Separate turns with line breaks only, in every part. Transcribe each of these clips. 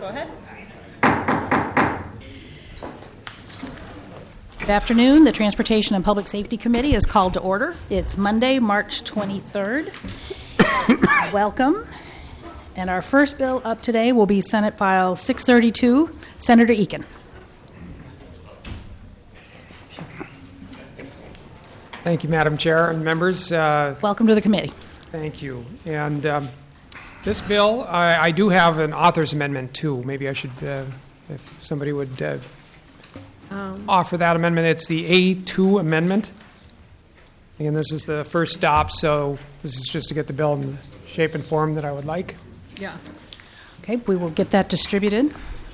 Go ahead. Good afternoon. The Transportation and Public Safety Committee is called to order. It's Monday, March 23rd. Welcome. And our first bill up today will be Senate File 632, Senator Eakin.
Thank you, Madam Chair and members.
Welcome to the committee.
Thank you. And this bill, I do have an author's amendment, too. Maybe I should, if somebody would offer that amendment. It's the A2 amendment. Again, this is the first stop, so this is just to get the bill in the shape and form that I would like.
Yeah. Okay, we will get that distributed.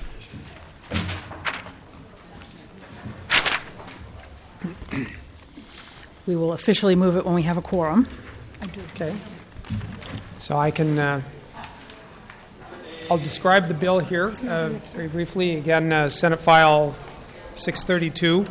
We will officially move it when we have a quorum.
Okay. So I can, I'll describe the bill here very briefly. Again, Senate File 632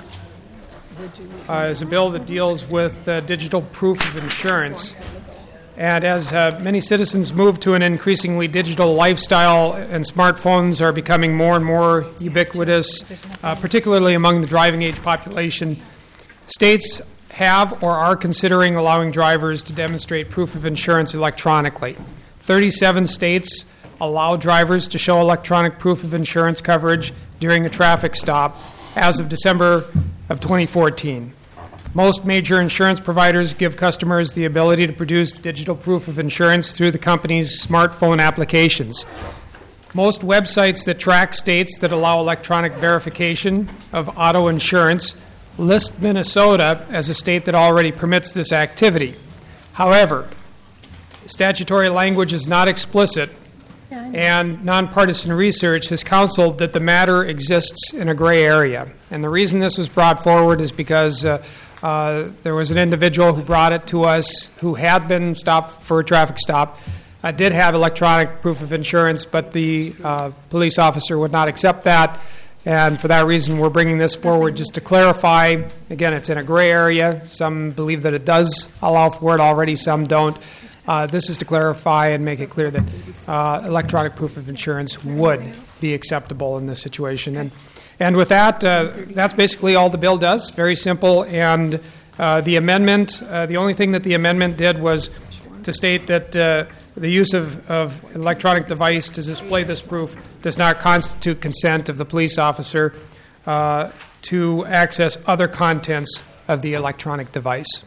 is a bill that deals with digital proof of insurance. And as many citizens move to an increasingly digital lifestyle and smartphones are becoming more and more ubiquitous, particularly among the driving age population, states have or are considering allowing drivers to demonstrate proof of insurance electronically. 37 states allow drivers to show electronic proof of insurance coverage during a traffic stop as of December of 2014. Most major insurance providers give customers the ability to produce digital proof of insurance through the company's smartphone applications. Most websites that track states that allow electronic verification of auto insurance list Minnesota as a state that already permits this activity. However, statutory language is not explicit, and nonpartisan research has counseled that the matter exists in a gray area. And the reason this was brought forward is because there was an individual who brought it to us who had been stopped for a traffic stop, did have electronic proof of insurance, but the police officer would not accept that. And for that reason, we're bringing this forward just to clarify. Again, it's in a gray area. Some believe that it does allow for it already, some don't. This is to clarify and make it clear that electronic proof of insurance would be acceptable in this situation. And with that, that's basically all the bill does. Very simple. And the amendment, the only thing that the amendment did was to state that the use of electronic device to display this proof does not constitute consent of the police officer to access other contents of the electronic device.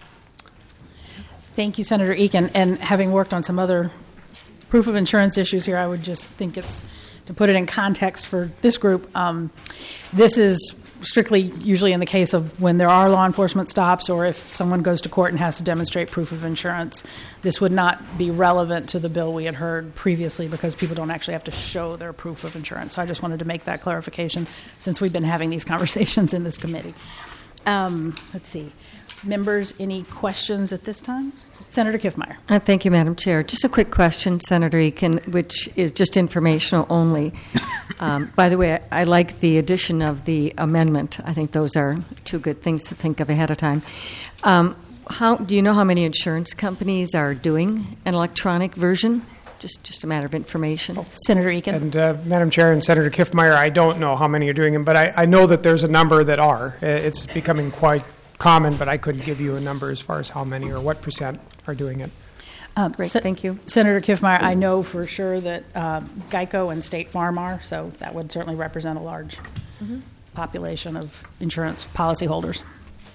Thank you, Senator Eakin. And having worked on some other proof of insurance issues here, I would just think it's, to put it in context for this group, this is strictly usually in the case of when there are law enforcement stops or if someone goes to court and has to demonstrate proof of insurance. This would not be relevant to the bill we had heard previously because people don't actually have to show their proof of insurance. So I just wanted to make that clarification since we've been having these conversations in this committee. Let's see. Members, any questions at this time? Senator Kiffmeyer.
Thank you, Madam Chair. Just a quick question, Senator Eakin, which is just informational only. By the way, I like the addition of the amendment. I think those are two good things to think of ahead of time. Do you know how many insurance companies are doing an electronic version? Just a matter of information.
Senator Eakin.
And Madam Chair and Senator Kiffmeyer, I don't know how many are doing them, but I know that there's a number that are. It's becoming quite common, but I couldn't give you a number as far as how many or what percent are doing it.
Great, thank you.
Senator Kiffmeyer, I know for sure that GEICO and State Farm are, so that would certainly represent a large population of insurance policyholders.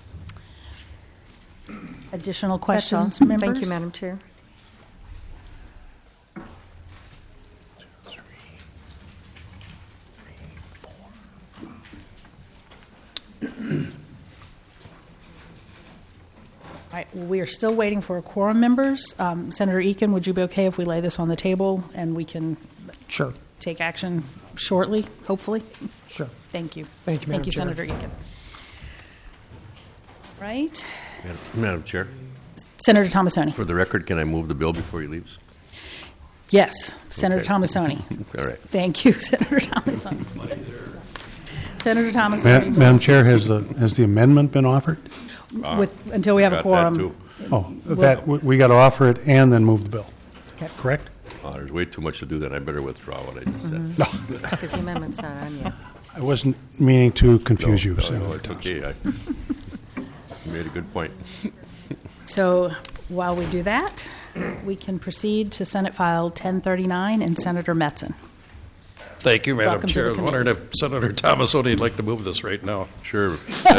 Additional questions, members?
Thank you, Madam Chair.
All right, well, we are still waiting for a quorum, members. Senator Eakin, would you be okay if we lay this on the table and we can take action shortly, hopefully?
Sure.
Thank you.
Thank you, Madam Chair.
Senator Eakin. Right.
Madam Chair.
Senator Tomassoni.
For the record, can I move the bill before he leaves?
Yes, Senator Tomassoni.
All right.
Thank you, Senator Tomassoni. Senator Tomassoni.
Madam Chair, has the amendment been offered?
Until we have a quorum.
We got to offer it and then move the bill.
Okay.
Correct?
Oh, there's way too much to do then. I better withdraw what I just said.
No,
Because the amendment's not on yet.
I wasn't meaning to confuse you,
No,
Senator
it's
Thompson.
okay. You made a good point.
So while we do that, we can proceed to Senate File 1039 and Senator Metzen.
Thank you, Madam
Welcome to
Chair.
the
I was wondering if Senator Thomas would like to move this right now.
Sure.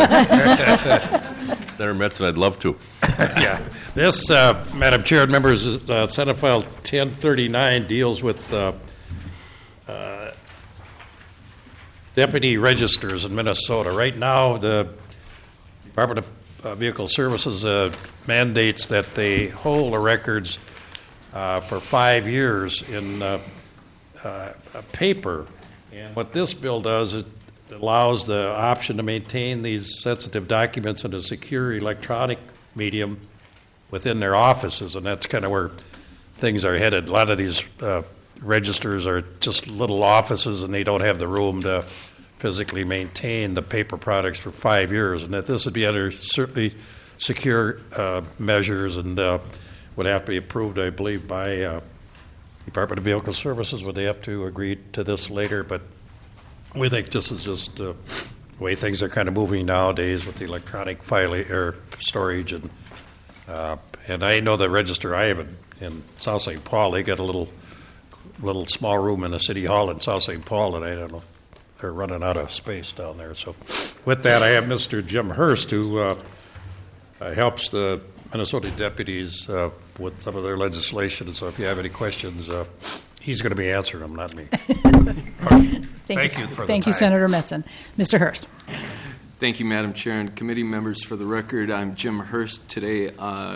Senator Metzen, I'd love to.
Yeah. This, Madam Chair and members, Senate File 1039 deals with deputy registers in Minnesota. Right now, the Department of Vehicle Services mandates that they hold the records for 5 years in a paper. And what this bill does, it allows the option to maintain these sensitive documents in a secure electronic medium within their offices, and that's kind of where things are headed. A lot of these registers are just little offices, and they don't have the room to physically maintain the paper products for 5 years, and that this would be under certainly secure measures and would have to be approved, I believe, by Department of Vehicle Services. Would they have to agree to this later? But we think this is just the way things are kind of moving nowadays with the electronic filing or storage, and I know the register I have in South St. Paul. They got a little small room in the city hall in South St. Paul, and I don't know, they're running out of space down there. So, with that, I have Mr. Jim Hurst, who helps the Minnesota deputies with some of their legislation. So, if you have any questions, he's going to be answering them, not me. Thank you for the
Thank you,
time.
Senator Metzen. Mr. Hurst.
Thank you, Madam Chair and committee members. For the record, I'm Jim Hurst today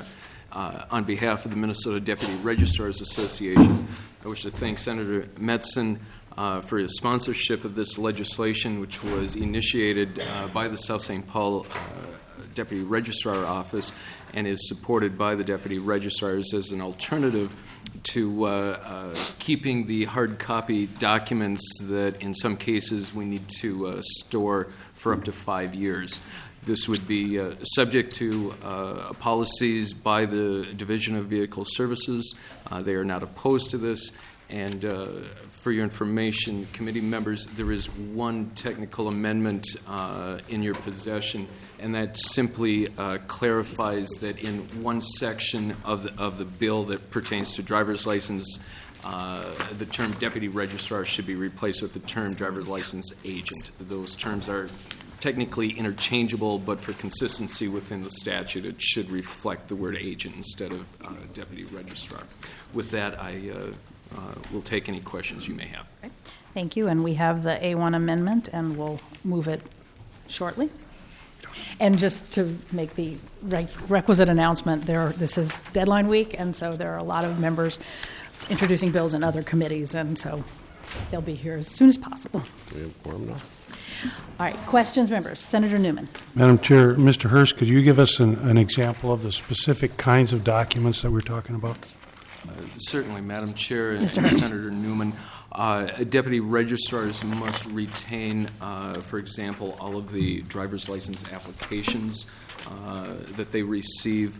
on behalf of the Minnesota Deputy Registrars Association. I wish to thank Senator Metzen for his sponsorship of this legislation, which was initiated by the South St. Paul Deputy Registrar Office and is supported by the Deputy Registrars as an alternative to keeping the hard copy documents that in some cases we need to store for up to 5 years. This would be subject to policies by the Division of Vehicle Services. They are not opposed to this. And for your information, committee members, there is one technical amendment in your possession, and that simply clarifies that in one section of the bill that pertains to driver's license, the term deputy registrar should be replaced with the term driver's license agent. Those terms are technically interchangeable, but for consistency within the statute, it should reflect the word agent instead of deputy registrar. With that, I will take any questions you may have.
Okay. Thank you. And we have the A1 amendment, and we'll move it shortly. And just to make the requisite announcement, this is deadline week, and so there are a lot of members introducing bills in other committees, and so they'll be here as soon as possible.
Do we have a quorum now?
All right, questions, members? Senator Newman.
Madam Chair, Mr. Hurst, could you give us an example of the specific kinds of documents that we're talking about?
Certainly, Madam Chair and
Mr. Hurst.
Senator Newman. Deputy registrars must retain, for example, all of the driver's license applications that they receive.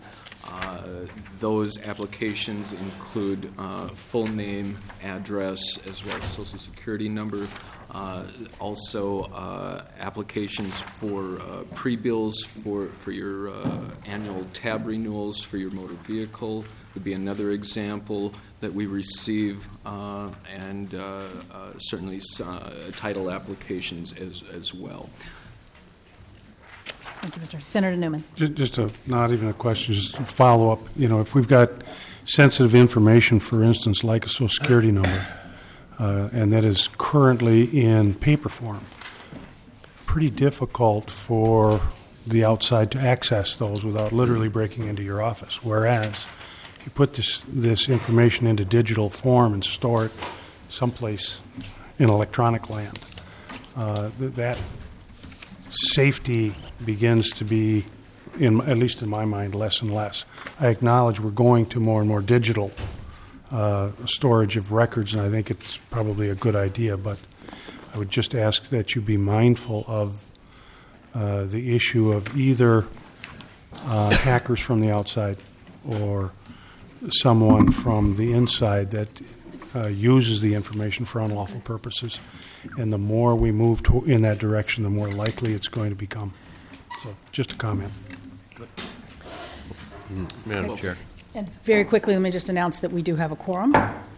Those applications include full name, address, as well as Social Security number. Also, applications for pre-bills for your annual tab renewals for your motor vehicle would be another example that we receive, and certainly title applications as well.
Thank you, Mr. Senator Newman.
Just not even a question, just a follow-up. You know, if we've got sensitive information, for instance, like a Social Security number, and that is currently in paper form, pretty difficult for the outside to access those without literally breaking into your office. Whereas you put this information into digital form and store it someplace in electronic land, that safety begins to be, at least in my mind, less and less. I acknowledge we're going to more and more digital storage of records, and I think it's probably a good idea, but I would just ask that you be mindful of the issue of either hackers from the outside or someone from the inside that uses the information for unlawful purposes. And the more we move in that direction, the more likely it's going to become. So, just a comment.
Madam Chair.
And very quickly, let me just announce that we do have a quorum.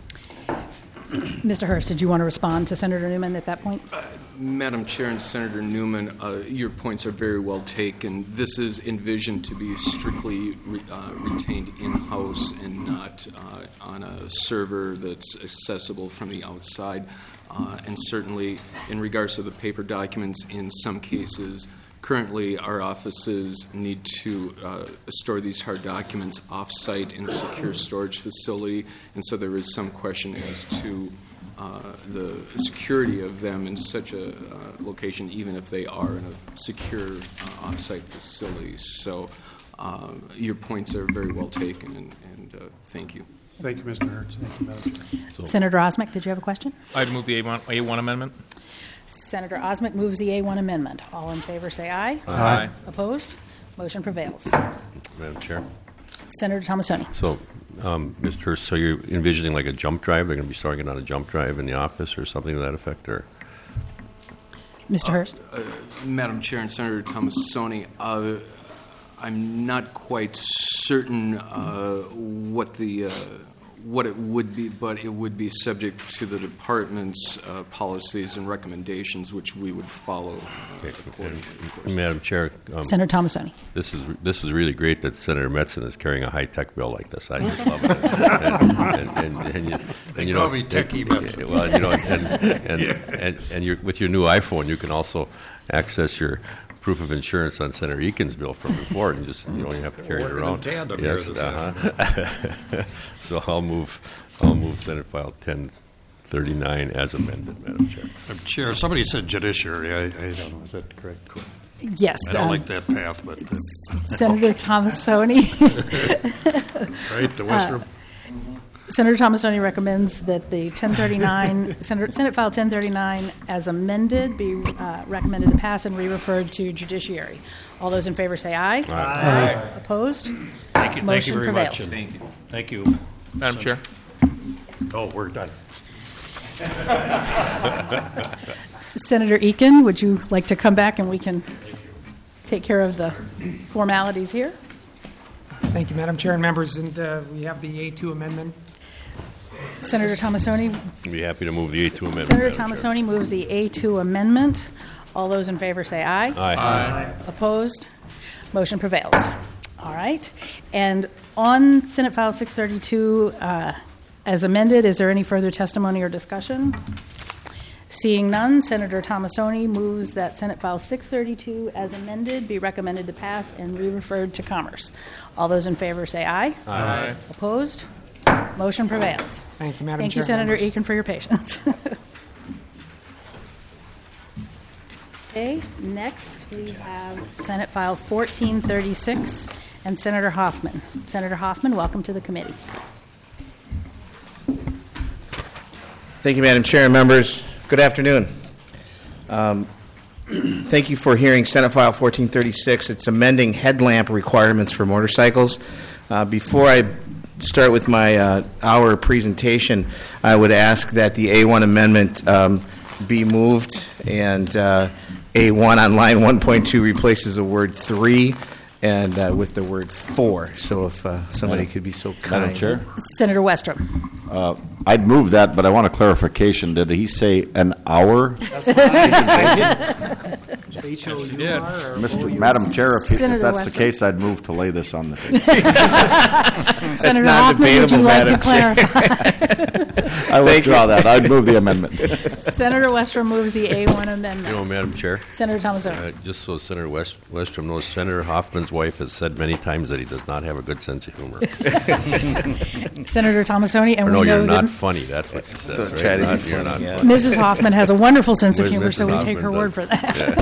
Mr. Hurst, did you want to respond to Senator Newman at that point?
Madam Chair and Senator Newman, your points are very well taken. This is envisioned to be strictly retained in-house and not on a server that's accessible from the outside. And certainly, in regards to the paper documents, in some cases, currently our offices need to store these hard documents off-site in a secure storage facility, and so there is some question as to the security of them in such a location, even if they are in a secure off-site facility. So your points are very well taken, and thank you.
Thank you, Mr. Hertz. Thank you, Madam Chair.
Senator Osmek, did you have a question?
I'd move the A1 amendment.
Senator Osmek moves the A1 amendment. All in favor say aye.
Aye.
Opposed? Motion prevails.
Madam Chair.
Senator Tomassoni.
So, Mr. Hurst, so you're envisioning like a jump drive? They're going to be storing it on a jump drive in the office or something to that effect? Or
Mr. Hurst?
Madam Chair and Senator Tomassoni, I'm not quite certain what it would be, but it would be subject to the department's policies and recommendations, which we would follow accordingly.
Madam Chair,
Senator Tomassoni.
this is really great that Senator Metzen is carrying a high-tech bill like this. I just love it.
They call me Techie Metzen.
Well, you know, and you're, with your new iPhone, you can also access your proof of insurance on Senator Eakin's bill from before, and just you have to carry it around.
Tandem
yes,
here
So I'll move Senate File 1039 as amended, Madam Chair.
Madam Chair, somebody said judiciary. I don't know. Is that correct?
Yes.
I don't like that path, but
Senator Tomassoni.
right, the Western.
Senator Tomassoni recommends that the 1039, Senate File 1039 as amended be recommended to pass and re-referred to judiciary. All those in favor say aye.
Aye.
Opposed?
Thank you.
Motion
Thank you very
prevails.
much.
Thank you.
Thank you.
Madam Chair.
Oh, we're done.
Senator Eakin, would you like to come back and we can take care of the formalities here?
Thank you, Madam Chair and members. And we have the A2 amendment.
Senator Tomassoni.
I'd be happy to move the A2 amendment.
Senator
Madam Chair.
Tomassoni moves the A2 amendment. All those in favor say aye.
Aye.
Opposed? Motion prevails. All right. And on Senate File 632, as amended, is there any further testimony or discussion? Seeing none, Senator Tomassoni moves that Senate File 632 as amended be recommended to pass and re-referred to Commerce. All those in favor say aye.
Aye.
Opposed? Motion prevails.
Thank you, Madam
Thank
Chair.
you, Senator
members.
Eakin, for your patience. Okay, next we have Senate File 1436 and Senator Hoffman. Senator Hoffman, welcome to the committee.
Thank you, Madam Chair and members. Good afternoon. Thank you for hearing Senate File 1436. It's amending headlamp requirements for motorcycles. Before I start with my hour presentation, I would ask that the A1 amendment be moved, and A1 on line 1.2 replaces the word 3 and with the word 4. So if somebody could be so kind.
Madam Chair?
Senator Westrom.
I'd move that, but I want a clarification. Did he say an hour? Madam Chair, if
Senator
that's
Westrom.
the case, I'd move to lay this on the table.
Senator
not
Hoffman, would you
debatable,
like to
Madam Chair.
clarify?
I withdraw that. I'd move the amendment.
Senator Westrom moves the A1 amendment.
You know, Madam Chair,
Senator Tomassoni.
just so Senator Westrom knows, Senator Hoffman's wife has said many times that he does not have a good sense of humor.
Senator Tomassoni, and
Or no,
we know
you're not
that
funny. That's what she says,
Don't
right?
try to be
You're
funny,
not
yeah.
funny.
Mrs. Hoffman has a wonderful sense of
Mrs.
humor, so we take
Hoffman
her word
does.
for that.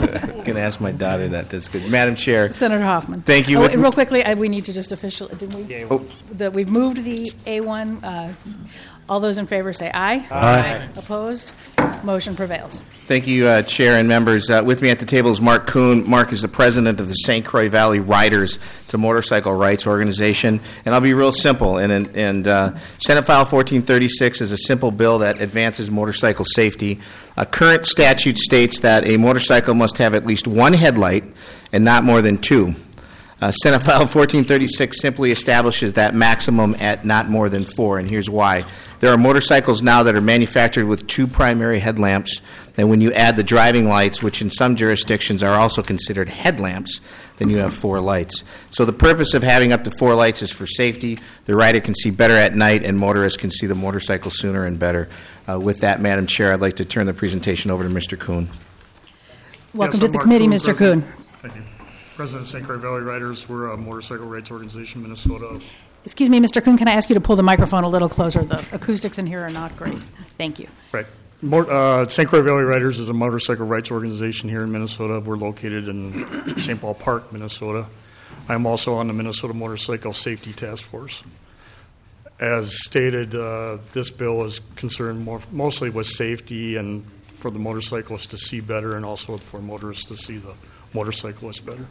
Can ask my daughter that. That's good. Madam Chair.
Senator Hoffman.
Thank you.
Oh,
With-
and real quickly, we need to just officially, didn't we?
Oh.
We've moved the A1. All those in favor say aye.
Aye.
Opposed? Motion prevails.
Thank you, Chair and members. With me at the table is Mark Kuhn. Mark is the president of the St. Croix Valley Riders. It's a motorcycle rights organization. And I'll be real simple. And Senate File 1436 is a simple bill that advances motorcycle safety. Current statute states that a motorcycle must have at least one headlight and not more than two. Senate File 1436 simply establishes that maximum at not more than four, and here's why. There are motorcycles now that are manufactured with two primary headlamps, and when you add the driving lights, which in some jurisdictions are also considered headlamps, then you have four lights. So the purpose of having up to four lights is for safety. The rider can see better at night, and motorists can see the motorcycle sooner and better. With that, Madam Chair, I'd like to turn the presentation over to Mr. Kuhn.
Welcome
Yes,
to
I'm
the
Mark
committee,
Kuhn,
Mr. Kuhn.
Thank you. President of St. Croix Valley Riders. We're a motorcycle rights organization in Minnesota.
Excuse me, Mr. Kuhn, can I ask you to pull the microphone a little closer? The acoustics in here are not great. Thank you.
Right. St. Croix Valley Riders is a motorcycle rights organization here in Minnesota. We're located in St. Paul Park, Minnesota. I'm also on the Minnesota Motorcycle Safety Task Force. As stated, this bill is concerned mostly with safety and for the motorcyclists to see better, and also for motorists to see the motorcyclists better.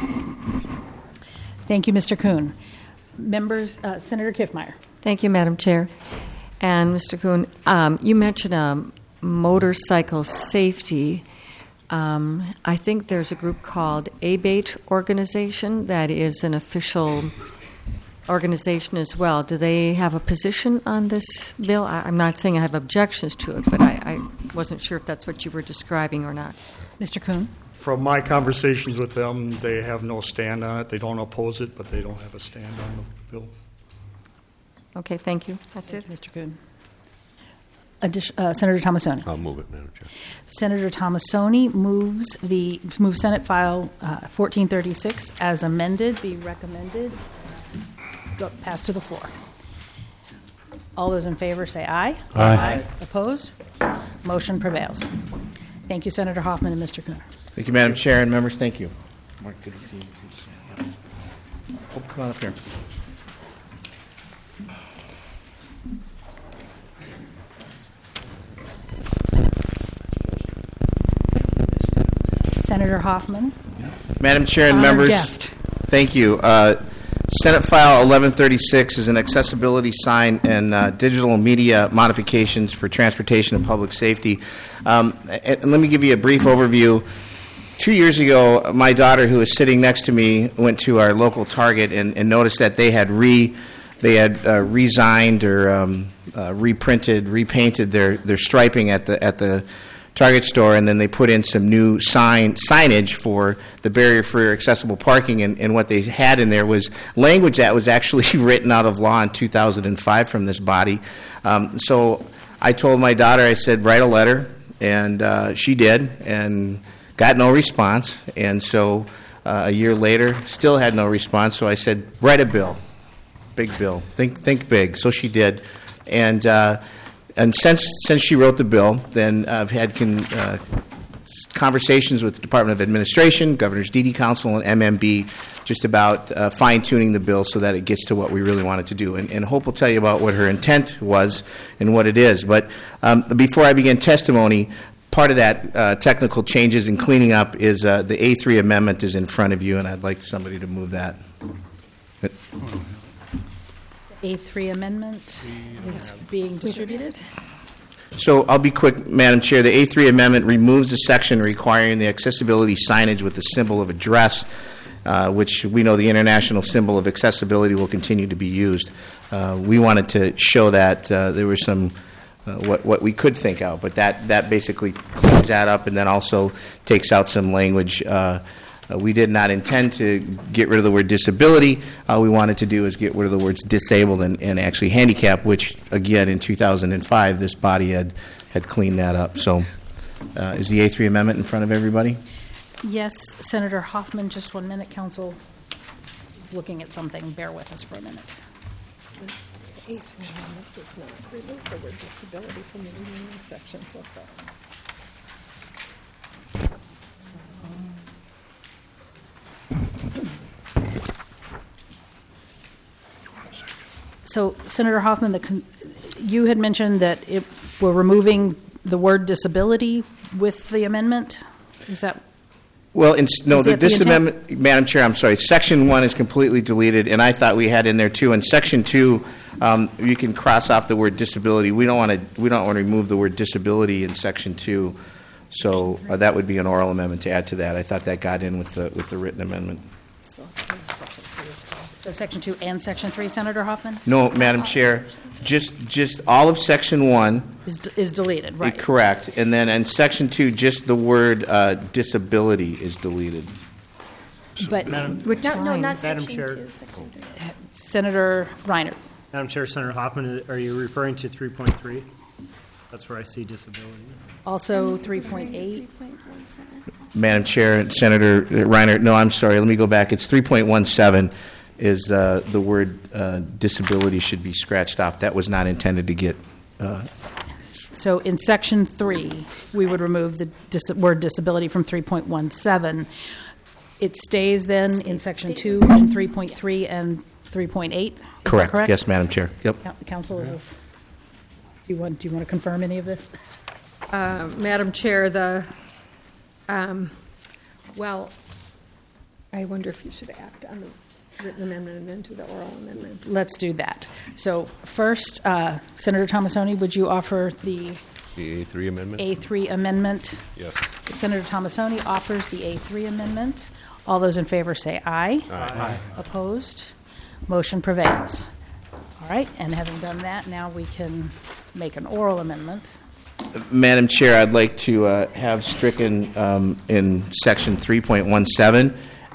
Thank you, Mr. Kuhn. Members, Senator Kiffmeyer.
Thank you, Madam Chair. And Mr. Kuhn, you mentioned motorcycle safety. I think there's a group called ABATE organization that is an official organization as well. Do they have a position on this bill? I'm not saying I have objections to it, but I wasn't sure if that's what you were describing or not.
Mr. Kuhn.
From my conversations with them, they have no stand on it. They don't oppose it, but they don't have a stand on the bill.
Okay, thank you. That's it.
Mr. Kuhn. Senator Tomassoni.
I'll move it, Madam Chair.
Senator Tomassoni moves Senate File 1436 as amended, be recommended, pass to the floor. All those in favor say aye.
Aye.
Opposed? Motion prevails. Thank you, Senator Hoffman and Mr. Kuhn.
Thank you, Madam Chair and members. Thank you. Mark, good to see you. Oh, come on up here.
Senator Hoffman.
Madam Chair and
Honored
members,
guest.
thank you. Senate File 1136 is an accessibility sign and digital media modifications for transportation and public safety. And let me give you a brief overview. 2 years ago, my daughter, who was sitting next to me, went to our local Target and noticed that they had resigned or reprinted, repainted their striping at the Target store, and then they put in some new signage for the barrier-free or accessible parking, and what they had in there was language that was actually written out of law in 2005 from this body. So I told my daughter, I said, write a letter, and she did, and got no response. And so a year later, still had no response, so I said, write a bill, big bill, think big. So she did, and since she wrote the bill, then I've had conversations with the Department of Administration, Governor's DD Council, and MMB just about fine-tuning the bill so that it gets to what we really want it to do. And Hope will tell you about what her intent was and what it is. But before I begin testimony, part of that technical changes and cleaning up is the A3 amendment is in front of you, and I'd like somebody to move that.
A3 amendment is being distributed.
So I'll be quick, Madam Chair. The A3 amendment removes the section requiring the accessibility signage with the symbol of address, which we know the international symbol of accessibility will continue to be used. We wanted to show that there was some what we could think out, but that basically cleans that up and then also takes out some language. We did not intend to get rid of the word disability. All we wanted to do is get rid of the words disabled and actually handicap, which, again, in 2005, this body had cleaned that up. So is the A3 amendment in front of everybody?
Yes, Senator Hoffman, just 1 minute. Council is looking at something. Bear with us for a minute.
The A3 amendment does not remove the word disability from the remaining sections of the...
So, Senator Hoffman, you had mentioned that we're removing the word disability with the amendment. Is that?
Well,
that the
this
intent?
amendment, Madam Chair, I'm sorry, Section 1 is completely deleted, and I thought we had in there too. In Section 2, you can cross off the word disability. We don't want to remove the word disability in Section 2, so that would be an oral amendment to add to that. I thought that got in with the written amendment.
So Section 2 and Section 3, Senator Hoffman?
No, Madam Chair, just all of Section 1.
Is deleted, right?
Correct. And then in Section 2, just the word disability is deleted.
But
Which
No,
line?
not
Madam
section
Chair.
2, section 3.
Senator Reiner.
Madam Chair, Senator Hoffman, are you referring to 3.3? That's where I see disability.
Also 3.8.
3.17.
Madam Chair, Senator Reiner, no, I'm sorry, let me go back. It's 3.17 is the word disability should be scratched off. That was not intended to get...
So in Section 3, we would remove the word disability from 3.17. It stays then in Section 2 and 3.3 and 3.8?
Correct.
Correct?
Yes, Madam Chair. Yep.
Council, is this, do you want to confirm any of this?
Madam Chair, well, I wonder if you should act on the written amendment and then to the oral amendment.
Let's do that. So first, Senator Tomassoni, would you offer the
A3 amendment?
A3 amendment?
Yes.
Senator Tomassoni offers the A3 amendment. All those in favor say aye.
Aye.
Opposed? Motion prevails. All right, and having done that, now we can make an oral amendment.
Madam Chair, I'd like to have stricken in Section 3.17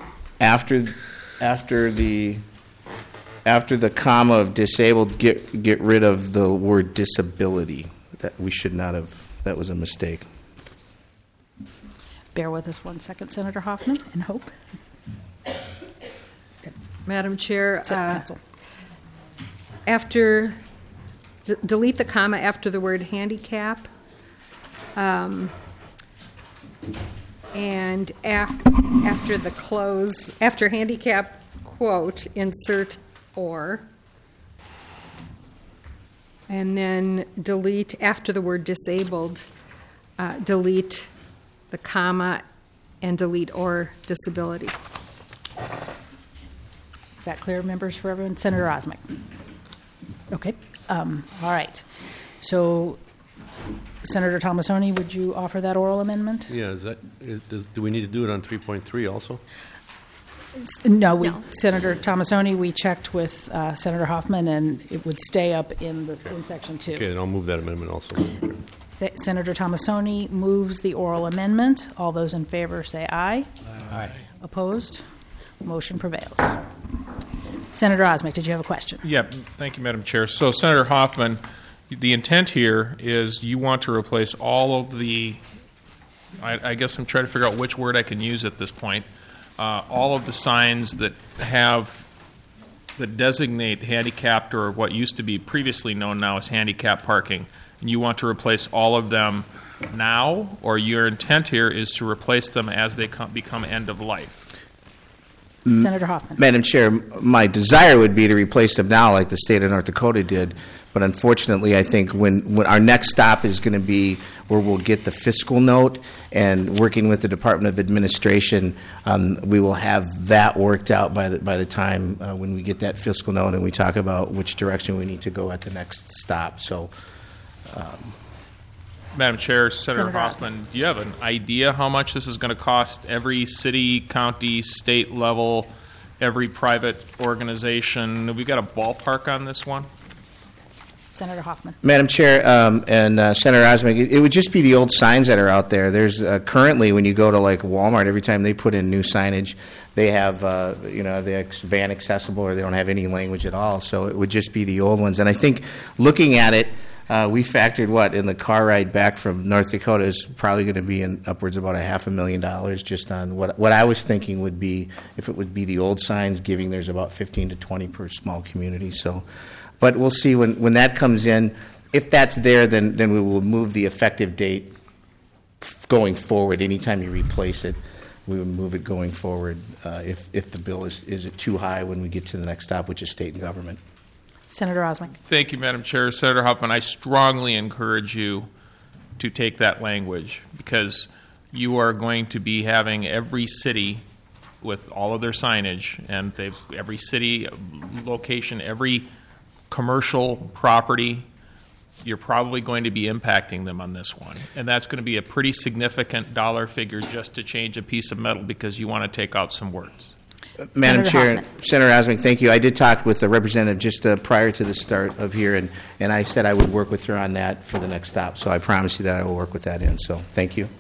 after the comma of disabled, get rid of the word disability. That we should not have. That was a mistake.
Bear with us 1 second, Senator Hoffman, and hope.
Madam Chair,
Council.
after delete the comma after the word handicap, and after the close, after handicap quote, insert or, and then delete after the word disabled, delete the comma and delete or disability.
Is that clear, members, for everyone? Senator Osmick. Okay. All right. So, Senator Tomassoni, would you offer that oral amendment?
Yeah, do we need to do it on 3.3 also?
No. Senator Tomassoni, we checked with Senator Hoffman, and it would stay up in Section 2.
Okay, then I'll move that amendment also.
Senator Tomassoni moves the oral amendment. All those in favor say aye.
Aye.
Opposed? Motion prevails. Senator Osmick, did you have a question?
Yeah, thank you, Madam Chair. So, Senator Hoffman, the intent here is you want to replace all of the, I guess I'm trying to figure out which word I can use at this point, all of the signs that designate handicapped or what used to be previously known now as handicap parking, and you want to replace all of them now, or your intent here is to replace them as they become end of life?
Senator Hoffman.
Madam Chair, my desire would be to replace them now like the state of North Dakota did, but unfortunately I think when our next stop is going to be where we'll get the fiscal note, and working with the Department of Administration, we will have that worked out by the time when we get that fiscal note and we talk about which direction we need to go at the next stop. So,
Madam Chair, Senator
Senator
Hoffman, do you have an idea how much this is going to cost every city, county, state level, every private organization? Have we got a ballpark on this one?
Senator Hoffman.
Madam Chair and Senator Osmick, it would just be the old signs that are out there. There's currently, when you go to like Walmart, every time they put in new signage, they have the van accessible, or they don't have any language at all. So it would just be the old ones. And I think looking at it, we factored in the car ride back from North Dakota is probably going to be in upwards about $500,000 just on what I was thinking would be, if it would be the old signs, giving there's about 15 to 20 per small community. So, but we'll see when that comes in. If that's there, then we will move the effective date going forward. Anytime you replace it, we will move it going forward if the bill is too high when we get to the next stop, which is state and government.
Senator Oswing.
Thank you, Madam Chair. Senator Hoffman, I strongly encourage you to take that language because you are going to be having every city with all of their signage, and every city location, every commercial property, you're probably going to be impacting them on this one. And that's going to be a pretty significant dollar figure just to change a piece of metal because you want to take out some words.
Madam
Senator
Chair,
Hoffman.
Senator Oswing, thank you. I did talk with the representative just prior to the start of here, and I said I would work with her on that for the next stop. So I promise you that I will work with that in. So thank you.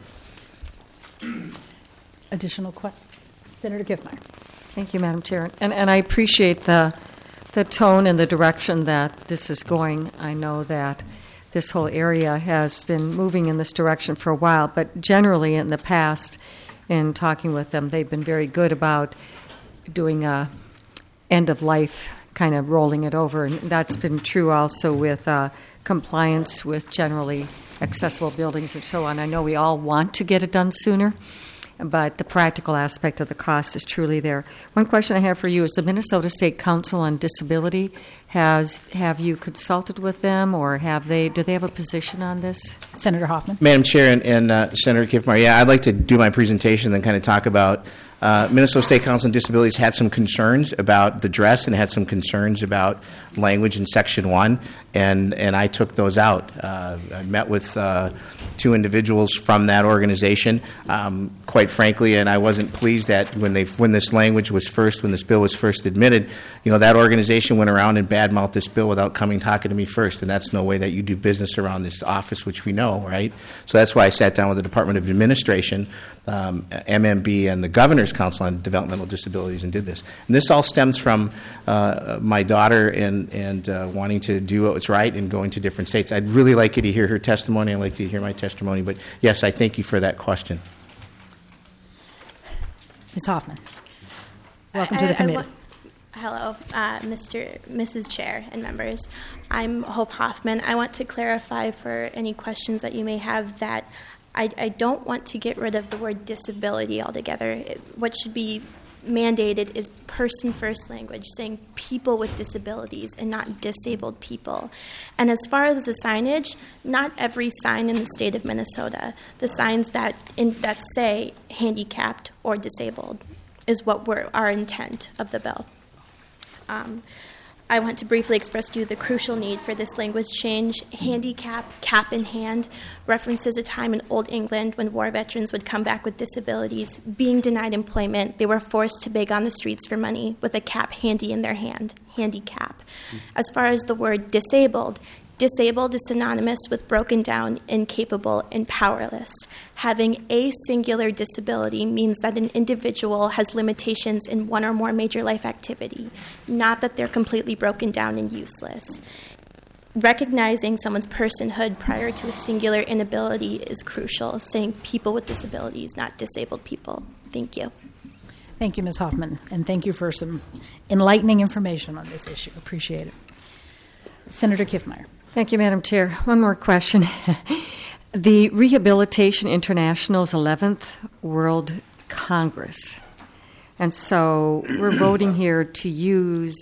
Additional questions? Senator Kiffmeyer.
Thank you, Madam Chair. And I appreciate the tone and the direction that this is going. I know that this whole area has been moving in this direction for a while, but generally in the past, in talking with them, they've been very good about doing a end of life, kind of rolling it over. And that's been true also with compliance with generally accessible buildings and so on. I know we all want to get it done sooner, but the practical aspect of the cost is truly there. One question I have for you is the Minnesota State Council on Disability, have you consulted with them, or do they have a position on this?
Senator Hoffman.
Madam Chair and Senator Kiffmeyer, yeah, I'd like to do my presentation and then kind of talk about Minnesota State Council on Disabilities had some concerns about the dress and had some concerns about language in Section 1, and I took those out. I met with two individuals from that organization, quite frankly, and I wasn't pleased that when this bill was first admitted, that organization went around and badmouthed this bill without talking to me first, and that's no way that you do business around this office, which we know, right? So that's why I sat down with the Department of Administration, MMB, and the Governor's Council on Developmental Disabilities and did this. And this all stems from my daughter and wanting to do what's right and going to different states. I'd really like you to hear her testimony. I'd like to hear my testimony. But, yes, I thank you for that question.
Ms. Hoffman. Welcome to the committee.
Hello, Mrs. Chair and members. I'm Hope Hoffman. I want to clarify for any questions that you may have that I don't want to get rid of the word disability altogether. What should be mandated is person-first language, saying people with disabilities and not disabled people. And as far as the signage, not every sign in the state of Minnesota, the signs that say handicapped or disabled is what our intent of the bill. I want to briefly express to you the crucial need for this language change. Handicap, cap in hand, references a time in Old England when war veterans would come back with disabilities. Being denied employment, they were forced to beg on the streets for money with a cap handy in their hand, handicap. As far as the word disabled is synonymous with broken down, incapable, and powerless. Having a singular disability means that an individual has limitations in one or more major life activity, not that they're completely broken down and useless. Recognizing someone's personhood prior to a singular inability is crucial, saying people with disabilities, not disabled people. Thank you.
Thank you, Ms. Hoffman, and thank you for some enlightening information on this issue. Appreciate it. Senator Kiffmeyer.
Thank you, Madam Chair. One more question. The Rehabilitation International's 11th World Congress. And so we're voting here to use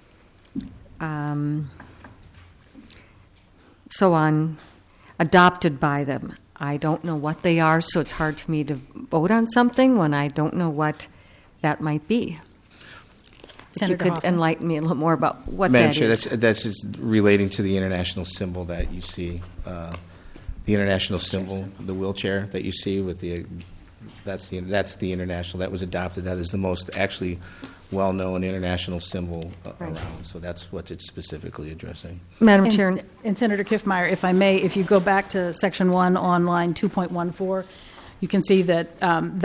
adopted by them. I don't know what they are, so it's hard for me to vote on something when I don't know what that might be. If you could enlighten me a little more about what
Madam
that
Chair,
is.
that's just relating to the international symbol that you see. The international symbol, the wheelchair that you see with that's the international. That was adopted. That is the most actually well-known international symbol around. So that's what it's specifically addressing.
Madam Chair.
And Senator Kiffmeyer, if I may, if you go back to Section 1 on line 2.14, you can see that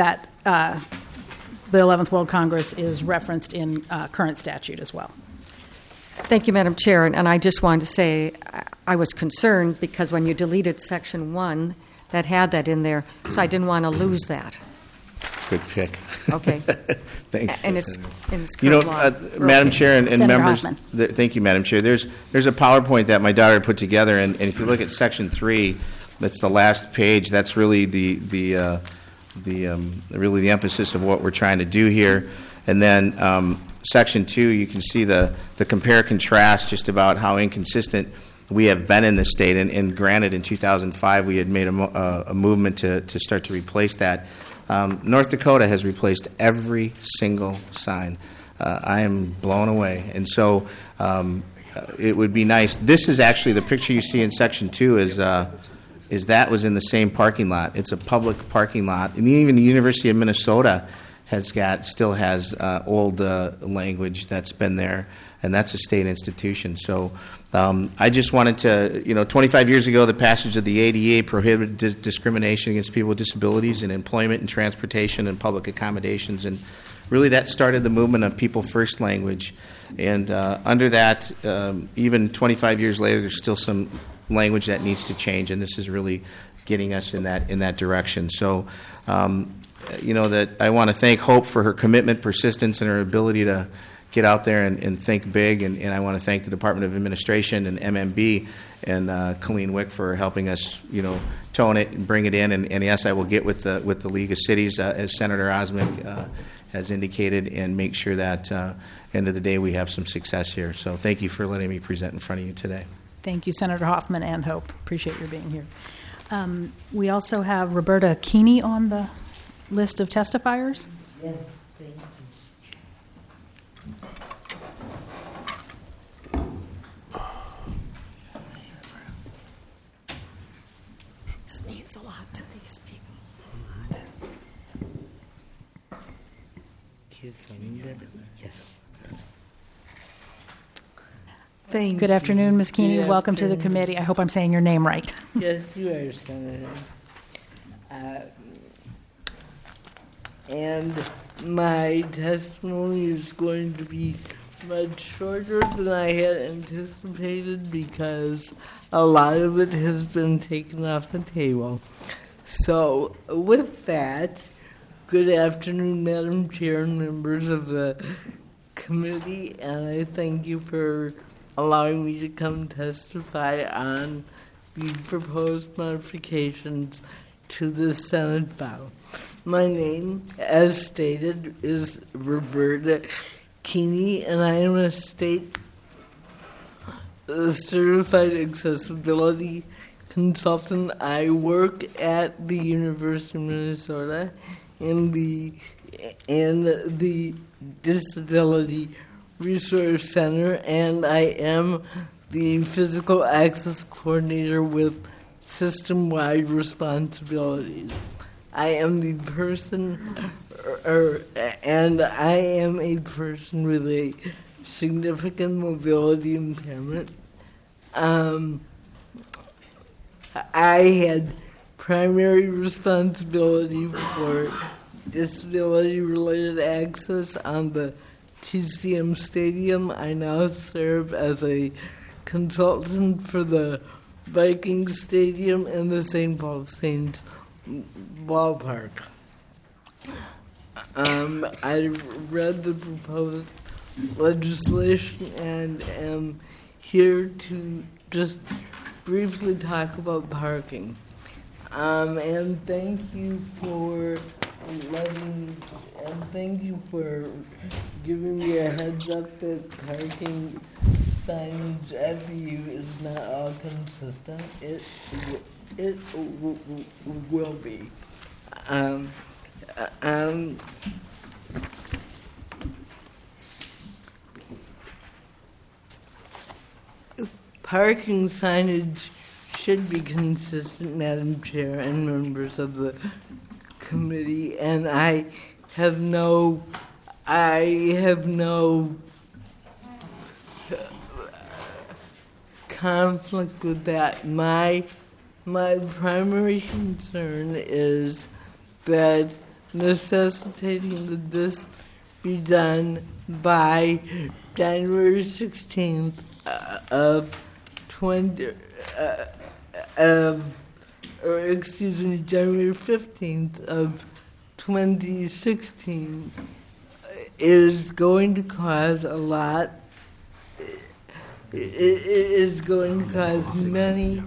the 11th World Congress is referenced in current statute as well.
Thank you, Madam Chair. And I just wanted to say I was concerned because when you deleted Section 1, that had that in there, so I didn't want to lose that.
Good pick.
Okay.
Thanks.
And it's current law.
Madam Chair and members,
Hoffman.
Thank you, Madam Chair. There's a PowerPoint that my daughter put together, and if you look at Section 3, that's the last page. That's really the emphasis of what we're trying to do here. And then Section 2, you can see the compare contrast just about how inconsistent we have been in this state. And granted, in 2005, we had made a movement to start to replace that. North Dakota has replaced every single sign. I am blown away. And so it would be nice. This is actually the picture you see in Section 2 is that was in the same parking lot. It's a public parking lot. And even the University of Minnesota still has old language that's been there, and that's a state institution. So I just wanted to, 25 years ago, the passage of the ADA prohibited discrimination against people with disabilities in employment and transportation and public accommodations, and really that started the movement of People First language. And under that, even 25 years later, there's still some language that needs to change, and this is really getting us in that direction. So, that I want to thank Hope for her commitment, persistence, and her ability to get out there and think big. And I want to thank the Department of Administration and MMB and Colleen Wick for helping us, tone it and bring it in. And yes, I will get with the League of Cities, as Senator Osmick has indicated, and make sure that end of the day we have some success here. So thank you for letting me present in front of you today.
Thank you, Senator Hoffman and Hope. Appreciate your being here. We also have Roberta Keeney on the list of testifiers.
Yes, thank you.
This means a lot to these people.
Yes.
Good afternoon, Ms. Keeney. Welcome to the committee. I hope I'm saying your name right.
Yes, you are, Senator. And my testimony is going to be much shorter than I had anticipated because a lot of it has been taken off the table. So with that, good afternoon, Madam Chair and members of the committee, and I thank you for allowing me to come testify on the proposed modifications to the Senate file. My name, as stated, is Roberta Keeney, and I am a state certified accessibility consultant. I work at the University of Minnesota in the Disability Resource Center, and I am the physical access coordinator with system-wide responsibilities. I am the person, and I am a person with a significant mobility impairment. I had primary responsibility for disability-related access on the TCM Stadium. I now serve as a consultant for the Vikings Stadium and the St. Paul Saints ballpark. I read the proposed legislation and am here to just briefly talk about parking. And thank you for giving me a heads up that parking signage at the U is not all consistent. It will be. Parking signage should be consistent, Madam Chair and members of the committee, and I have no conflict with that. My primary concern is that necessitating that this be done by January 16th January 15th of 2016 is going to cause a lot. It is going to cause many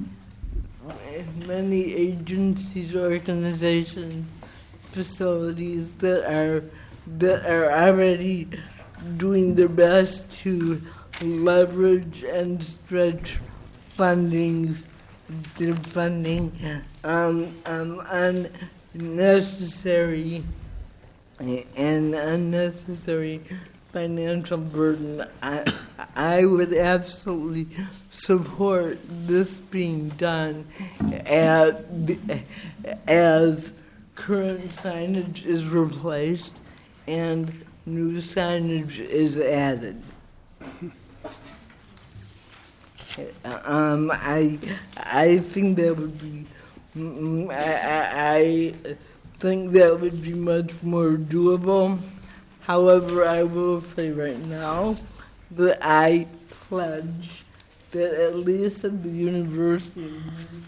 agencies, organizations, facilities that are already doing their best to leverage and stretch funding unnecessary and unnecessary financial burden. I would absolutely support this being done as current signage is replaced and new signage is added. I think that would be. I think that would be much more doable. However, I will say right now that I pledge that at least at the University of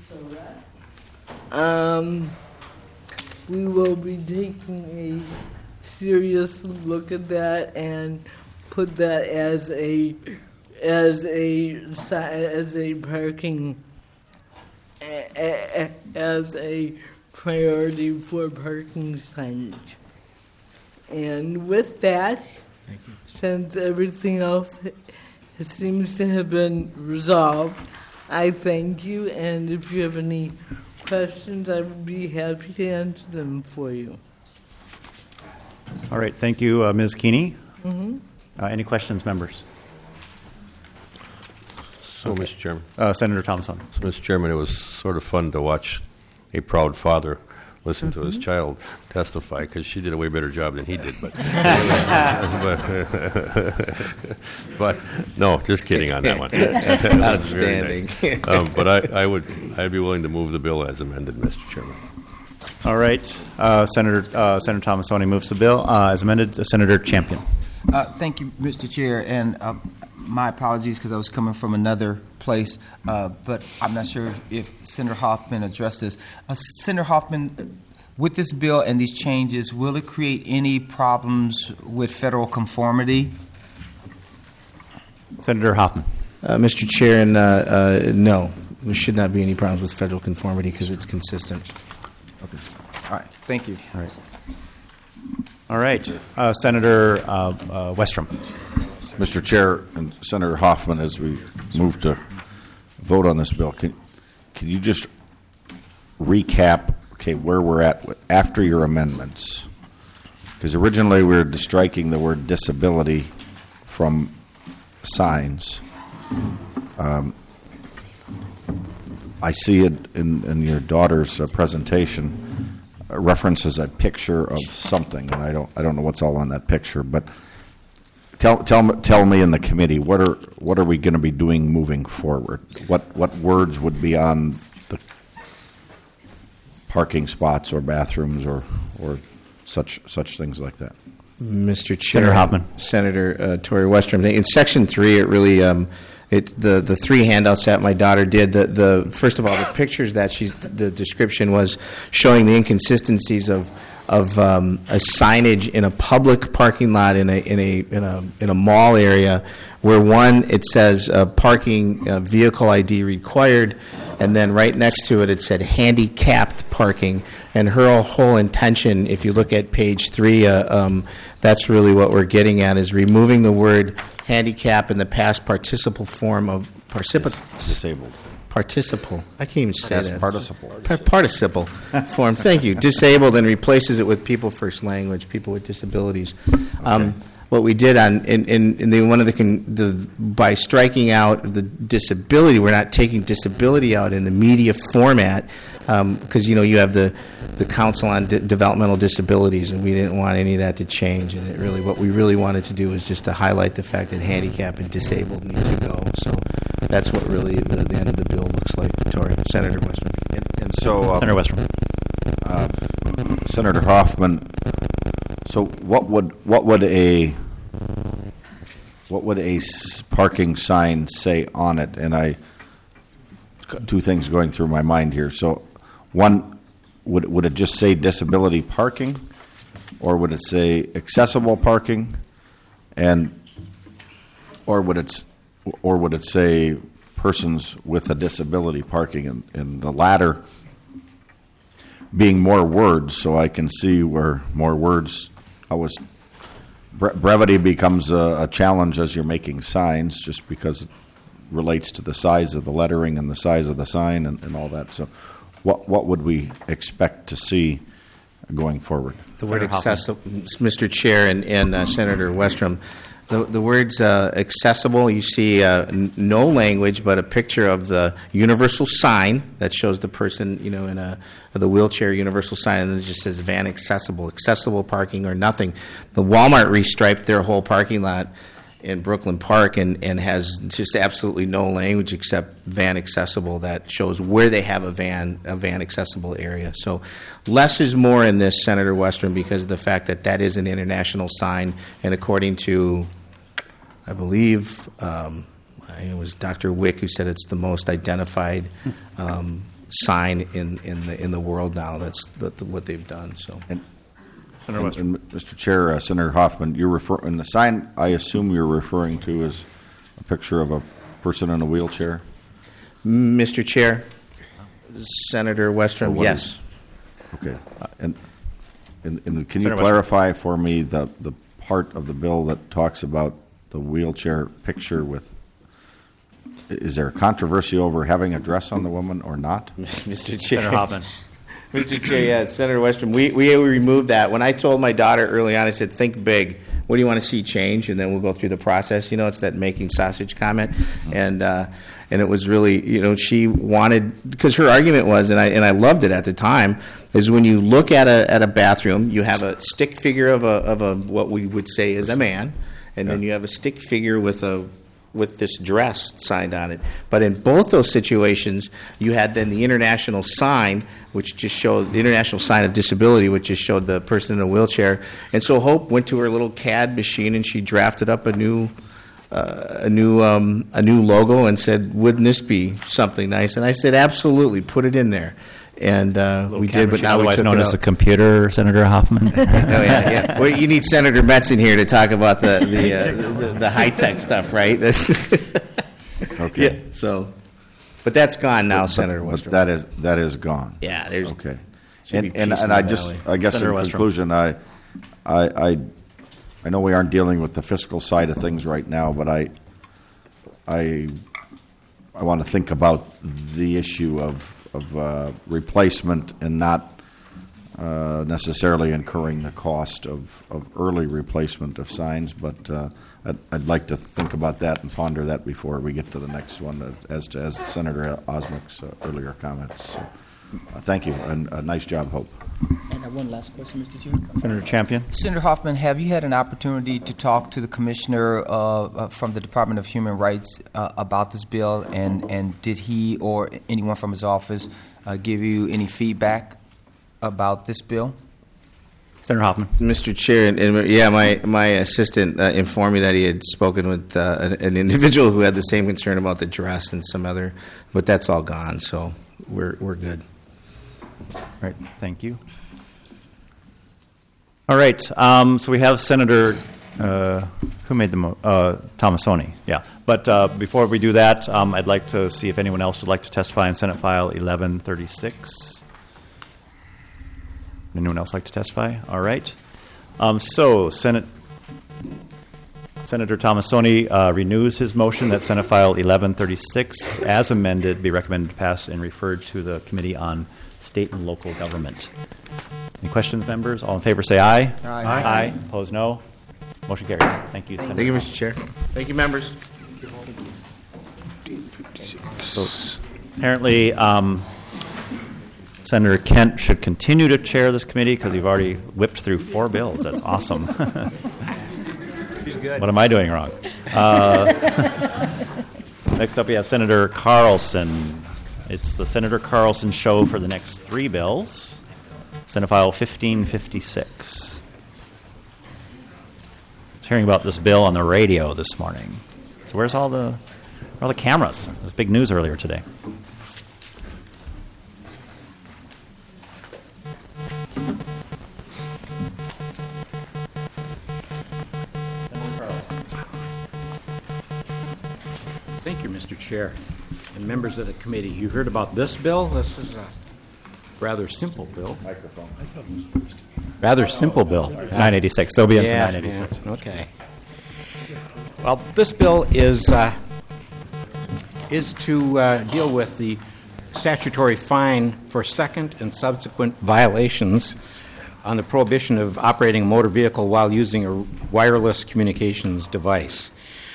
Minnesota, we will be taking a serious look at that and put that as a priority for parking signage. And with that, since everything else seems to have been resolved, I thank you, and if you have any questions, I would be happy to answer them for you.
All right, thank you, Ms. Keeney.
Mm-hmm.
Any questions, members?
So, Mr. Chairman.
Senator Thomason.
So, Mr. Chairman, it was sort of fun to watch a proud father listen to his child testify, because she did a way better job than he did. But no, just kidding on that one.
Outstanding.
Nice. But I'd be willing to move the bill as amended, Mr. Chairman.
All right, Senator Thomasoni moves the bill as amended. Senator Champion.
Thank you, Mr. Chair, and my apologies because I was coming from another place, but I'm not sure if Senator Hoffman addressed this. Senator Hoffman, with this bill and these changes, will it create any problems with federal conformity?
Senator Hoffman.
Mr. Chair, and no, there should not be any problems with federal conformity because it's consistent.
Okay. All right. Thank you.
All right. Senator Westrom.
Mr. Chair and Senator Hoffman, as we move to vote on this bill, can you just recap, where we're at after your amendments? Because originally we were striking the word disability from signs. I see it in your daughter's presentation, references a picture of something, and I don't know what's all on that picture, but tell me in the committee, what are we going to be doing moving forward? What words would be on the parking spots or bathrooms or such things like that?
Mr. Chair,
Senator Hoffman.
Senator Tory Westrom. In Section 3, it really the three handouts that my daughter did. The first of all, the pictures that the description was showing the inconsistencies of a signage in a public parking lot in a mall area, where one it says parking vehicle ID required, and then right next to it said handicapped parking. And her whole intention, if you look at page 3, that's really what we're getting at, is removing the word handicap in the past participle form of
disabled.
Participle. I can't even say that.
Participle.
Participle form. Thank you. Disabled, and replaces it with people first language, people with disabilities. Okay. What we did by striking out the disability, we're not taking disability out in the media format, because you have the Council on Developmental Disabilities, and we didn't want any of that to change. And what we really wanted to do was just to highlight the fact that handicap and disabled need to go. So that's what really the end of the bill looks like. Senator Westrom.
And so,
Senator Westrom.
Senator Hoffman. So what would a parking sign say on it? And two things going through my mind here. So one, would it just say disability parking, or would it say accessible parking, or would it say persons with a disability parking, and the latter being more words, so I can see where more words. I was brevity becomes a challenge as you're making signs, just because it relates to the size of the lettering and the size of the sign and all that. So what would we expect to see going forward?
The word accessible, Mr. Chair and Senator Westrom, the words accessible, you see no language but a picture of the universal sign that shows the person, in the wheelchair universal sign, and then it just says van accessible parking or nothing. The Walmart restriped their whole parking lot in Brooklyn Park and has just absolutely no language except van accessible that shows where they have a van accessible area. So less is more in this, Senator Westrom, because of the fact that is an international sign, and according to, I believe, it was Dr. Wick who said it's the most identified sign in the world now. That's what they've done. So.
Senator Westrom. Mr. Chair, Senator Hoffman, in the sign, I assume you're referring to is a picture of a person in a wheelchair?
Mr. Chair, Senator Westrom, yes.
Okay. And can you clarify for me the part of the bill that talks about the wheelchair picture with, is there a controversy over having a dress on the woman or not?
Mr. Chair.
Senator Hoffman.
Mr. Chair, yeah, Senator Westrom, we removed that. When I told my daughter early on, I said, think big. What do you want to see change? And then we'll go through the process. It's that making sausage comment. And it was really, she wanted, because her argument was, and I loved it at the time, is when you look at a bathroom, you have a stick figure of a what we would say is a man, and then you have a stick figure with this dress signed on it. But in both those situations, you had then the international sign, which just showed the international sign of disability, which just showed the person in a wheelchair. And so Hope went to her little CAD machine and she drafted up a new logo and said, "Wouldn't this be something nice?" And I said, "Absolutely, put it in there." And we did, but now we took
known
it
as
out.
the computer, Senator Hoffman.
Oh yeah. Well, you need Senator Metzen here to talk about the high tech stuff, right?
Okay.
Yeah, so, but that's gone now, Senator Westrom.
That is gone.
Yeah, there's
okay.
And
I guess
Senator
in conclusion, I know we aren't dealing with the fiscal side of things right now, but I want to think about the issue of replacement and not necessarily incurring the cost of early replacement of signs, but I'd like to think about that and ponder that before we get to the next one, as Senator Osmick's earlier comments. So, thank you, and nice job, Hope.
And one last question, Mr. Chair.
Senator Champion.
Senator Hoffman, have you had an opportunity to talk to the commissioner from the Department of Human Rights about this bill, and did he or anyone from his office give you any feedback about this bill?
Senator Hoffman.
Mr. Chair, and my assistant informed me that he had spoken with an individual who had the same concern about the dress and some other, but that's all gone, so we're good.
All right, thank you. All right, so we have Senator, who made the Tomassoni, yeah. But before we do that, I'd like to see if anyone else would like to testify in Senate File 1136. Anyone else like to testify? All right. So Senator Tomassoni renews his motion that Senate File 1136, as amended, be recommended to pass and referred to the Committee on State and Local Government. Any questions, members? All in favor say aye.
Aye.
Aye. Opposed, no. Motion carries. Thank you, Senator.
Thank you, Mr. Chair. Thank you, members.
So apparently, Senator Kent should continue to chair this committee because you've already whipped through 4 bills. That's awesome.
He's good.
What am I doing wrong? Next up, we have Senator Carlson. It's the Senator Carlson show for the next 3 bills. Senate File 1556. I was hearing about this bill on the radio this morning. So where are all the cameras? There was big news earlier today.
Thank you, Mr. Chair, and members of the committee. You heard about this bill. This is rather simple bill. Rather simple bill.
986. They'll be in for 986.
Yeah, okay. Well, this bill is to deal with the statutory fine for second and subsequent violations on the prohibition of operating a motor vehicle while using a wireless communications device.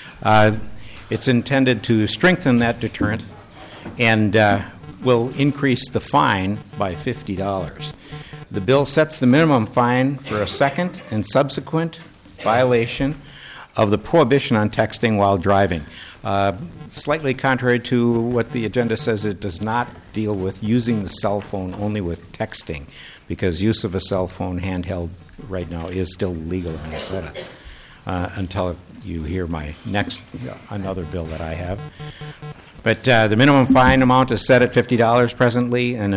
It's intended to strengthen that deterrent and will increase the fine by $50. The bill sets the minimum fine for a second and subsequent violation of the prohibition on texting while driving. Slightly contrary to what the agenda says, it does not deal with using the cell phone, only with texting, because use of a cell phone handheld right now is still legal in Minnesota until you hear my next, another bill that I have. But the minimum fine amount is set at $50 presently, in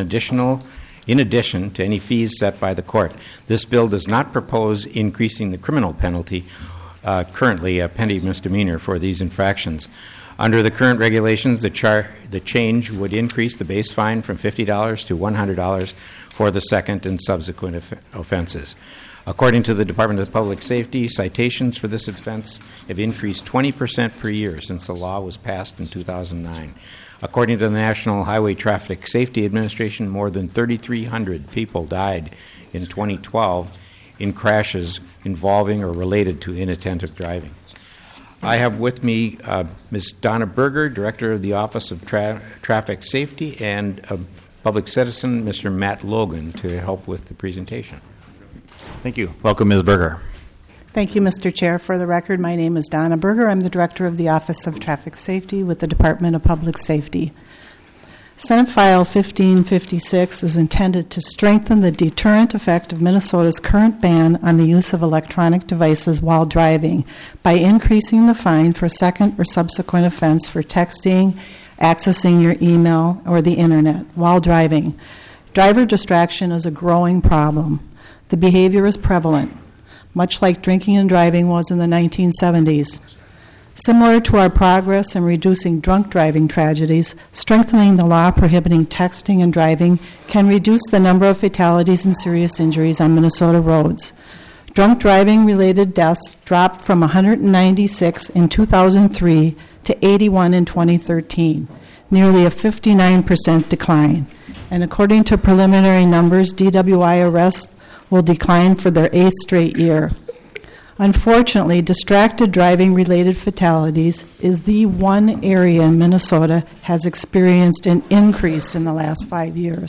addition to any fees set by the court. This bill does not propose increasing the criminal penalty, currently a petty misdemeanor for these infractions. Under the current regulations, the change would increase the base fine from $50 to $100 for the second and subsequent offenses. According to the Department of Public Safety, citations for this offense have increased 20% per year since the law was passed in 2009. According to the National Highway Traffic Safety Administration, more than 3,300 people died in 2012 in crashes involving or related to inattentive driving. I have with me Ms. Donna Berger, Director of the Office of Traffic Safety, and a public citizen, Mr. Matt Logan, to help with the presentation.
Thank you. Welcome, Ms. Berger.
Thank you, Mr. Chair. For the record, my name is Donna Berger. I'm the Director of the Office of Traffic Safety with the Department of Public Safety. Senate File 1556 is intended to strengthen the deterrent effect of Minnesota's current ban on the use of electronic devices while driving by increasing the fine for second or subsequent offense for texting, accessing your email, or the internet while driving. Driver distraction is a growing problem. The behavior is prevalent, much like drinking and driving was in the 1970s. Similar to our progress in reducing drunk driving tragedies, strengthening the law prohibiting texting and driving can reduce the number of fatalities and serious injuries on Minnesota roads. Drunk driving-related deaths dropped from 196 in 2003 to 81 in 2013, nearly a 59% decline. And according to preliminary numbers, DWI arrests will decline for their 8th straight year. Unfortunately, distracted driving-related fatalities is the one area in Minnesota has experienced an increase in the last 5 years.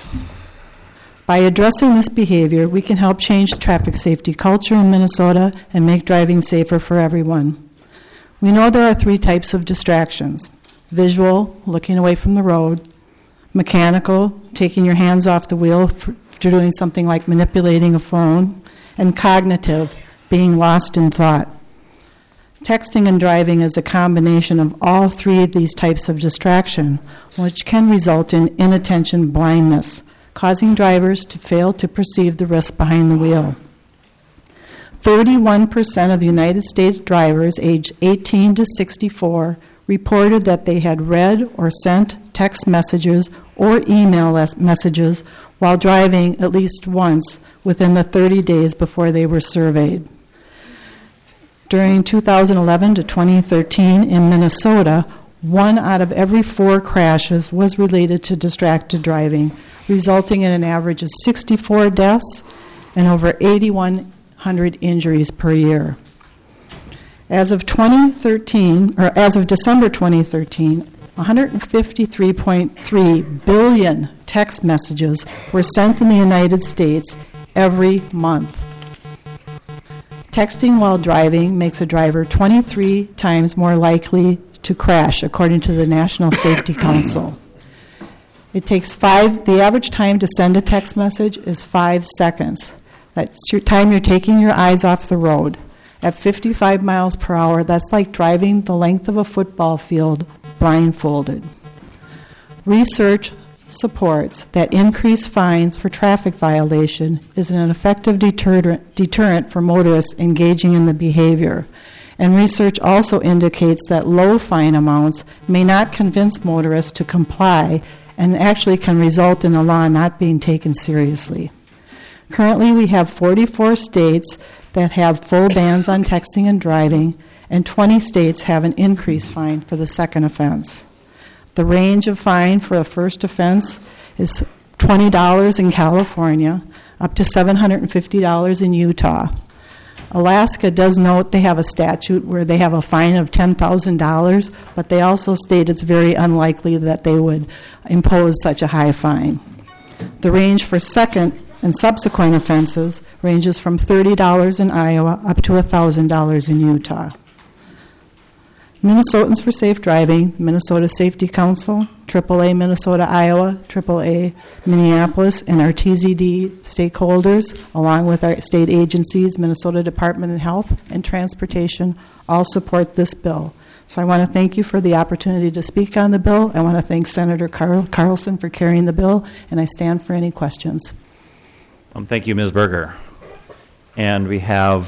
By addressing this behavior, we can help change the traffic safety culture in Minnesota and make driving safer for everyone. We know there are 3 types of distractions: visual, looking away from the road; mechanical, taking your hands off the wheel for doing something like manipulating a phone; and cognitive, being lost in thought. Texting and driving is a combination of all 3 of these types of distraction, which can result in inattention blindness, causing drivers to fail to perceive the risk behind the wheel. 31% of United States drivers aged 18 to 64 reported that they had read or sent text messages or email messages while driving at least once within the 30 days before they were surveyed. During 2011 to 2013 in Minnesota, 1 out of every 4 crashes was related to distracted driving, resulting in an average of 64 deaths and over 8,100 injuries per year. As of December 2013, 153.3 billion text messages were sent in the United States every month. Texting while driving makes a driver 23 times more likely to crash, according to the National Safety Council. It takes the average time to send a text message is 5 seconds. That's your time you're taking your eyes off the road. At 55 miles per hour, that's like driving the length of a football field blindfolded. Research supports that increased fines for traffic violation is an effective deterrent for motorists engaging in the behavior. And research also indicates that low fine amounts may not convince motorists to comply, and actually can result in the law not being taken seriously. Currently, we have 44 states that have full bans on texting and driving, and 20 states have an increased fine for the second offense. The range of fine for a first offense is $20 in California, up to $750 in Utah. Alaska does note they have a statute where they have a fine of $10,000, but they also state it's very unlikely that they would impose such a high fine. The range for second and subsequent offenses ranges from $30 in Iowa up to $1,000 in Utah. Minnesotans for Safe Driving, Minnesota Safety Council, AAA Minnesota Iowa, AAA Minneapolis, and our TZD stakeholders, along with our state agencies, Minnesota Department of Health and Transportation, all support this bill. So I want to thank you for the opportunity to speak on the bill. I want to thank Senator Carlson for carrying the bill, and I stand for any questions.
Thank you, Ms. Berger. And we have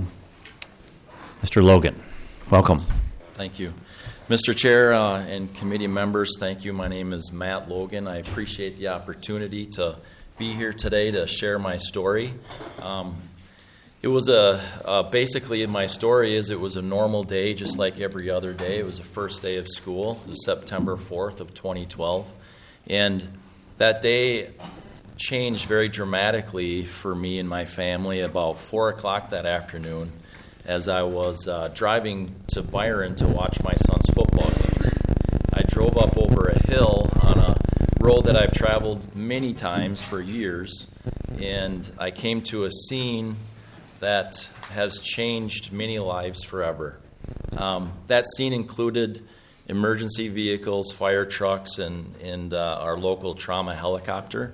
Mr. Logan. Welcome.
Thank you. Mr. Chair and committee members, thank you. My name is Matt Logan. I appreciate the opportunity to be here today to share my story. It was basically my story is it was a normal day just like every other day. It was the first day of school. It was September 4th of 2012. And that day changed very dramatically for me and my family about 4 o'clock that afternoon as I was driving to Byron to watch my son's football game. I drove up over a hill on a road that I've traveled many times for years, and I came to a scene that has changed many lives forever. That scene included emergency vehicles, fire trucks, and our local trauma helicopter.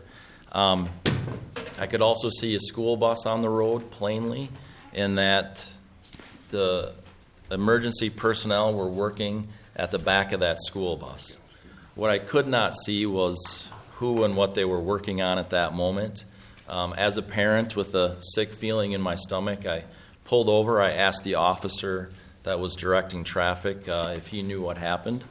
I could also see a school bus on the road plainly, and that the emergency personnel were working at the back of that school bus. What I could not see was who and what they were working on at that moment. As a parent with a sick feeling in my stomach, I pulled over. I asked the officer that was directing traffic if he knew what happened.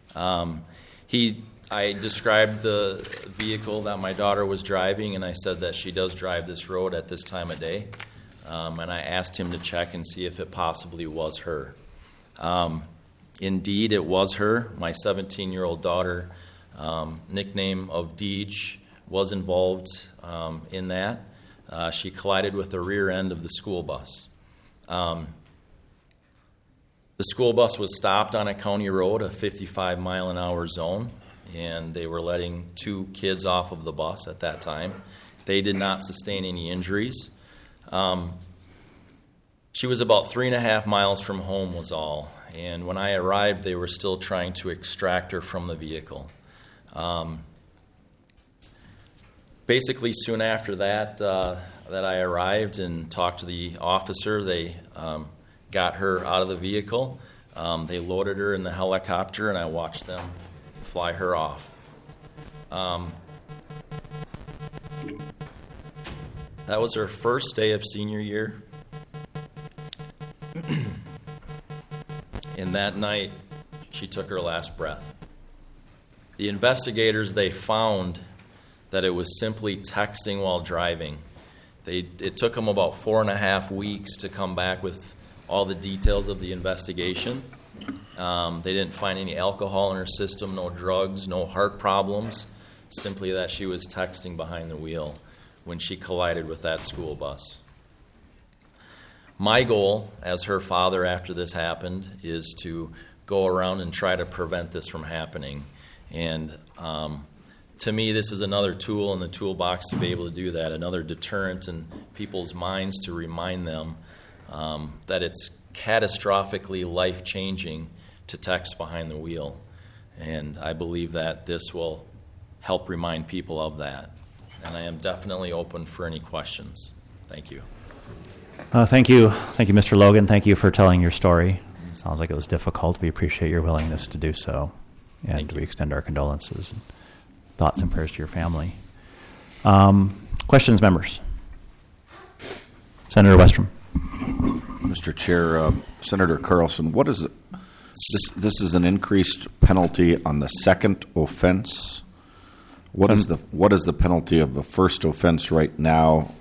I described the vehicle that my daughter was driving, and I said that she does drive this road at this time of day. And I asked him to check and see if it possibly was her. Indeed, it was her. My 17-year-old daughter, nickname of Deej, was involved in that. She collided with the rear end of the school bus. The school bus was stopped on a county road, a 55-mile-an-hour zone, and they were letting 2 kids off of the bus at that time. They did not sustain any injuries. She was about 3.5 miles from home was all, and when I arrived, they were still trying to extract her from the vehicle. Basically, soon after that I arrived and talked to the officer, they got her out of the vehicle. They loaded her in the helicopter, and I watched them fly her off. That was her first day of senior year. And that night, she took her last breath. The investigators, they found that it was simply texting while driving. It took them about 4.5 weeks to come back with all the details of the investigation. They didn't find any alcohol in her system, no drugs, no heart problems, simply that she was texting behind the wheel when she collided with that school bus. My goal as her father after this happened is to go around and try to prevent this from happening. And to me, this is another tool in the toolbox to be able to do that, another deterrent in people's minds to remind them that it's catastrophically life-changing to text behind the wheel. And I believe that this will help remind people of that. And I am definitely open for any questions. Thank you.
Thank you, Mr. Logan. Thank you for telling your story. It sounds like it was difficult. We appreciate your willingness to do so, and we extend our condolences and thoughts and prayers to your family. Questions, members? Senator Westrom.
Mr. Chair, Senator Carlson, what is it? This is an increased penalty on the second offense. What is the penalty of the first offense right now?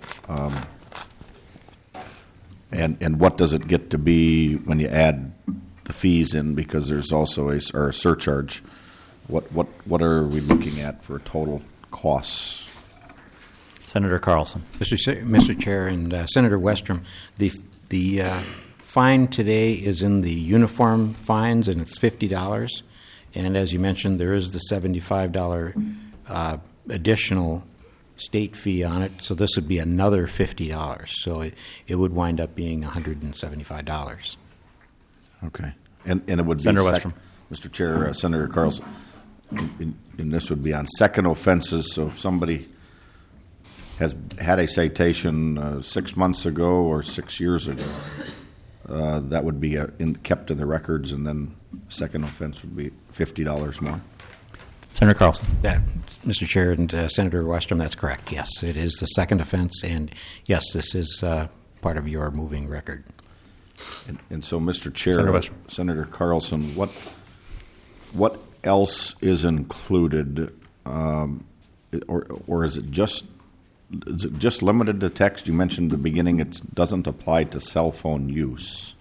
And what does it get to be when you add the fees in, because there's also a surcharge? What are we looking at for total costs?
Senator Carlson.
Mr. Chair and Senator Westrom, the fine today is in the uniform fines, and it's $50. And as you mentioned, there is the $75 additional state fee on it, so this would be another $50. So it would wind up being $175.
Okay. And it would be
Senator Westrom.
Mr. Chair, Senator Carlson, and this would be on second offenses. So if somebody has had a citation 6 months ago or 6 years ago, that would be kept in the records, and then second offense would be $50 more.
Senator Carlson.
Mr. Chair and Senator Westrom, that's correct. Yes, it is the second offense, and yes, this is part of your moving record.
And so, Mr. Chair, Senator Carlson, what else is included, or is it just limited to text? You mentioned at the beginning it doesn't apply to cell phone use.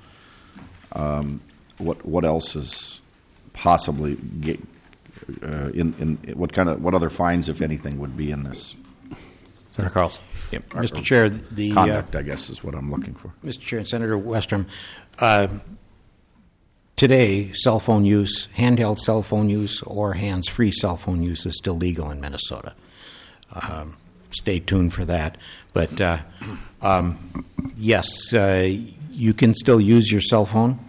What else is possibly what other fines, if anything, would be in this?
Senator Carlson.
Yep. Mr. Chair, the
conduct, I guess, is what I'm looking for.
Mr. Chair and Senator Westrom, today, cell phone use, handheld cell phone use, or hands-free cell phone use is still legal in Minnesota. Stay tuned for that. But yes, you can still use your cell phone.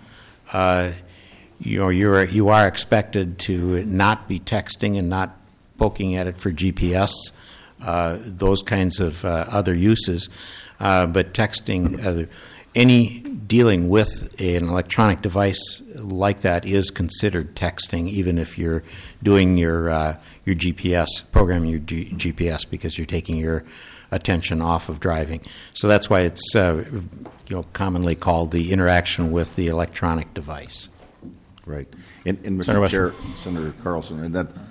You are expected to not be texting and not poking at it for GPS, those kinds of other uses. But texting, any dealing with an electronic device like that is considered texting, even if you're doing your GPS, programming your GPS, because you're taking your attention off of driving. So that's why it's commonly called the interaction with the electronic device.
Right. And Mr. Chair, Senator Carlson, and that,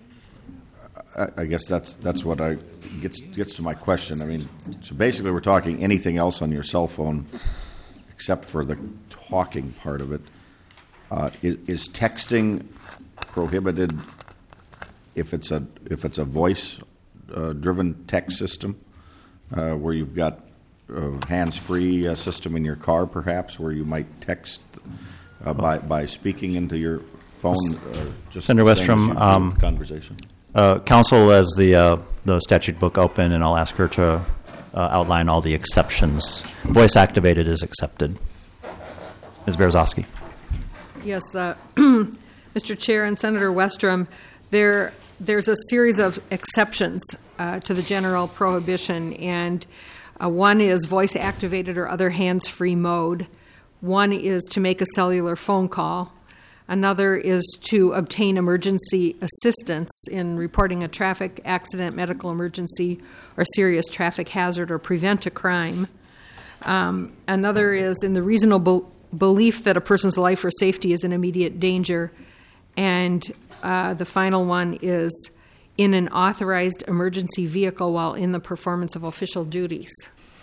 I guess that's what gets to my question. I mean, so basically we're talking anything else on your cell phone except for the talking part of it. Is texting prohibited if it's a voice driven text system where you've got a hands-free system in your car, perhaps, where you might text by speaking into your phone, just
Senator Westrom,
conversation.
Council has the statute book open, and I'll ask her to outline all the exceptions. Voice activated is accepted. Ms. Berezovsky.
Yes, Mr. Chair and Senator Westrom, there's a series of exceptions to the general prohibition, and one is voice activated or other hands-free mode. One is to make a cellular phone call. Another is to obtain emergency assistance in reporting a traffic accident, medical emergency, or serious traffic hazard, or prevent a crime. Another is in the reasonable belief that a person's life or safety is in immediate danger. And the final one is in an authorized emergency vehicle while in the performance of official duties.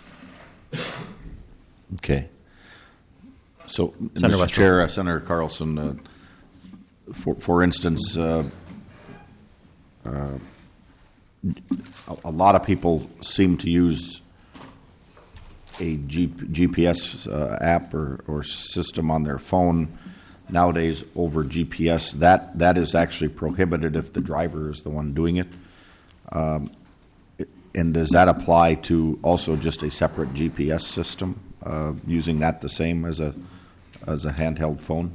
Okay. So,
Senator
Mr. Chair, Senator Carlson, for instance, a lot of people seem to use a GPS app or system on their phone nowadays over GPS. That is actually prohibited if the driver is the one doing it. And does that apply to also just a separate GPS system, using that the same as a handheld phone?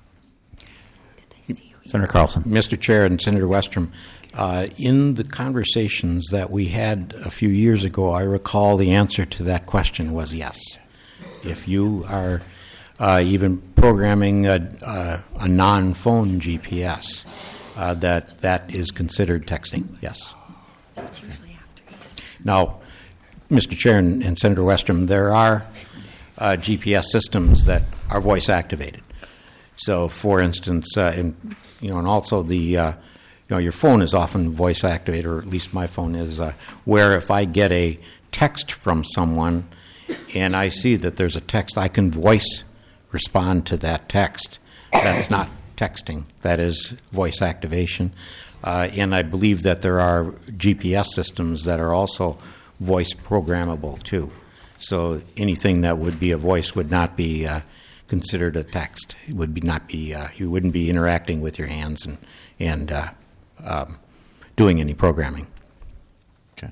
Senator Carlson.
Mr. Chair and Senator Westrom, in the conversations that we had a few years ago, I recall the answer to that question was yes. If you are even programming a non-phone GPS, that is considered texting, yes. Now, Mr. Chair and Senator Westrom, there are GPS systems that are voice activated. So, for instance, and also the your phone is often voice activated, or at least my phone is, where if I get a text from someone and I see that there's a text, I can voice respond to that text. That's not texting. That is voice activation. And I believe that there are GPS systems that are also voice programmable too. So anything that would be a voice would not be considered a text. It would be not be you wouldn't be interacting with your hands and doing any programming.
Okay.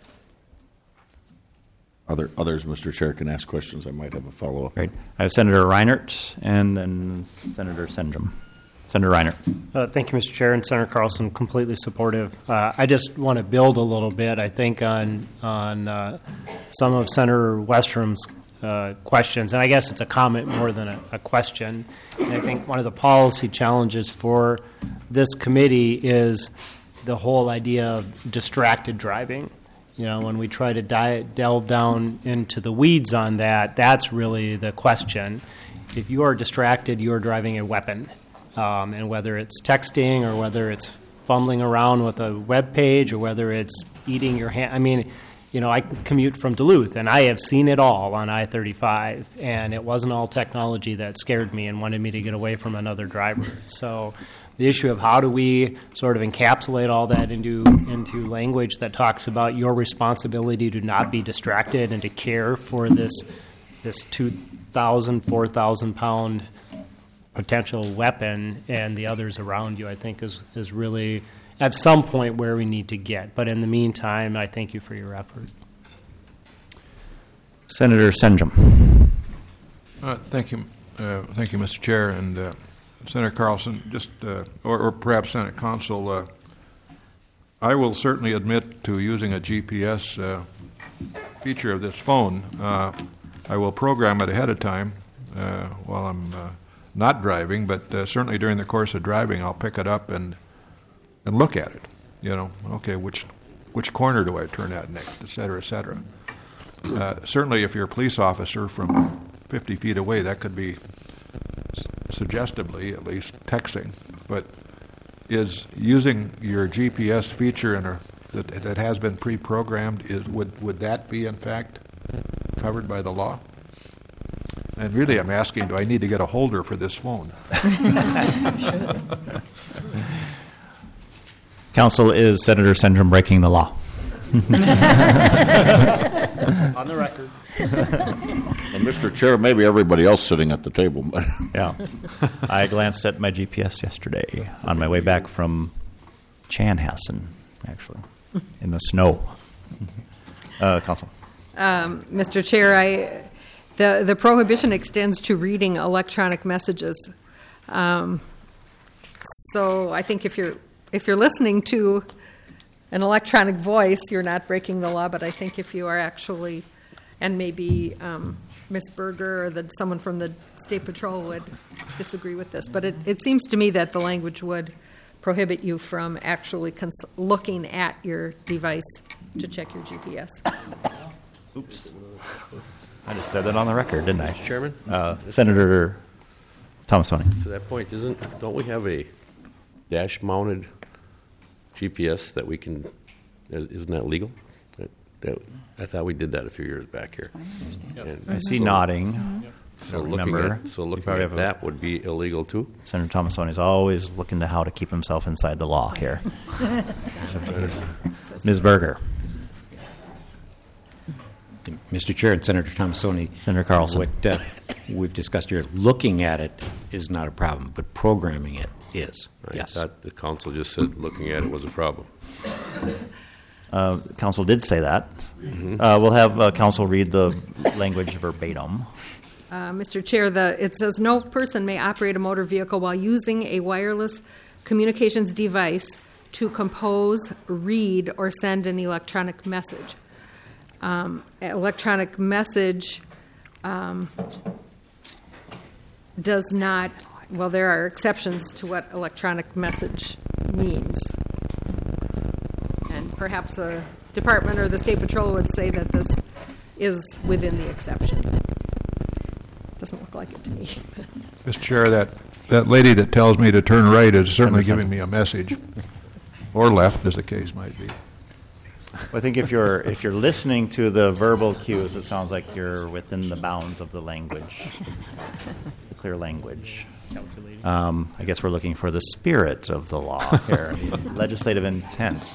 Others, Mr. Chair, can ask questions. I might have a follow-up.
Great. I have Senator Reinert and then Senator Sendrum. Senator Reinert.
Thank you, Mr. Chair, and Senator Carlson, completely supportive. I just want to build a little bit, I think, on some of Senator Westrum's questions, and I guess it's a comment more than a question. And I think one of the policy challenges for this committee is the whole idea of distracted driving. When we try to delve down into the weeds on that, that's really the question. If you are distracted, you are driving a weapon. And whether it's texting or whether it's fumbling around with a web page or whether it's eating your hand. I mean, I commute from Duluth, and I have seen it all on I-35, and it wasn't all technology that scared me and wanted me to get away from another driver. So the issue of how do we sort of encapsulate all that into language that talks about your responsibility to not be distracted and to care for this 2,000, 4,000-pound potential weapon and the others around you, I think is really at some point where we need to get. But in the meantime, I thank you for your effort.
Senator Sendrum.
Thank you, Mr. Chair, and Senator Carlson. Just or perhaps Senate Counsel. I will certainly admit to using a GPS feature of this phone. I will program it ahead of time while I'm not driving, but certainly during the course of driving, I'll pick it up and look at it. Okay, which corner do I turn at next, et cetera, et cetera. Certainly, if you're a police officer from 50 feet away, that could be suggestively, at least, texting. But is using your GPS feature that has been pre-programmed, would that be, in fact, covered by the law? And really, I'm asking, do I need to get a holder for this phone?
Counsel, is Senator Sendrum breaking the law?
On the record.
And Mr. Chair, maybe everybody else sitting at the table.
Yeah. I glanced at my GPS yesterday on my way back from Chanhassen, actually, in the snow. Counsel.
Mr. Chair, the prohibition extends to reading electronic messages. So I think if you're listening to an electronic voice, you're not breaking the law. But I think if you are actually, and maybe Ms. Berger or someone from the State Patrol would disagree with this, but it seems to me that the language would prohibit you from actually looking at your device to check your GPS.
Oops. I just said that on the record, didn't I?
Chairman?
Senator Thomasoni.
To that point, don't we have a dash-mounted GPS that we can? Isn't that legal? I thought we did that a few years back here.
I see nodding.
So looking at that would be illegal too.
Senator Thomasoni is always looking to how to keep himself inside the law here. Ms. Berger.
Mr. Chair and Senator Thomasoni.
Senator Carlson.
What we've discussed here, looking at it is not a problem, but programming it is.
I thought the council just said looking at it was a problem.
Council did say that.
Mm-hmm.
We'll have council read the language verbatim.
Mr. Chair, it says no person may operate a motor vehicle while using a wireless communications device to compose, read, or send an electronic message. Electronic message does not, well, there are exceptions to what electronic message means. And perhaps the department or the State Patrol would say that this is within the exception. Doesn't look like it to me.
Mr. Chair, that lady that tells me to turn right is certainly giving me a message. or left, as the case might be.
Well, I think if you're listening to the verbal cues, it sounds like you're within the bounds of the language, the clear language. I guess we're looking for the spirit of the law here, legislative intent.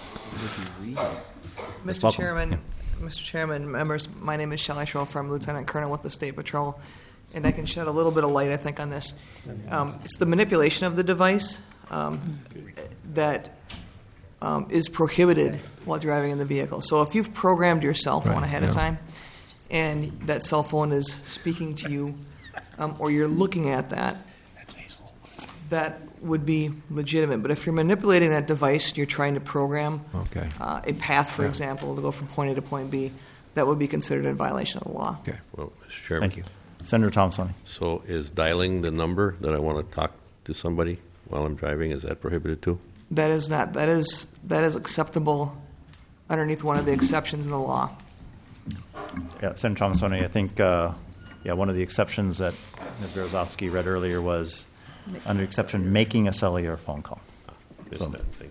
Mr. Chairman, Mr. Chairman, members, my name is Shelley Schroff. I'm Lieutenant Colonel with the State Patrol, and I can shed a little bit of light, I think, on this. It's the manipulation of the device that is prohibited while driving in the vehicle. So if you've programmed your cell phone ahead of time, and that cell phone is speaking to you, or you're looking at that, that would be legitimate. But if you're manipulating that device, you're trying to program a path, for example, to go from point A to point B, that would be considered a violation of the law.
Okay. Well, Mr. Chairman.
Thank you. Senator Thompson.
So is dialing the number that I want to talk to somebody while I'm driving, is that prohibited too?
That is not. That is acceptable underneath one of the exceptions in the law.
Yeah, Senator Thompson, I think one of the exceptions that Ms. Berezovsky read earlier was under exception making a cellular phone call.
Missed that. Thank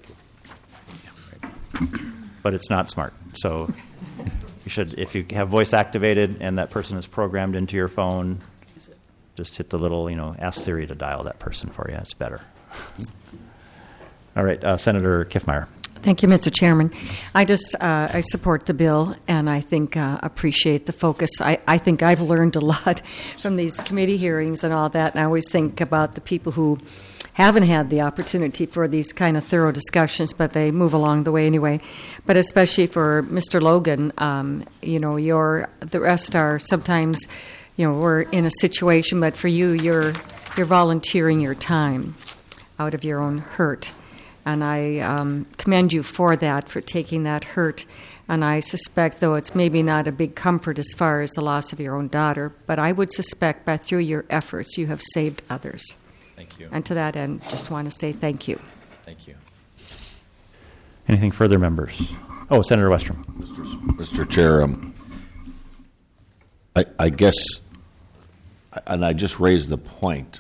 you.
But it's not smart. So you should, if you have voice activated and that person is programmed into your phone, just hit the little, ask Siri to dial that person for you. It's better. All right, Senator Kiffmeyer.
Thank you, Mr. Chairman. I support the bill, and I think appreciate the focus. I think I've learned a lot from these committee hearings and all that, and I always think about the people who haven't had the opportunity for these kind of thorough discussions, but they move along the way anyway. But especially for Mr. Logan, the rest are sometimes, we're in a situation, but for you, you're volunteering your time out of your own hurt. And I commend you for that, for taking that hurt. And I suspect, though it's maybe not a big comfort as far as the loss of your own daughter, but I would suspect that through your efforts you have saved others.
Thank you.
And to that end, just want to say thank you.
Thank you.
Anything further, members? Oh, Senator Westrom.
Mr. Chair, I guess, and I just raised the point,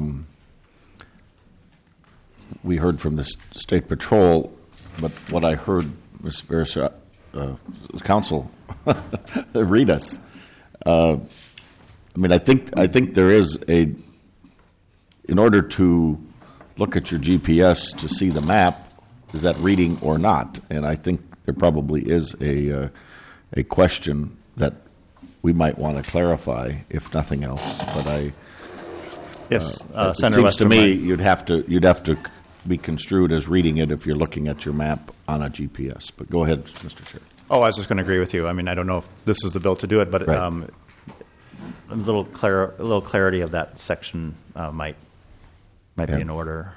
we heard from the State Patrol, but what I heard Ms. Versa, counsel read us. I think there is in order to look at your GPS to see the map, is that reading or not? And I think there probably is a question that we might want to clarify, if nothing else. But
yes,
it
Senator
seems to
Westrom,
me you'd have to be construed as reading it if you're looking at your map on a GPS. But go ahead, Mr. Chair.
Oh, I was just going to agree with you. I don't know if this is the bill to do it, but
right.
A little clarity of that section might be in order.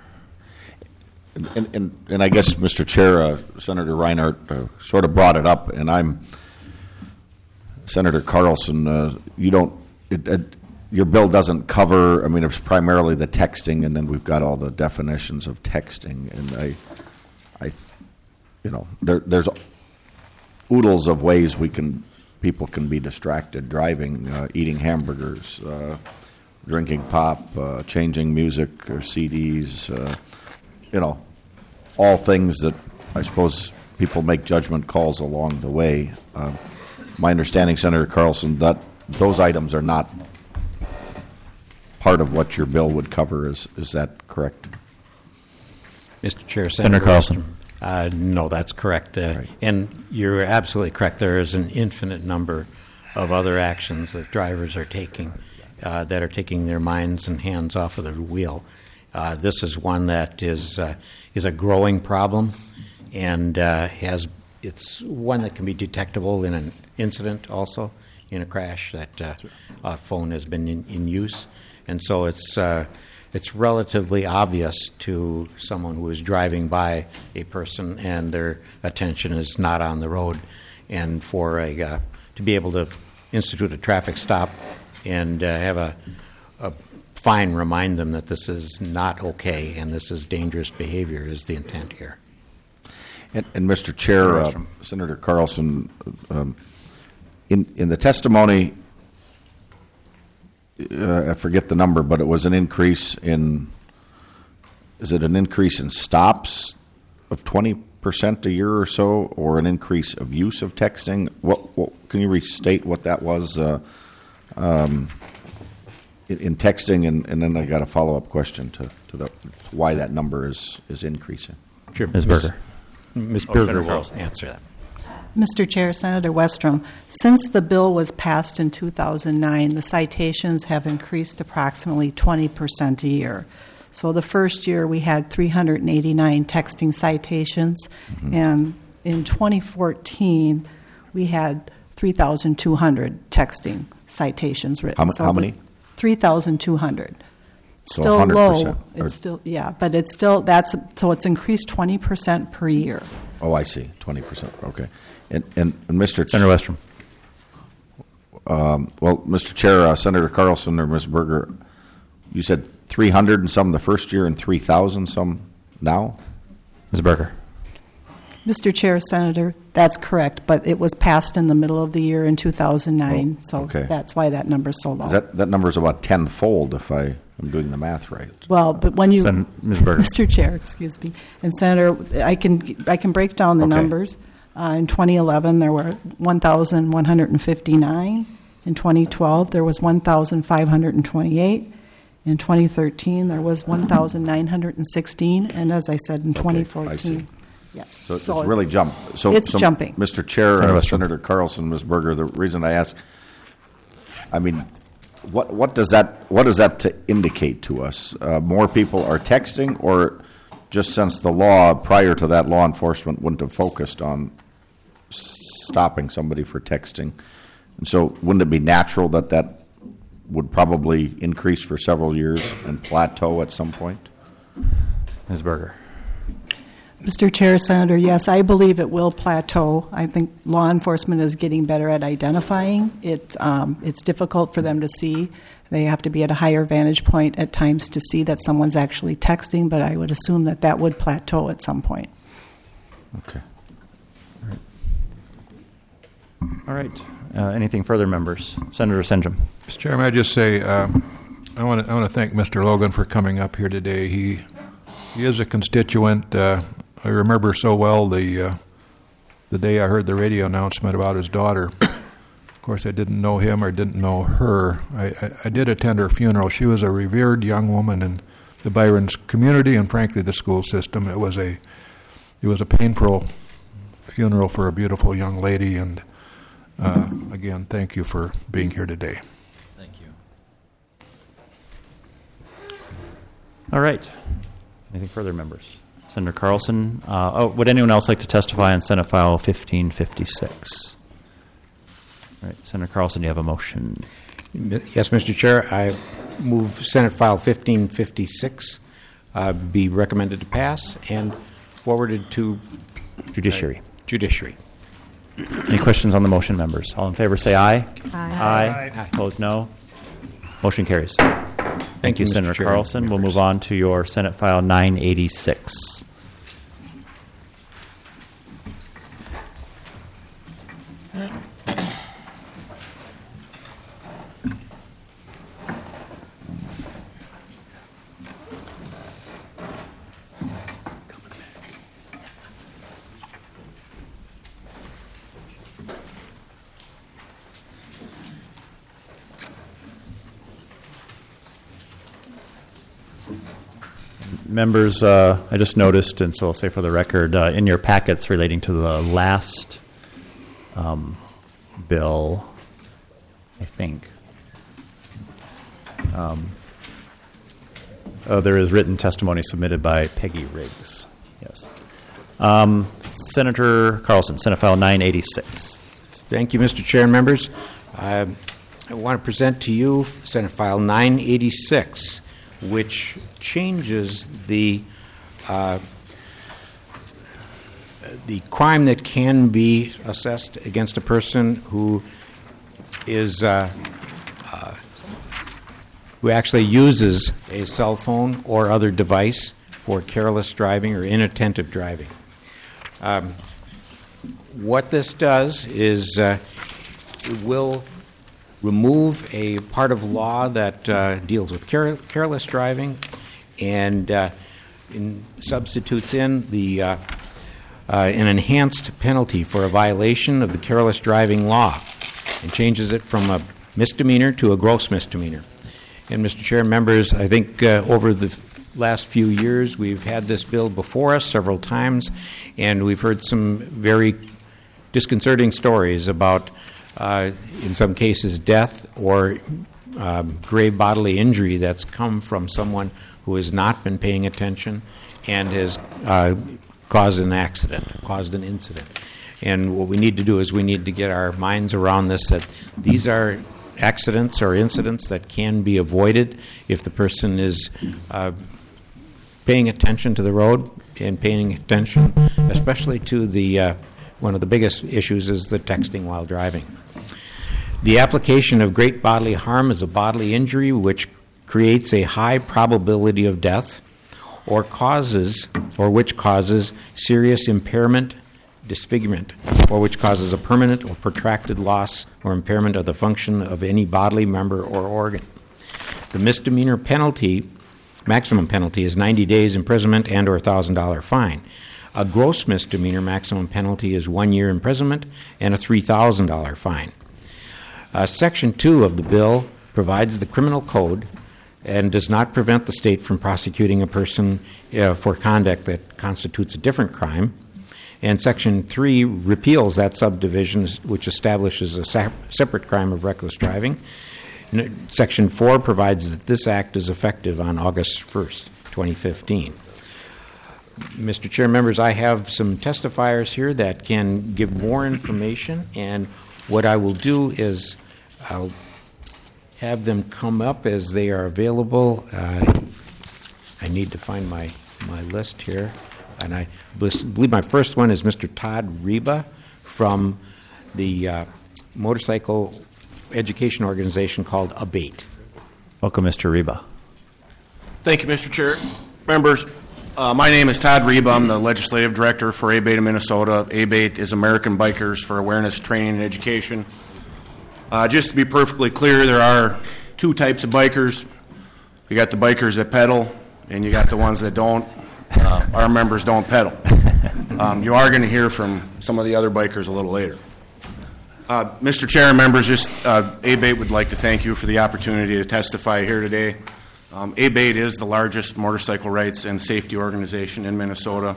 And I guess, Mr. Chair, Senator Reinhardt sort of brought it up, and Senator Carlson, your bill doesn't cover, it's primarily the texting, and then we've got all the definitions of texting, and there's oodles of ways people can be distracted driving, eating hamburgers, drinking pop, changing music or CDs, all things that I suppose people make judgment calls along the way. My understanding, Senator Carlson, that those items are not part of what your bill would cover. Is that correct?
Mr. Chair,
Senator Carlson.
No, that's correct.
Right.
And you're absolutely correct. There is an infinite number of other actions that drivers are taking that are taking their minds and hands off of the wheel. This is one that is a growing problem, and it's one that can be detectable in an incident, also in a crash that a phone has been in use, and so it's relatively obvious to someone who is driving by a person and their attention is not on the road, and for to be able to institute a traffic stop and have a fine remind them that this is not okay and this is dangerous behavior is the intent here.
And Mr. Chair, Senator Carlson, in the testimony, I forget the number, but it was an increase in, is it an increase in stops of 20%? 20% a year or so, or an increase of use of texting? What can you restate what that was in texting? And then I got a follow-up question to why that number is increasing.
Sure, Ms. Berger.
Ms. Berger will answer that.
Mr. Chair, Senator Westrom, since the bill was passed in 2009, the citations have increased approximately 20% a year. So the first year we had 389 texting citations, and in 2014 we had 3,200 texting citations written.
How many?
3,200.
So
Still
100%.
low. It's still, yeah, but it's still, so it's increased 20% per year.
Oh, I see, 20%. Okay, and Mr.
Senator Westrom.
Well, Mr. Chair, Senator Carlson or Ms. Berger, you said 300 and some the first year and 3,000 some now?
Ms. Berger.
Mr. Chair, Senator, that's correct, but it was passed in the middle of the year in 2009, so
okay.
that's why that number's so low.
That number is about tenfold if I'm doing the math right.
Well, but when you,
Ms. Berger.
Mr. Chair, excuse me, and Senator, I can break down the numbers. In 2011, there were 1,159. In 2012, there was 1,528. In 2013, there was 1,916, and as I said, in 2014, yes.
So it's really jumped. So
it's jumping.
Mr. Chair, Senator Carlson, Ms. Berger, the reason I ask, I mean, what does that to indicate to us? More people are texting, or just since the law, prior to that, law enforcement wouldn't have focused on stopping somebody for texting? And so wouldn't it be natural that would probably increase for several years and plateau at some point?
Ms. Berger.
Mr. Chair, Senator, yes, I believe it will plateau. I think law enforcement is getting better at identifying. It's difficult for them to see. They have to be at a higher vantage point at times to see that someone's actually texting, but I would assume that would plateau at some point.
Okay.
All right. Anything further, members? Senator Senjum.
Mr. Chairman, I just say I want to thank Mr. Logan for coming up here today. He is a constituent. I remember so well the day I heard the radio announcement about his daughter. Of course, I didn't know him or didn't know her. I did attend her funeral. She was a revered young woman in the Byron's community and, frankly, the school system. It was a painful funeral for a beautiful young lady, and again, thank you for being here today.
Thank you.
All right. Anything further, members? Senator Carlson. Would anyone else like to testify on Senate File 1556? All right. Senator Carlson, you have a motion.
Yes, Mr. Chair. I move Senate File 1556 be recommended to pass and forwarded to
Judiciary.
Judiciary.
Any questions on the motion, members? All in favor say aye.
Aye.
Aye. Opposed, no. Motion carries.
Thank you, Mr.
Senator
Chair.
Carlson. We'll move on to your Senate File 986. Members, I just noticed, and so I'll say for the record, in your packets relating to the last bill, I think, there is written testimony submitted by Peggy Riggs. Yes. Senator Carlson, Senate File 986.
Thank you, Mr. Chair and members. I want to present to you Senate File 986, which changes the crime that can be assessed against a person who is who actually uses a cell phone or other device for careless driving or inattentive driving. What this does is it will remove a part of law that deals with careless driving and substitutes in the an enhanced penalty for a violation of the careless driving law and changes it from a misdemeanor to a gross misdemeanor. And Mr. Chair, members, I think over the last few years we've had this bill before us several times, and we've heard some very disconcerting stories about, in some cases, death or grave bodily injury that's come from someone who has not been paying attention and has caused an accident, caused an incident. And what we need to do is we need to get our minds around this, that these are accidents or incidents that can be avoided if the person is paying attention to the road and paying attention especially to the one of the biggest issues is the texting while driving. The application of great bodily harm is a bodily injury which creates a high probability of death or which causes serious impairment, disfigurement, or which causes a permanent or protracted loss or impairment of the function of any bodily member or organ. The misdemeanor penalty, maximum penalty, is 90 days imprisonment and or $1,000 fine. A gross misdemeanor maximum penalty is 1 year imprisonment and a $3,000 fine. Section 2 of the bill provides the criminal code and does not prevent the state from prosecuting a person for conduct that constitutes a different crime. And Section 3 repeals that subdivision, which establishes a separate crime of reckless driving. Section 4 provides that this act is effective on August 1st, 2015. Mr. Chair, members, I have some testifiers here that can give more information, and what I will do is I'll have them come up as they are available. I need to find my list here. And I believe my first one is Mr. Todd Reba from the motorcycle education organization called ABATE.
Welcome, Mr. Reba.
Thank you, Mr. Chair. Members, my name is Todd Reba. I'm the legislative director for ABATE of Minnesota. ABATE is American Bikers for Awareness, Training, and Education. Just to be perfectly clear, there are two types of bikers. You got the bikers that pedal, and you got the ones that don't. Our members don't pedal. You are going to hear from some of the other bikers a little later. Mr. Chair and members, ABATE would like to thank you for the opportunity to testify here today. ABATE is the largest motorcycle rights and safety organization in Minnesota.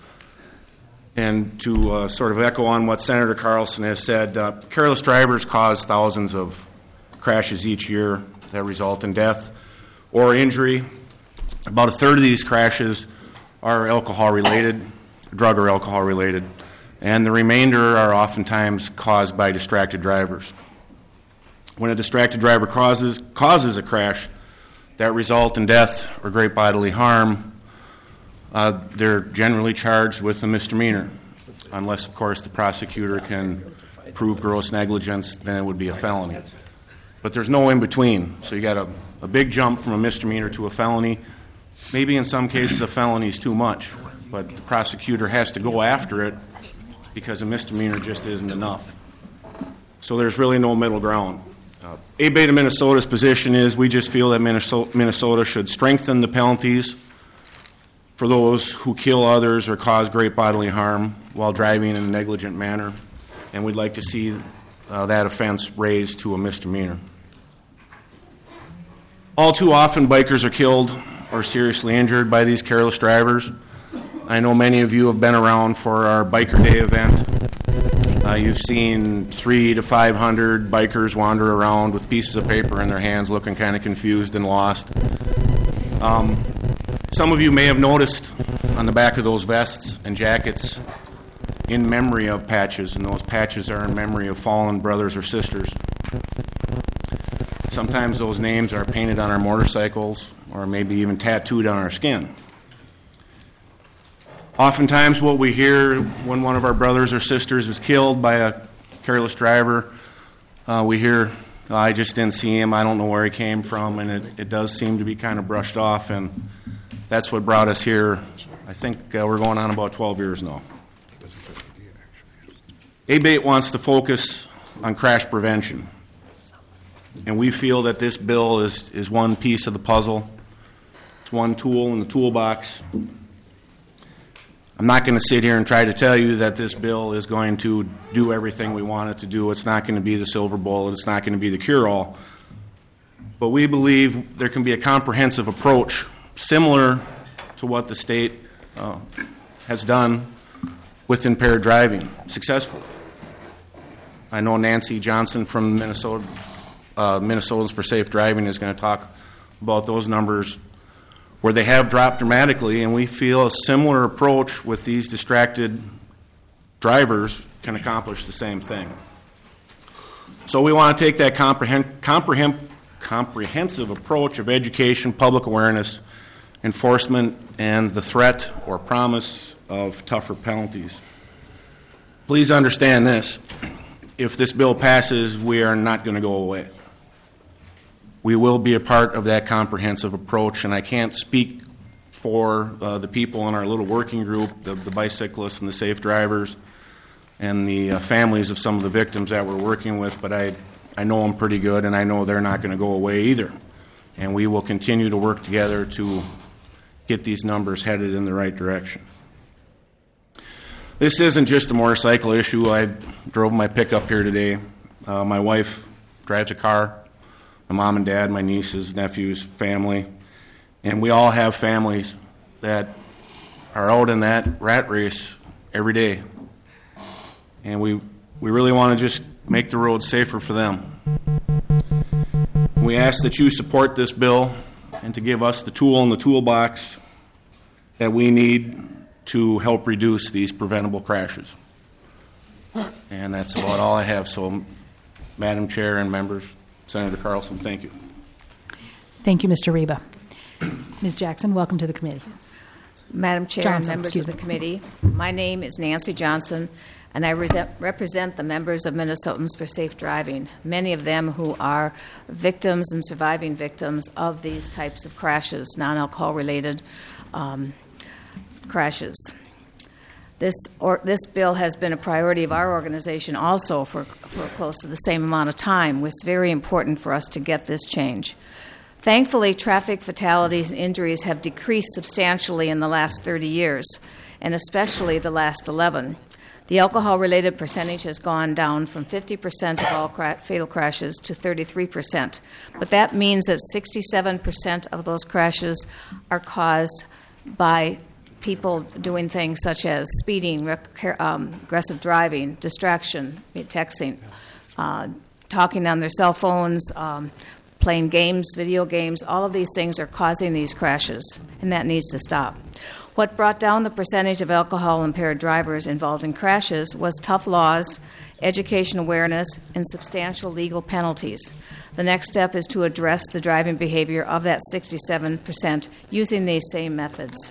And to sort of echo on what Senator Carlson has said, careless drivers cause thousands of crashes each year that result in death or injury. About a third of these crashes are alcohol-related, drug or alcohol-related, and the remainder are oftentimes caused by distracted drivers. When a distracted driver causes a crash that results in death or great bodily harm, they're generally charged with a misdemeanor. Unless, of course, the prosecutor can prove gross negligence, then it would be a felony. But there's no in-between, so you got a big jump from a misdemeanor to a felony. Maybe in some cases a felony is too much, but the prosecutor has to go after it because a misdemeanor just isn't enough. So there's really no middle ground. ABATE of Minnesota's position is we just feel that Minnesota should strengthen the penalties for those who kill others or cause great bodily harm while driving in a negligent manner, and we'd like to see that offense raised to a misdemeanor. All too often, bikers are killed or seriously injured by these careless drivers. I know many of you have been around for our Biker Day event. You've seen 300 to 500 bikers wander around with pieces of paper in their hands looking kind of confused and lost. Some of you may have noticed on the back of those vests and jackets in memory of patches, and those patches are in memory of fallen brothers or sisters. Sometimes those names are painted on our motorcycles or maybe even tattooed on our skin. Oftentimes what we hear when one of our brothers or sisters is killed by a careless driver, we hear, I just didn't see him, I don't know where he came from, and it does seem to be kind of brushed off, and that's what brought us here. I think we're going on about 12 years now. ABATE wants to focus on crash prevention, and we feel that this bill is one piece of the puzzle. It's one tool in the toolbox. I'm not going to sit here and try to tell you that this bill is going to do everything we want it to do. It's not going to be the silver bullet. It's not going to be the cure-all. But we believe there can be a comprehensive approach similar to what the state has done with impaired driving successfully. I know Nancy Johnson from Minnesotans for Safe Driving is going to talk about those numbers where they have dropped dramatically, and we feel a similar approach with these distracted drivers can accomplish the same thing. So we want to take that comprehensive approach of education, public awareness, enforcement, and the threat or promise of tougher penalties. Please understand this. If this bill passes, we are not going to go away. We will be a part of that comprehensive approach, and I can't speak for the people in our little working group, the bicyclists and the safe drivers, and the families of some of the victims that we're working with, but I know them pretty good, and I know they're not going to go away either. And we will continue to work together to get these numbers headed in the right direction. This isn't just a motorcycle issue. I drove my pickup here today. My wife drives a car. My mom and dad, my nieces, nephews, family. And we all have families that are out in that rat race every day. And we really want to just make the roads safer for them. We ask that you support this bill and to give us the tool in the toolbox that we need to help reduce these preventable crashes. And that's about all I have. So, Madam Chair and members, Senator Carlson, thank you.
Thank you, Mr. Reba. Ms. Jackson, welcome to the committee.
Madam Chair and members of the committee, my name is Nancy Johnson, and I represent the members of Minnesotans for Safe Driving, many of them who are victims and surviving victims of these types of crashes, non-alcohol related crashes. This bill has been a priority of our organization also for close to the same amount of time. It's very important for us to get this change. Thankfully, traffic fatalities and injuries have decreased substantially in the last 30 years, and especially the last 11. The alcohol-related percentage has gone down from 50% of all fatal crashes to 33%. But that means that 67% of those crashes are caused by people doing things such as speeding, aggressive driving, distraction, texting, talking on their cell phones, playing games, video games. All of these things are causing these crashes, and that needs to stop. What brought down the percentage of alcohol-impaired drivers involved in crashes was tough laws, education awareness, and substantial legal penalties. The next step is to address the driving behavior of that 67% using these same methods.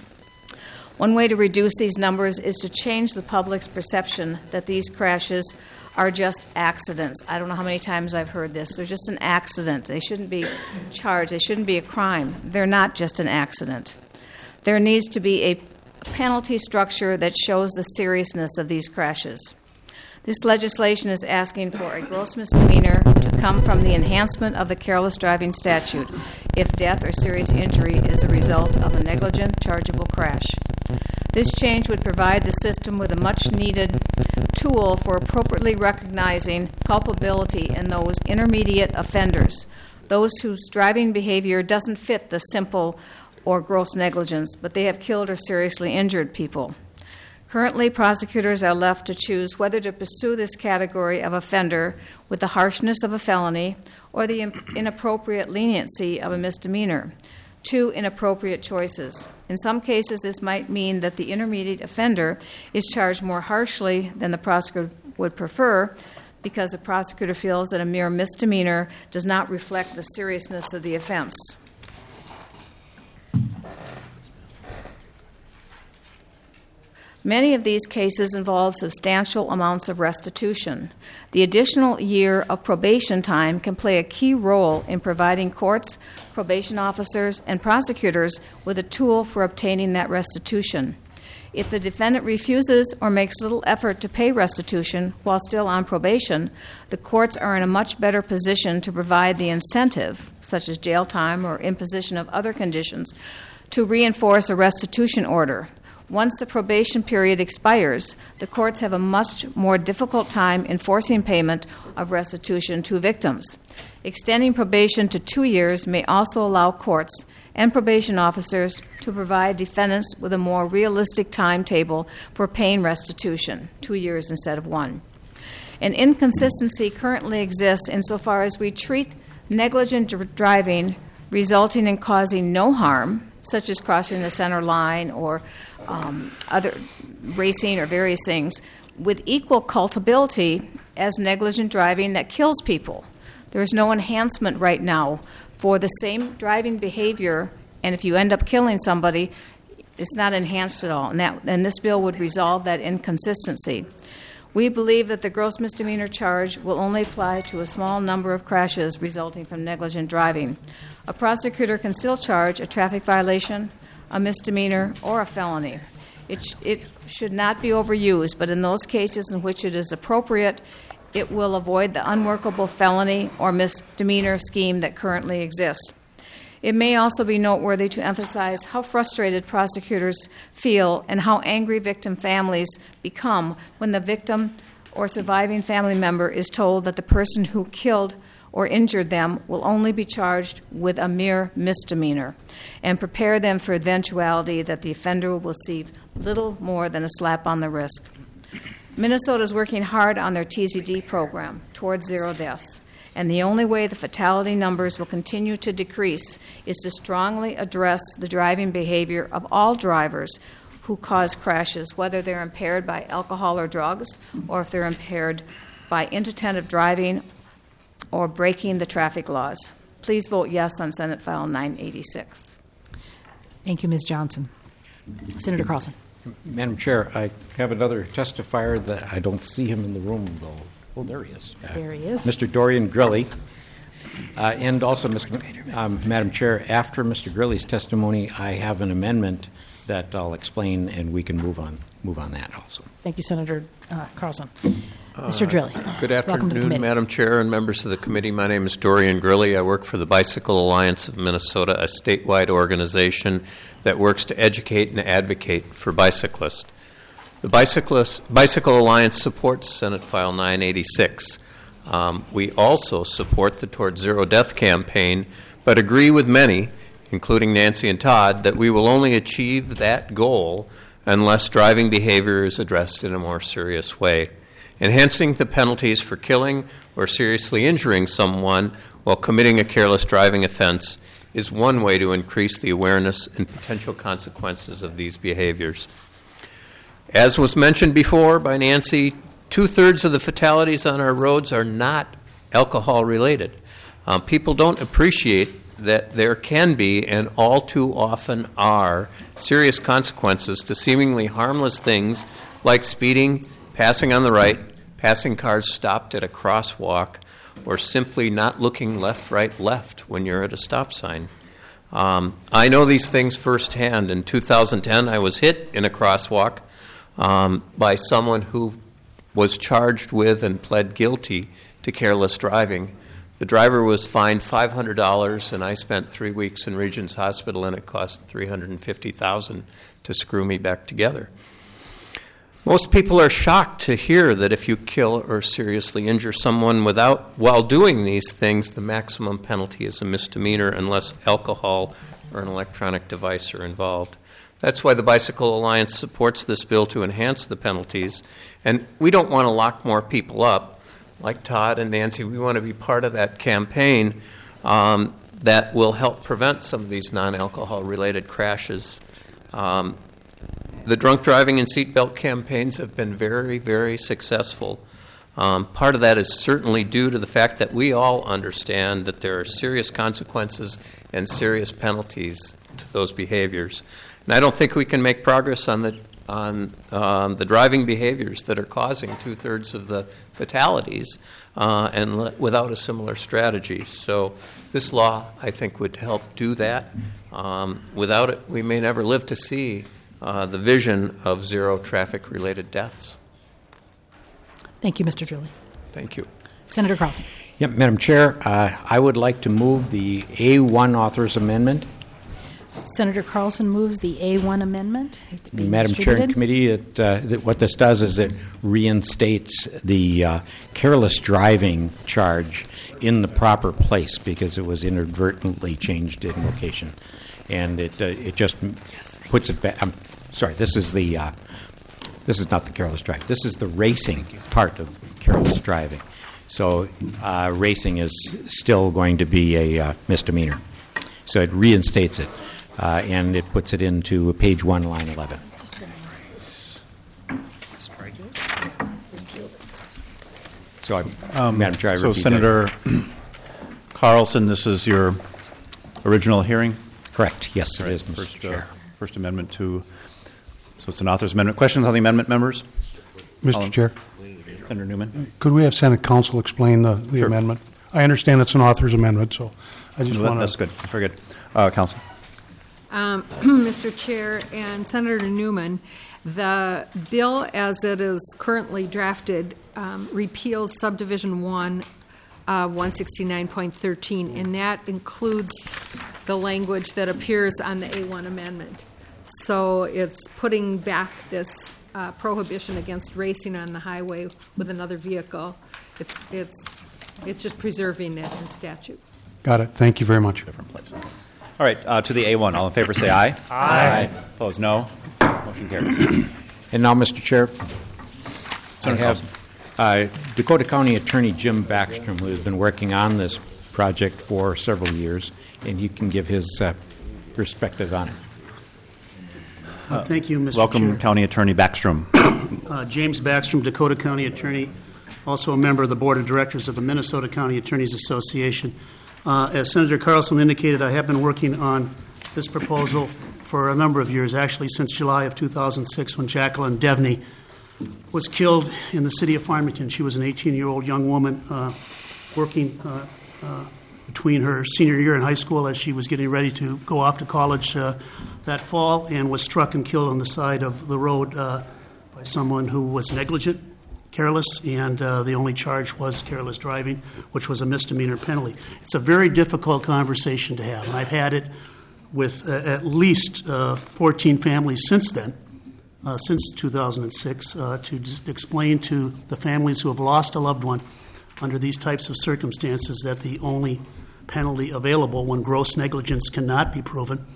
One way to reduce these numbers is to change the public's perception that these crashes are just accidents. I don't know how many times I've heard this. They're just an accident. They shouldn't be charged. They shouldn't be a crime. They're not just an accident. There needs to be a penalty structure that shows the seriousness of these crashes. This legislation is asking for a gross misdemeanor to come from the enhancement of the careless driving statute if death or serious injury is the result of a negligent, chargeable crash. This change would provide the system with a much-needed tool for appropriately recognizing culpability in those intermediate offenders, those whose driving behavior doesn't fit the simple or gross negligence, but they have killed or seriously injured people. Currently, prosecutors are left to choose whether to pursue this category of offender with the harshness of a felony or the inappropriate leniency of a misdemeanor. Two inappropriate choices. In some cases, this might mean that the intermediate offender is charged more harshly than the prosecutor would prefer because the prosecutor feels that a mere misdemeanor does not reflect the seriousness of the offense. Many of these cases involve substantial amounts of restitution. The additional year of probation time can play a key role in providing courts, probation officers, and prosecutors with a tool for obtaining that restitution. If the defendant refuses or makes little effort to pay restitution while still on probation, the courts are in a much better position to provide the incentive, such as jail time or imposition of other conditions, to reinforce a restitution order. Once the probation period expires, the courts have a much more difficult time enforcing payment of restitution to victims. Extending probation to 2 years may also allow courts and probation officers to provide defendants with a more realistic timetable for paying restitution, 2 years instead of 1. An inconsistency currently exists insofar as we treat negligent driving resulting in causing no harm, such as crossing the center line or other racing or various things, with equal culpability as negligent driving that kills people. There's no enhancement right now for the same driving behavior, and if you end up killing somebody, it's not enhanced at all. And this bill would resolve that inconsistency. We believe that the gross misdemeanor charge will only apply to a small number of crashes resulting from negligent driving. A prosecutor can still charge a traffic violation, a misdemeanor, or a felony. It should not be overused, but in those cases in which it is appropriate, it will avoid the unworkable felony or misdemeanor scheme that currently exists. It may also be noteworthy to emphasize how frustrated prosecutors feel and how angry victim families become when the victim or surviving family member is told that the person who killed or injured them will only be charged with a mere misdemeanor, and prepare them for eventuality that the offender will receive little more than a slap on the wrist. Minnesota is working hard on their TZD program towards zero deaths, and the only way the fatality numbers will continue to decrease is to strongly address the driving behavior of all drivers who cause crashes, whether they're impaired by alcohol or drugs, or if they're impaired by inattentive driving or breaking the traffic laws. Please vote yes on Senate File 986.
Thank you, Ms. Johnson. Senator Carlson.
Madam Chair, I have another testifier that I don't see him in the room, though. Oh, there he is.
There he is.
Mr. Dorian Grilly. And also, Madam Chair, after Mr. Grilly's testimony, I have an amendment that I'll explain, and we can move on that also.
Thank you, Senator Carlson. Mr. Drilly.
Good afternoon, Madam Chair and members of the committee. My name is Dorian Grilly. I work for the Bicycle Alliance of Minnesota, a statewide organization that works to educate and advocate for bicyclists. The Bicycle Alliance supports Senate File 986. We also support the Towards Zero Death campaign, but agree with many, including Nancy and Todd, that we will only achieve that goal unless driving behavior is addressed in a more serious way. Enhancing the penalties for killing or seriously injuring someone while committing a careless driving offense is one way to increase the awareness and potential consequences of these behaviors. As was mentioned before by Nancy, 2/3 of the fatalities on our roads are not alcohol-related. People don't appreciate that there can be, and all too often are, serious consequences to seemingly harmless things like speeding, passing on the right, passing cars stopped at a crosswalk, or simply not looking left, right, left when you're at a stop sign. I know these things firsthand. In 2010, I was hit in a crosswalk by someone who was charged with and pled guilty to careless driving. The driver was fined $500, and I spent 3 weeks in Regents Hospital, and it cost $350,000 to screw me back together. Most people are shocked to hear that if you kill or seriously injure someone while doing these things, the maximum penalty is a misdemeanor unless alcohol or an electronic device are involved. That's why the Bicycle Alliance supports this bill to enhance the penalties. And we don't want to lock more people up. Like Todd and Nancy, we want to be part of that campaign that will help prevent some of these non-alcohol related crashes. The drunk driving and seatbelt campaigns have been very, very successful. Part of that is certainly due to the fact that we all understand that there are serious consequences and serious penalties to those behaviors. And I don't think we can make progress on the driving behaviors that are causing 2/3 of the fatalities and without a similar strategy. So this law, I think, would help do that. Without it, we may never live to see the vision of zero traffic-related deaths.
Thank you, Mr. Drilly.
Thank you.
Senator Carlson.
Madam Chair, I would like to move the A1 author's amendment.
Senator Carlson moves the A1 amendment. It's being
Madam Chair and
distributed.
Committee, what this does is it reinstates the careless driving charge in the proper place because it was inadvertently changed in location, and it just puts it back. I'm sorry, this is not the careless driving. This is the racing part of careless driving. So racing is still going to be a misdemeanor. So it reinstates it, and it puts it into page 1, line 11. So, Madam Chair, I
so
repeat
Senator Carlson, this is your original hearing?
Correct. Yes, it is, Mr. Chair.
First amendment to, so it's an author's amendment. Questions on the amendment, members?
Mr. Chair.
Senator Newman.
Could we have Senate Counsel explain the
Sure.
amendment? I understand it's an author's amendment, so I just want to...
That's good. Very good. Counsel.
Mr. Chair and Senator Newman, the bill as it is currently drafted repeals subdivision 1 169.13, and that includes the language that appears on the A1 amendment. So it's putting back this prohibition against racing on the highway with another vehicle. It's just preserving it in statute.
Got it. Thank you very much.
Different place. All right, to the A1. All in favor say aye.
Aye.
Opposed, no. Motion carries.
And now, Mr. Chair,
Senator
I have Dakota County Attorney Jim Backstrom, who has been working on this project for several years, and he can give his perspective on it.
Thank you, Mr.
Welcome,
Chair.
County Attorney Backstrom.
James Backstrom, Dakota County Attorney, also a member of the Board of Directors of the Minnesota County Attorneys Association. As Senator Carlson indicated, I have been working on this proposal for a number of years, actually since July of 2006 when Jacqueline Devney was killed in the city of Farmington. She was an 18-year-old young woman working between her senior year in high school as she was getting ready to go off to college that fall, and was struck and killed on the side of the road by someone who was negligent, careless, and the only charge was careless driving, which was a misdemeanor penalty. It's a very difficult conversation to have, and I've had it with at least 14 families since then, since 2006, to explain to the families who have lost a loved one under these types of circumstances that the only penalty available when gross negligence cannot be proven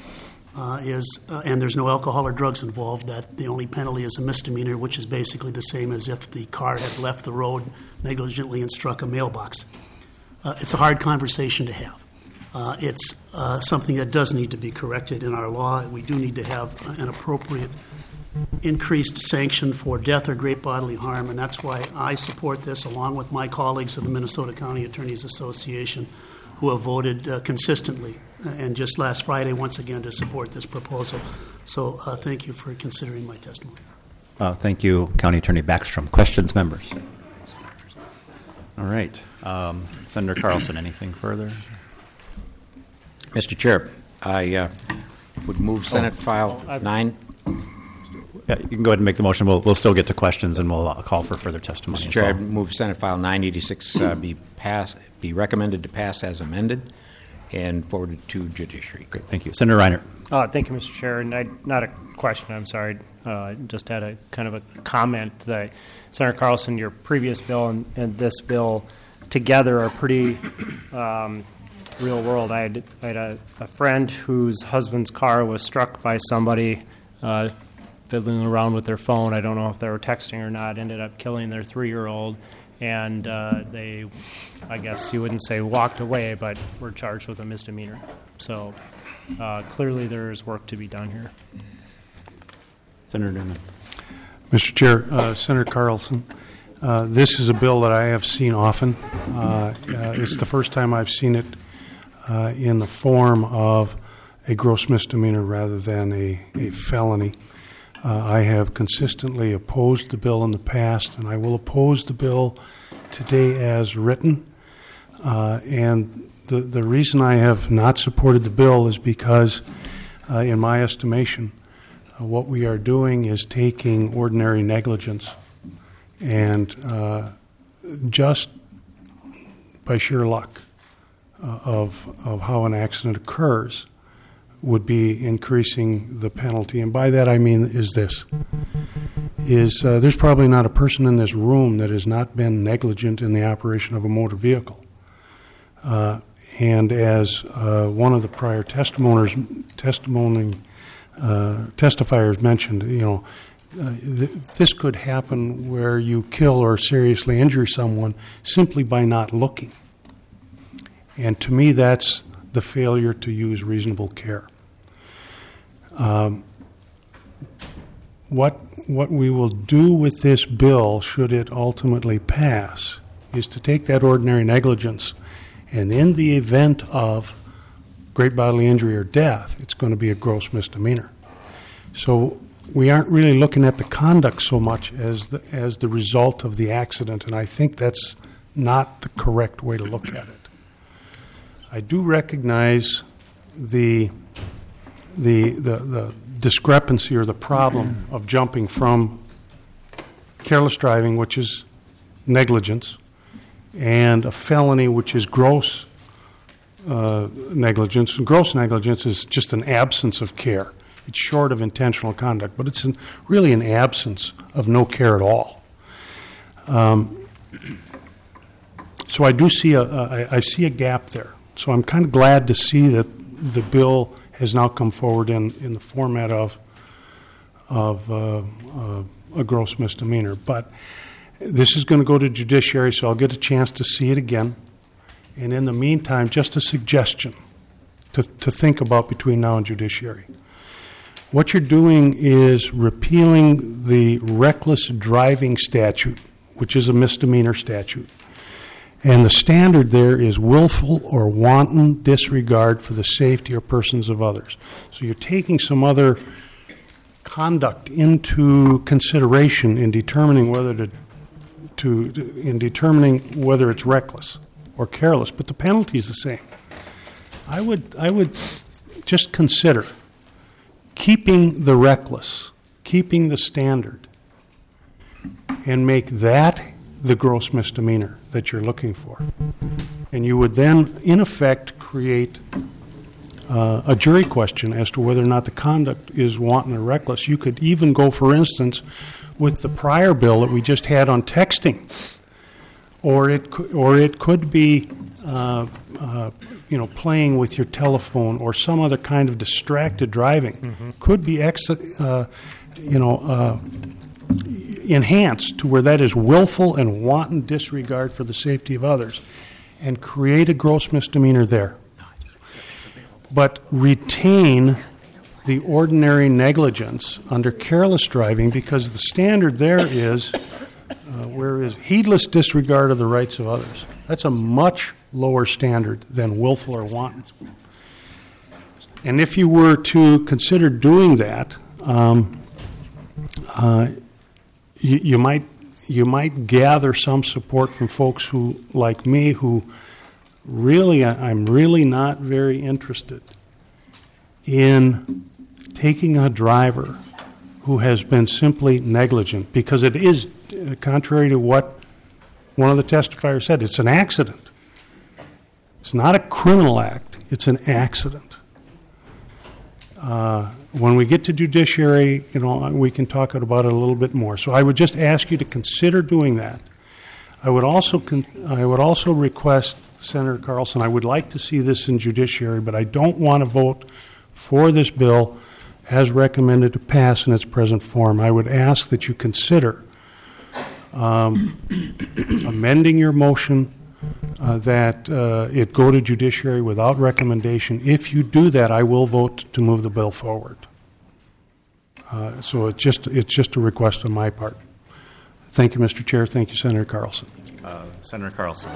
and there's no alcohol or drugs involved, that the only penalty is a misdemeanor, which is basically the same as if the car had left the road negligently and struck a mailbox. It's a hard conversation to have. It's something that does need to be corrected in our law. We do need to have an appropriate increased sanction for death or great bodily harm, and that's why I support this, along with my colleagues of the Minnesota County Attorneys Association, who have voted consistently, and just last Friday, once again, to support this proposal. So thank you for considering my testimony.
Thank you, County Attorney Backstrom. Questions, members? All right. Senator Carlson, anything further?
Mr. Chair, I would move Senate File 9.
Yeah, you can go ahead and make the motion. We'll still get to questions, and we'll call for further testimony.
Mr. Chair, I move Senate File 986 be recommended to pass as amended and forwarded to judiciary.
Great, thank you. Senator Reiner.
Thank you, Mr. Chair. And not a question, I'm sorry. Just had a kind of a comment that Senator Carlson, your previous bill and this bill together are pretty real world. I had a friend whose husband's car was struck by somebody fiddling around with their phone. I don't know if they were texting or not, ended up killing their 3-year-old. And they, I guess you wouldn't say walked away, but were charged with a misdemeanor. So clearly there is work to be done here.
Senator Newman.
Mr. Chair, Senator Carlson, this is a bill that I have seen often. It's the first time I've seen it in the form of a gross misdemeanor rather than a felony. I have consistently opposed the bill in the past, and I will oppose the bill today as written. And the reason I have not supported the bill is because, in my estimation, what we are doing is taking ordinary negligence and just by sheer luck of how an accident occurs, would be increasing the penalty. And by that I mean there's probably not a person in this room that has not been negligent in the operation of a motor vehicle. And as one of the prior testifiers mentioned, this could happen where you kill or seriously injure someone simply by not looking. And to me, that's the failure to use reasonable care. What we will do with this bill, should it ultimately pass, is to take that ordinary negligence, and in the event of great bodily injury or death, it's going to be a gross misdemeanor. So we aren't really looking at the conduct so much as the result of the accident, and I think that's not the correct way to look at it. I do recognize the discrepancy or the problem of jumping from careless driving, which is negligence, and a felony, which is gross negligence. And gross negligence is just an absence of care. It's short of intentional conduct, but it's really an absence of no care at all. So I do see I see a gap there. So I'm kind of glad to see that the bill has now come forward in the format of a gross misdemeanor. But this is going to go to judiciary, so I'll get a chance to see it again. And in the meantime, just a suggestion to think about between now and judiciary. What you're doing is repealing the reckless driving statute, which is a misdemeanor statute. And the standard there is willful or wanton disregard for the safety or persons of others. So you're taking some other conduct into consideration in determining whether whether it's reckless or careless, but the penalty is the same. I would just consider keeping the reckless, keeping the standard, and make that the gross misdemeanor that you're looking for. And you would then, in effect, create a jury question as to whether or not the conduct is wanton or reckless. You could even go, for instance, with the prior bill that we just had on texting, or it could be playing with your telephone or some other kind of distracted driving. Mm-hmm. Could be enhanced to where that is willful and wanton disregard for the safety of others, and create a gross misdemeanor there. But retain the ordinary negligence under careless driving, because the standard there is heedless disregard of the rights of others. That's a much lower standard than willful or wanton. And if you were to consider doing that, you might gather some support from folks who, like me, who I'm really not very interested in taking a driver who has been simply negligent, because it is, contrary to what one of the testifiers said, it's an accident. It's not a criminal act, it's an accident. When we get to judiciary, we can talk about it a little bit more. So I would just ask you to consider doing that. I would also request, Senator Carlson, I would like to see this in judiciary, but I don't want to vote for this bill as recommended to pass in its present form. I would ask that you consider amending your motion that it go to judiciary without recommendation. If you do that, I will vote to move the bill forward. So it's just a request on my part. Thank you, Mr. Chair. Thank you, Senator Carlson.
Senator Carlson.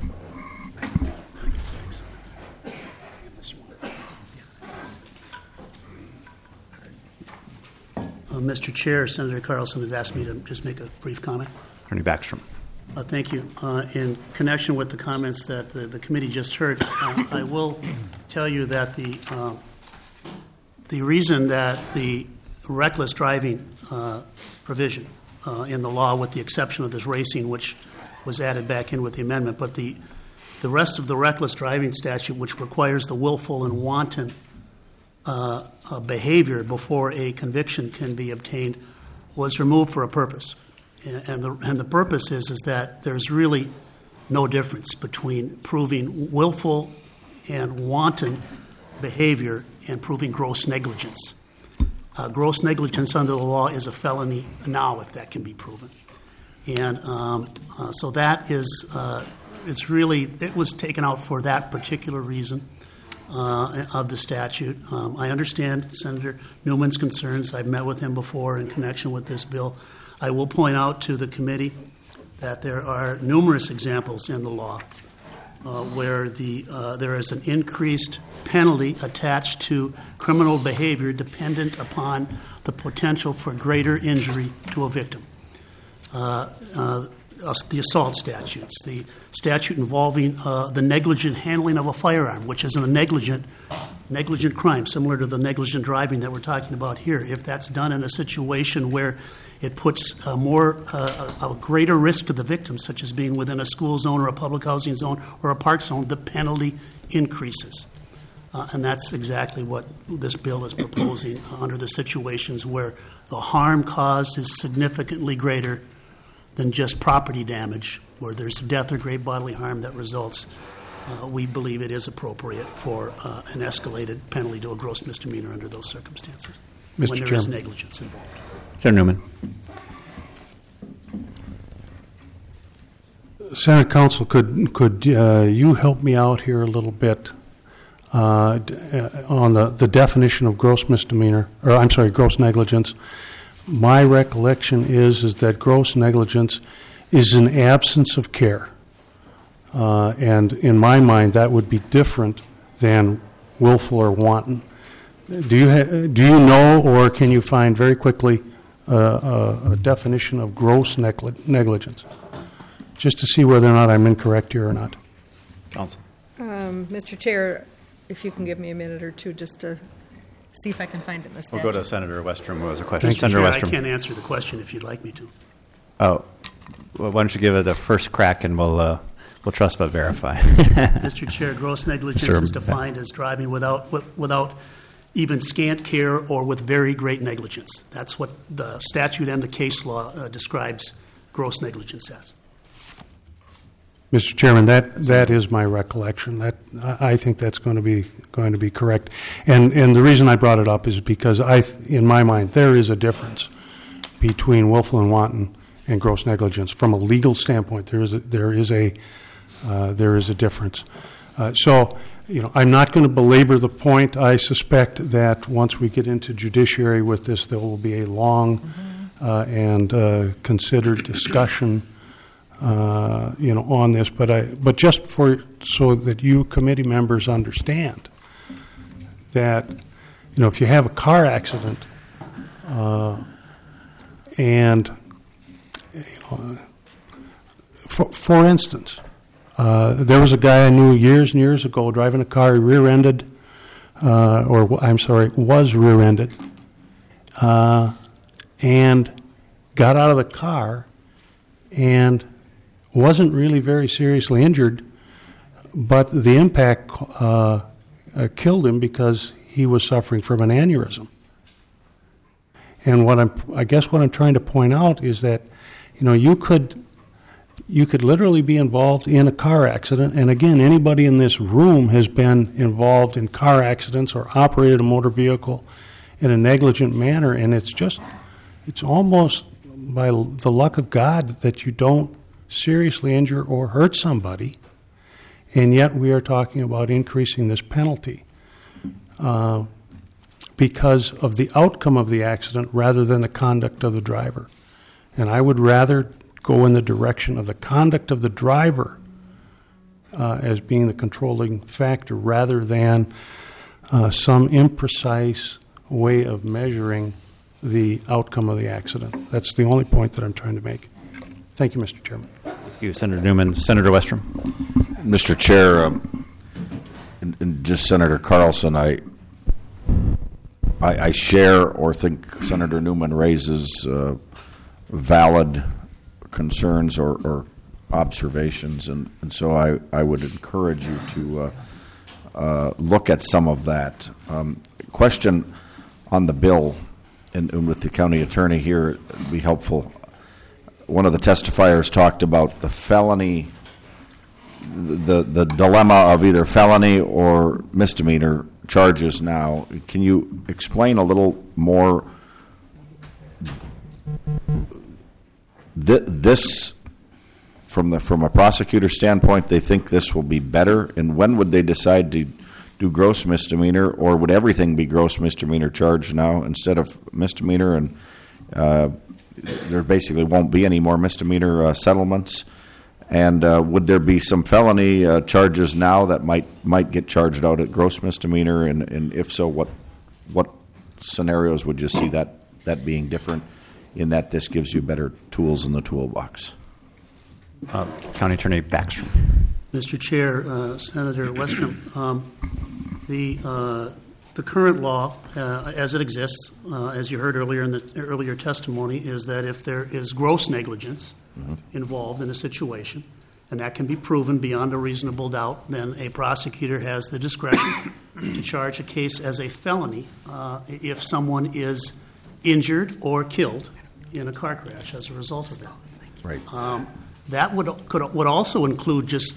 Mr. Chair, Senator Carlson has asked me to just make a brief comment.
Attorney Backstrom.
Thank you. In connection with the comments that the committee just heard, I will tell you that the reason that the reckless driving provision in the law, with the exception of this racing, which was added back in with the amendment, but the rest of the reckless driving statute, which requires the willful and wanton behavior before a conviction can be obtained was removed for a purpose. And the purpose is that there's really no difference between proving willful and wanton behavior and proving gross negligence. Gross negligence under the law is a felony now if that can be proven. And so that is, it was taken out for that particular reason of the statute. I understand Senator Newman's concerns. I've met with him before in connection with this bill. I will point out to the committee that there are numerous examples in the law where there is an increased penalty attached to criminal behavior dependent upon the potential for greater injury to a victim. The assault statutes, the statute involving the negligent handling of a firearm, which is a negligent crime, similar to the negligent driving that we're talking about here. If that's done in a situation where it puts a greater risk to the victim, such as being within a school zone or a public housing zone or a park zone, the penalty increases. And that's exactly what this bill is proposing under the situations where the harm caused is significantly greater than just property damage, where there's death or great bodily harm that results. We believe it is appropriate for an escalated penalty to a gross misdemeanor under those circumstances
Mr.
when there is negligence involved.
Senator Newman.
Senate Counsel, could you help me out here a little bit on the definition of gross misdemeanor, or I'm sorry, gross negligence? My recollection is that gross negligence is an absence of care, and in my mind, that would be different than willful or wanton. Do you know, or can you find very quickly a definition of gross negligence, just to see whether or not I'm incorrect here or not?
Counsel.
Mr. Chair, if you can give me a minute or two just to see if I can find it in the statute.
We'll go to Senator Westrom, who has a question.
Mr.
Senator
Chair,
Westrom.
I can't answer the question if you'd like me to.
Oh, well, why don't you give it a first crack, and we'll trust but verify.
Mr. Chair, gross negligence is defined as driving without even scant care or with very great negligence. That's what the statute and the case law describes gross negligence as.
Mr. Chairman, that is my recollection. That I think that's going to be correct. And the reason I brought it up is because in my mind, there is a difference between willful and wanton and gross negligence from a legal standpoint. There is a difference. So, I'm not going to belabor the point. I suspect that once we get into judiciary with this, there will be a long and considered discussion on this, but just so that you committee members understand that, if you have a car accident and, for instance, there was a guy I knew years and years ago driving a car, he rear-ended, was rear-ended, and got out of the car and wasn't really very seriously injured, but the impact killed him because he was suffering from an aneurysm. And what I'm trying to point out is that, you could literally be involved in a car accident, and again, anybody in this room has been involved in car accidents or operated a motor vehicle in a negligent manner, and it's almost by the luck of God that you don't seriously injure or hurt somebody, and yet we are talking about increasing this penalty because of the outcome of the accident rather than the conduct of the driver. And I would rather go in the direction of the conduct of the driver as being the controlling factor rather than some imprecise way of measuring the outcome of the accident. That's the only point that I'm trying to make. Thank you, Mr. Chairman.
Thank you, Senator Newman. Senator Westrom.
Mr. Chair, and just Senator Carlson, I share or think Senator Newman raises valid concerns or observations, and so I would encourage you to look at some of that. question on the bill, and with the county attorney here, it would be helpful. One of the testifiers talked about the felony, the dilemma of either felony or misdemeanor charges now. Can you explain a little more? This, from a prosecutor standpoint, they think this will be better, and when would they decide to do gross misdemeanor, or would everything be gross misdemeanor charge now instead of misdemeanor, and there basically won't be any more misdemeanor settlements? And would there be some felony charges now that might get charged out at gross misdemeanor, and if so, what scenarios would you see that being different, in that this gives you better tools in the toolbox?
County Attorney Backstrom.
Mr. Chair, Senator Westrom, the current law, as it exists, as you heard earlier in the earlier testimony, is that if there is gross negligence involved in a situation, and that can be proven beyond a reasonable doubt, then a prosecutor has the discretion to charge a case as a felony if someone is injured or killed in a car crash as a result of that.
Right.
That would also include just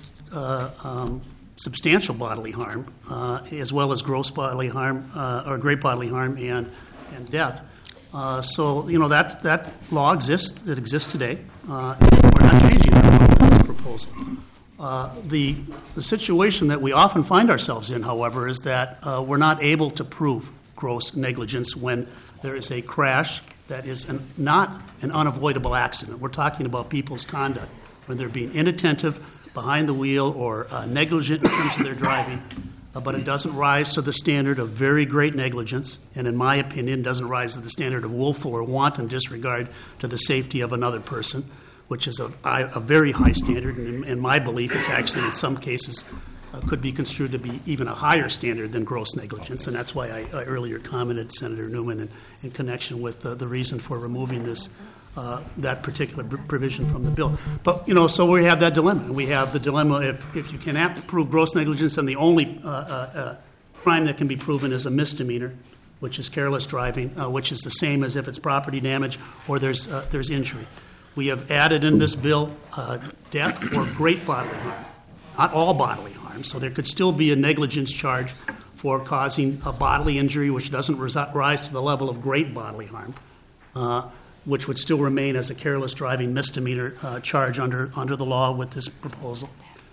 substantial bodily harm, as well as gross bodily harm or great bodily harm and death. So that law exists. It exists today. We're not changing that law with this proposal. The situation that we often find ourselves in, however, is that we're not able to prove gross negligence when there is a crash that is not an unavoidable accident. We're talking about people's conduct, when they're being inattentive behind the wheel or negligent in terms of their driving, but it doesn't rise to the standard of very great negligence, and in my opinion, doesn't rise to the standard of willful or wanton disregard to the safety of another person, which is a very high standard, and in my belief, it's actually in some cases could be construed to be even a higher standard than gross negligence, and that's why I earlier commented, Senator Newman, in connection with the reason for removing this that particular provision from the bill. But, so we have that dilemma. We have the dilemma if you cannot prove gross negligence, and the only crime that can be proven is a misdemeanor, which is careless driving, which is the same as if it's property damage or there's injury. We have added in this bill death or great bodily harm, not all bodily harm. So there could still be a negligence charge for causing a bodily injury which doesn't rise to the level of great bodily harm, which would still remain as a careless driving misdemeanor charge under the law with this proposal.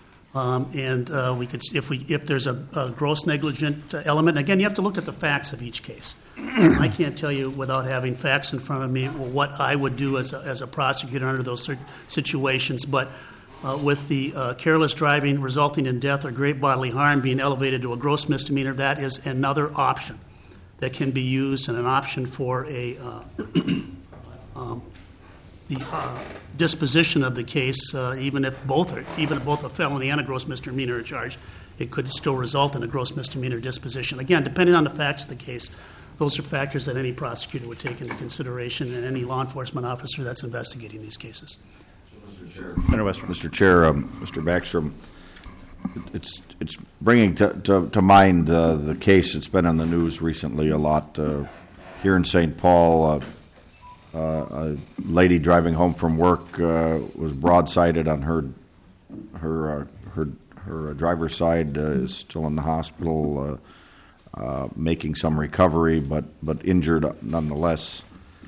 And we could, if there's a gross negligent element, again, you have to look at the facts of each case. I can't tell you without having facts in front of me what I would do as a prosecutor under those situations, but with the careless driving resulting in death or great bodily harm being elevated to a gross misdemeanor, that is another option that can be used, and an option for the disposition of the case, even if both a felony and a gross misdemeanor are charged, it could still result in a gross misdemeanor disposition. Again, depending on the facts of the case, those are factors that any prosecutor would take into consideration, and any law enforcement officer that's investigating these cases.
Mr. Chair, Mr. Backstrom, it's bringing to mind the case that's been on the news recently a lot here in St. Paul. A lady driving home from work was broadsided on her driver's side, is still in the hospital, making some recovery, but injured nonetheless.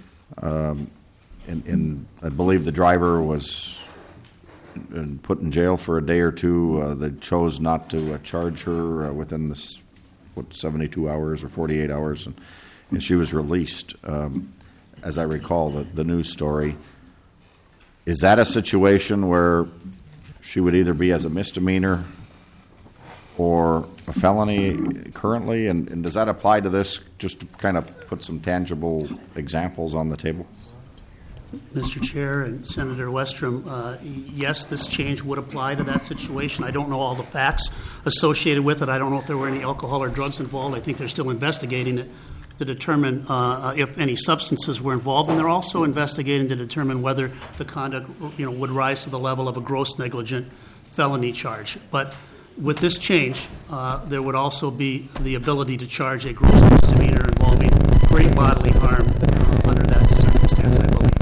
And I believe the driver was put in jail for a day or two. They chose not to charge her within this 72 hours or 48 hours, and she was released. As I recall the news story, is that a situation where she would either be as a misdemeanor or a felony currently? And does that apply to this, just to kind of put some tangible examples on the table?
Mr. Chair and Senator Westrom, yes, this change would apply to that situation. I don't know all the facts associated with it. I don't know if there were any alcohol or drugs involved. I think they're still investigating it to determine if any substances were involved, and they're also investigating to determine whether the conduct would rise to the level of a gross negligent felony charge. But With this change, there would also be the ability to charge a gross misdemeanor involving great bodily harm under that circumstance, I believe.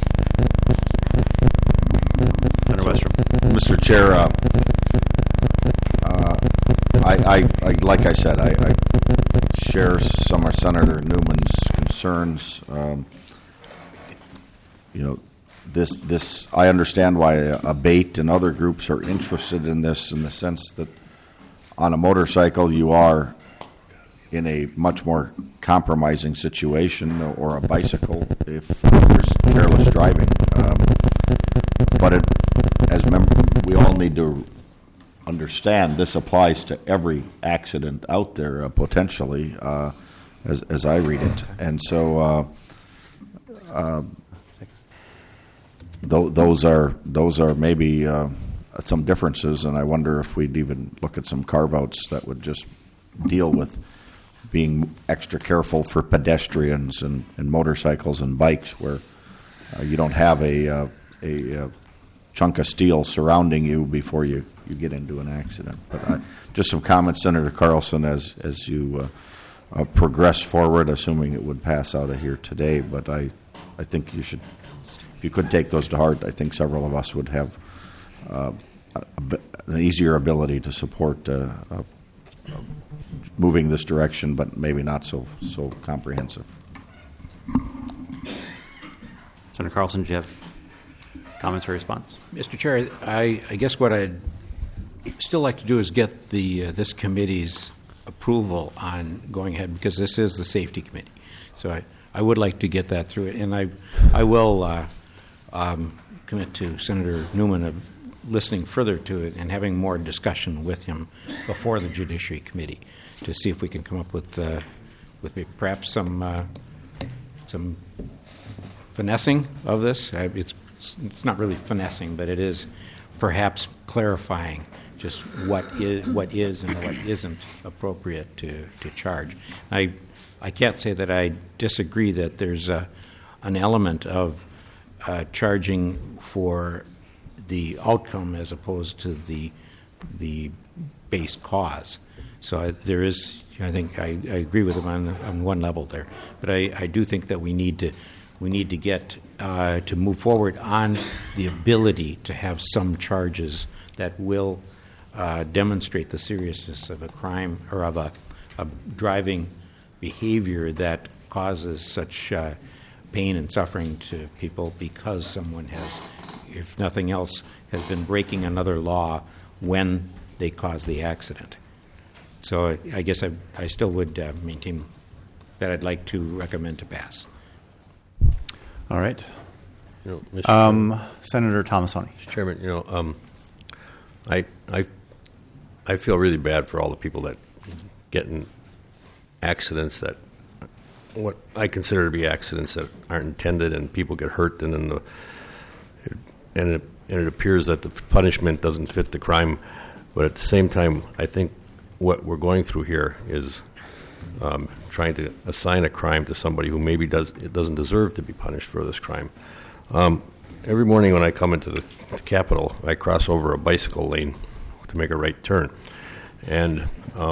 Senator Westrom.
Mr. Chair, I like I said, I share some of Senator Newman's concerns. This I understand why ABATE and other groups are interested in this, in the sense that on a motorcycle you are in a much more compromising situation, or a bicycle if there's careless driving. But we all need to understand this applies to every accident out there potentially, as I read it, and so those are maybe some differences, and I wonder if we'd even look at some carve-outs that would just deal with being extra careful for pedestrians and motorcycles and bikes, where you don't have a chunk of steel surrounding you before you get into an accident. But just some comments, Senator Carlson, as you progress forward, assuming it would pass out of here today. But I think you should, if you could take those to heart, I think several of us would have an easier ability to support moving this direction, but maybe not so comprehensive.
Senator Carlson, do you have comments or response?
Mr. Chair, I guess what I'd still like to do is get this committee's approval on going ahead, because this is the safety committee. So I would like to get that through it, and I will commit to Senator Newman of listening further to it and having more discussion with him before the Judiciary Committee to see if we can come up with perhaps some finessing of this. It's not really finessing, but it is perhaps clarifying just what is and what isn't appropriate to charge. I can't say that I disagree that there's an element of charging for the outcome as opposed to the base cause. So there is, I think I agree with him on one level there, but I do think that we need to get to move forward on the ability to have some charges that will demonstrate the seriousness of a crime or of a driving behavior that causes such pain and suffering to people because someone has, if nothing else, has been breaking another law when they cause the accident. So I guess I still would maintain that I'd like to recommend to pass.
All right. Senator Tomassoni.
Mr. Chairman, I feel really bad for all the people that get in accidents that what I consider to be accidents that aren't intended, and people get hurt, and then it appears that the punishment doesn't fit the crime. But at the same time, I think what we're going through here is trying to assign a crime to somebody who maybe doesn't deserve to be punished for this crime. Every morning when I come into the Capitol, I cross over a bicycle lane to make a right turn. And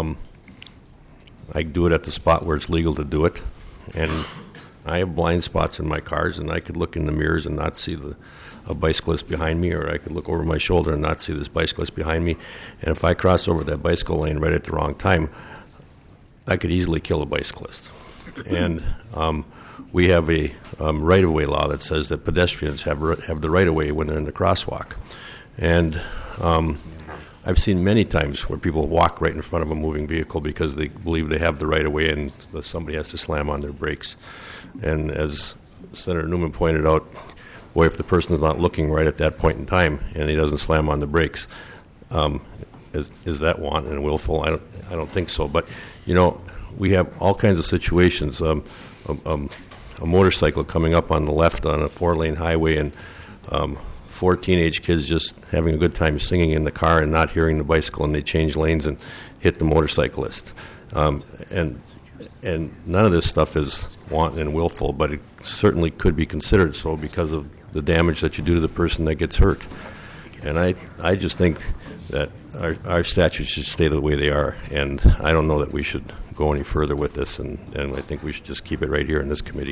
I do it at the spot where it's legal to do it. And I have blind spots in my cars, and I could look in the mirrors and not see a bicyclist behind me, or I could look over my shoulder and not see this bicyclist behind me. And if I cross over that bicycle lane right at the wrong time, I could easily kill a bicyclist. And we have a right-of-way law that says that pedestrians have the right-of-way when they're in the crosswalk. And I've seen many times where people walk right in front of a moving vehicle because they believe they have the right-of-way and somebody has to slam on their brakes. And as Senator Newman pointed out, boy, if the person's not looking right at that point in time and he doesn't slam on the brakes, is that wanton and willful? I don't think so. But, we have all kinds of situations. A motorcycle coming up on the left on a 4-lane highway, and 4 teenage kids just having a good time singing in the car and not hearing the bicycle, and they change lanes and hit the motorcyclist. And none of this stuff is wanton and willful, but it certainly could be considered so because of the damage that you do to the person that gets hurt. And I just think that our statutes should stay the way they are, and I don't know that we should go any further with this, and I think we should just keep it right here in this committee.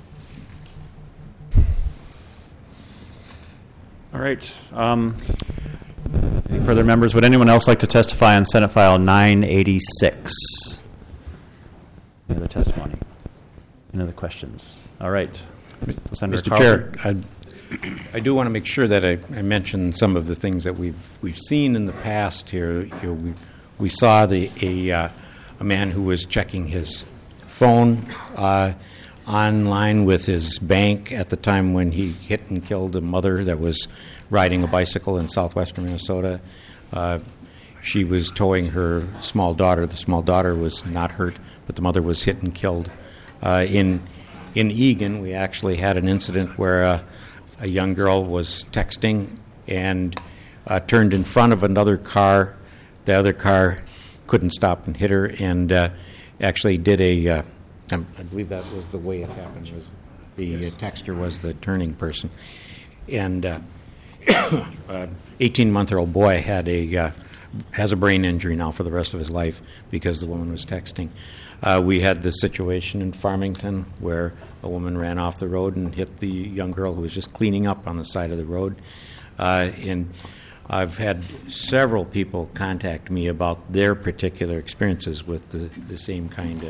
All right. Any further members? Would anyone else like to testify on Senate File 986? Any other testimony? Any other questions? All right. So Senator
Mr.
Carlson.
Chair, I do want to make sure that I mention some of the things that we've seen in the past here. We saw a man who was checking his phone online with his bank at the time when he hit and killed a mother that was riding a bicycle in southwestern Minnesota. She was towing her small daughter. The small daughter was not hurt, but the mother was hit and killed. In Eagan, we actually had an incident where a young girl was texting and turned in front of another car. The other car couldn't stop and hit her, and actually did I believe that was the way it happened. Was the texter was the turning person, and 18-month-old boy has a brain injury now for the rest of his life because the woman was texting. We had the situation in Farmington where a woman ran off the road and hit the young girl who was just cleaning up on the side of the road. And I've had several people contact me about their particular experiences with the same kind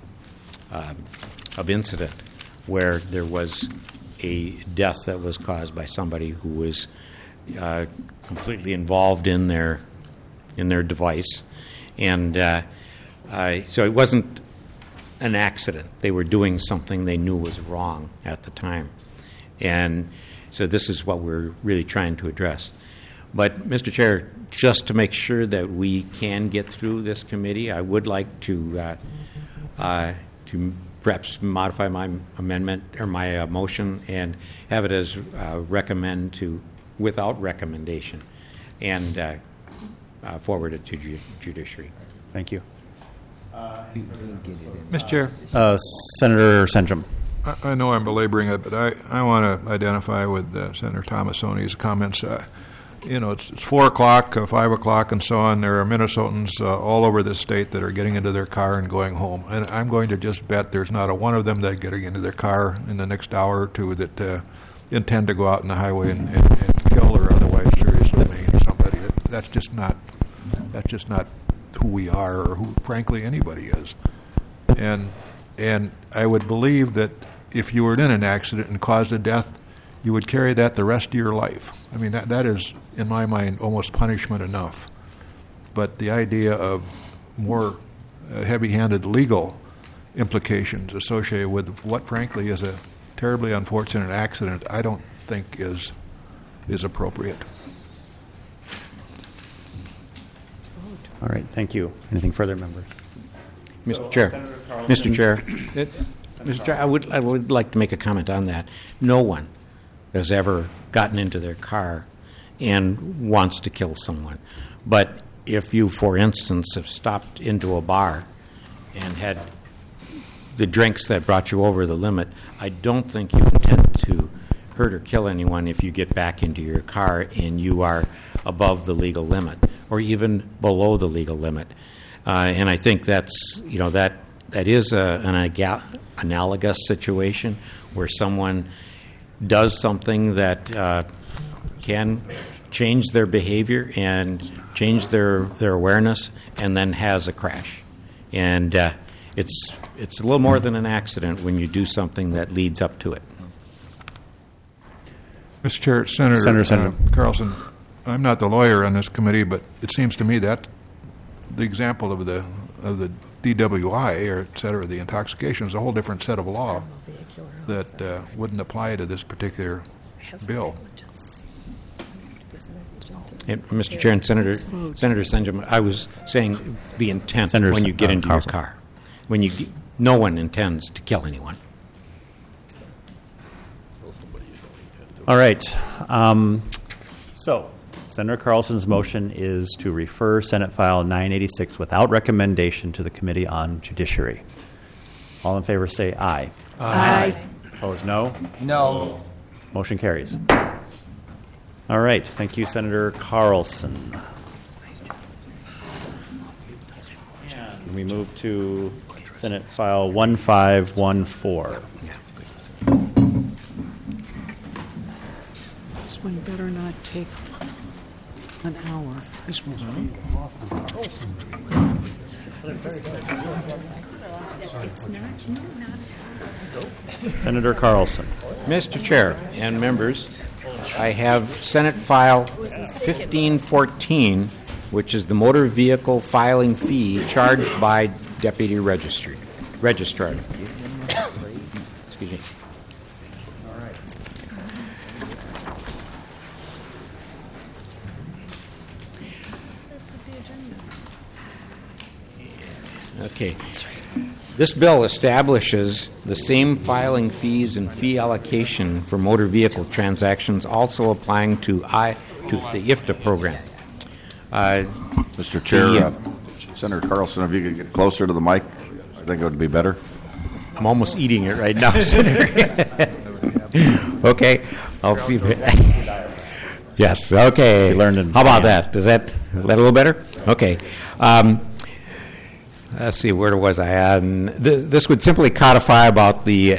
of incident where there was a death that was caused by somebody who was completely involved in their device. And so it wasn't an accident. They were doing something they knew was wrong at the time. And so this is what we're really trying to address. But, Mr. Chair, just to make sure that we can get through this committee, I would like to perhaps modify my amendment or my motion and have it as recommend to without recommendation and forward it to judiciary.
Thank you.
Mr. Chair.
Senator Senjum.
I know I'm belaboring it, but I want to identify with Senator Thomasoni's comments. It's 4 o'clock, 5 o'clock, and so on. There are Minnesotans all over the state that are getting into their car and going home. And I'm going to just bet there's not a one of them that are getting into their car in the next hour or two that intend to go out on the highway and kill or otherwise seriously maim somebody. That's just not who we are or who, frankly, anybody is. And I would believe that if you were in an accident and caused a death, you would carry that the rest of your life. I mean, that is, in my mind, almost punishment enough. But the idea of more heavy-handed legal implications associated with what, frankly, is a terribly unfortunate accident, I don't think is appropriate.
All right, thank you. Anything further, members?
Mr. Chair, I would like to make a comment on that. No one has ever gotten into their car and wants to kill someone. But if you, for instance, have stopped into a bar and had the drinks that brought you over the limit, I don't think you intend to hurt or kill anyone if you get back into your car and you are above the legal limit or even below the legal limit. And I think that's, that is an analogous situation where someone does something that can change their behavior and change their awareness and then has a crash. And it's a little more than an accident when you do something that leads up to it.
Mr. Chair, Senator Carlson, I'm not the lawyer on this committee, but it seems to me that the example of the DWI, or et cetera, the intoxication, is a whole different set of law that wouldn't apply to this particular bill.
And Mr. Chair and Senator Senjum, I was saying the intent when you get into your car. No one intends to kill anyone.
All right. So, Senator Carlson's motion is to refer Senate File 986 without recommendation to the Committee on Judiciary. All in favor say aye.
Aye.
Opposed, no?
No.
Motion carries. All right. Thank you, Senator Carlson. We move to Senate File 1514.
This one better not take an hour. This one's
Senator Carlson.
Mr. Chair and members, I have Senate File 1514, which is the motor vehicle filing fee charged by deputy registrar. Excuse me. Okay. This bill establishes the same filing fees and fee allocation for motor vehicle transactions, also applying to the IFTA program.
Mr. Chair, Senator Carlson, if you could get closer to the mic, I think it would be better.
I'm almost eating it right now, Senator. Okay, I'll see. Yes. Okay. How about that? Is that a little better? Okay. Let's see, where was I at? And this would simply codify about the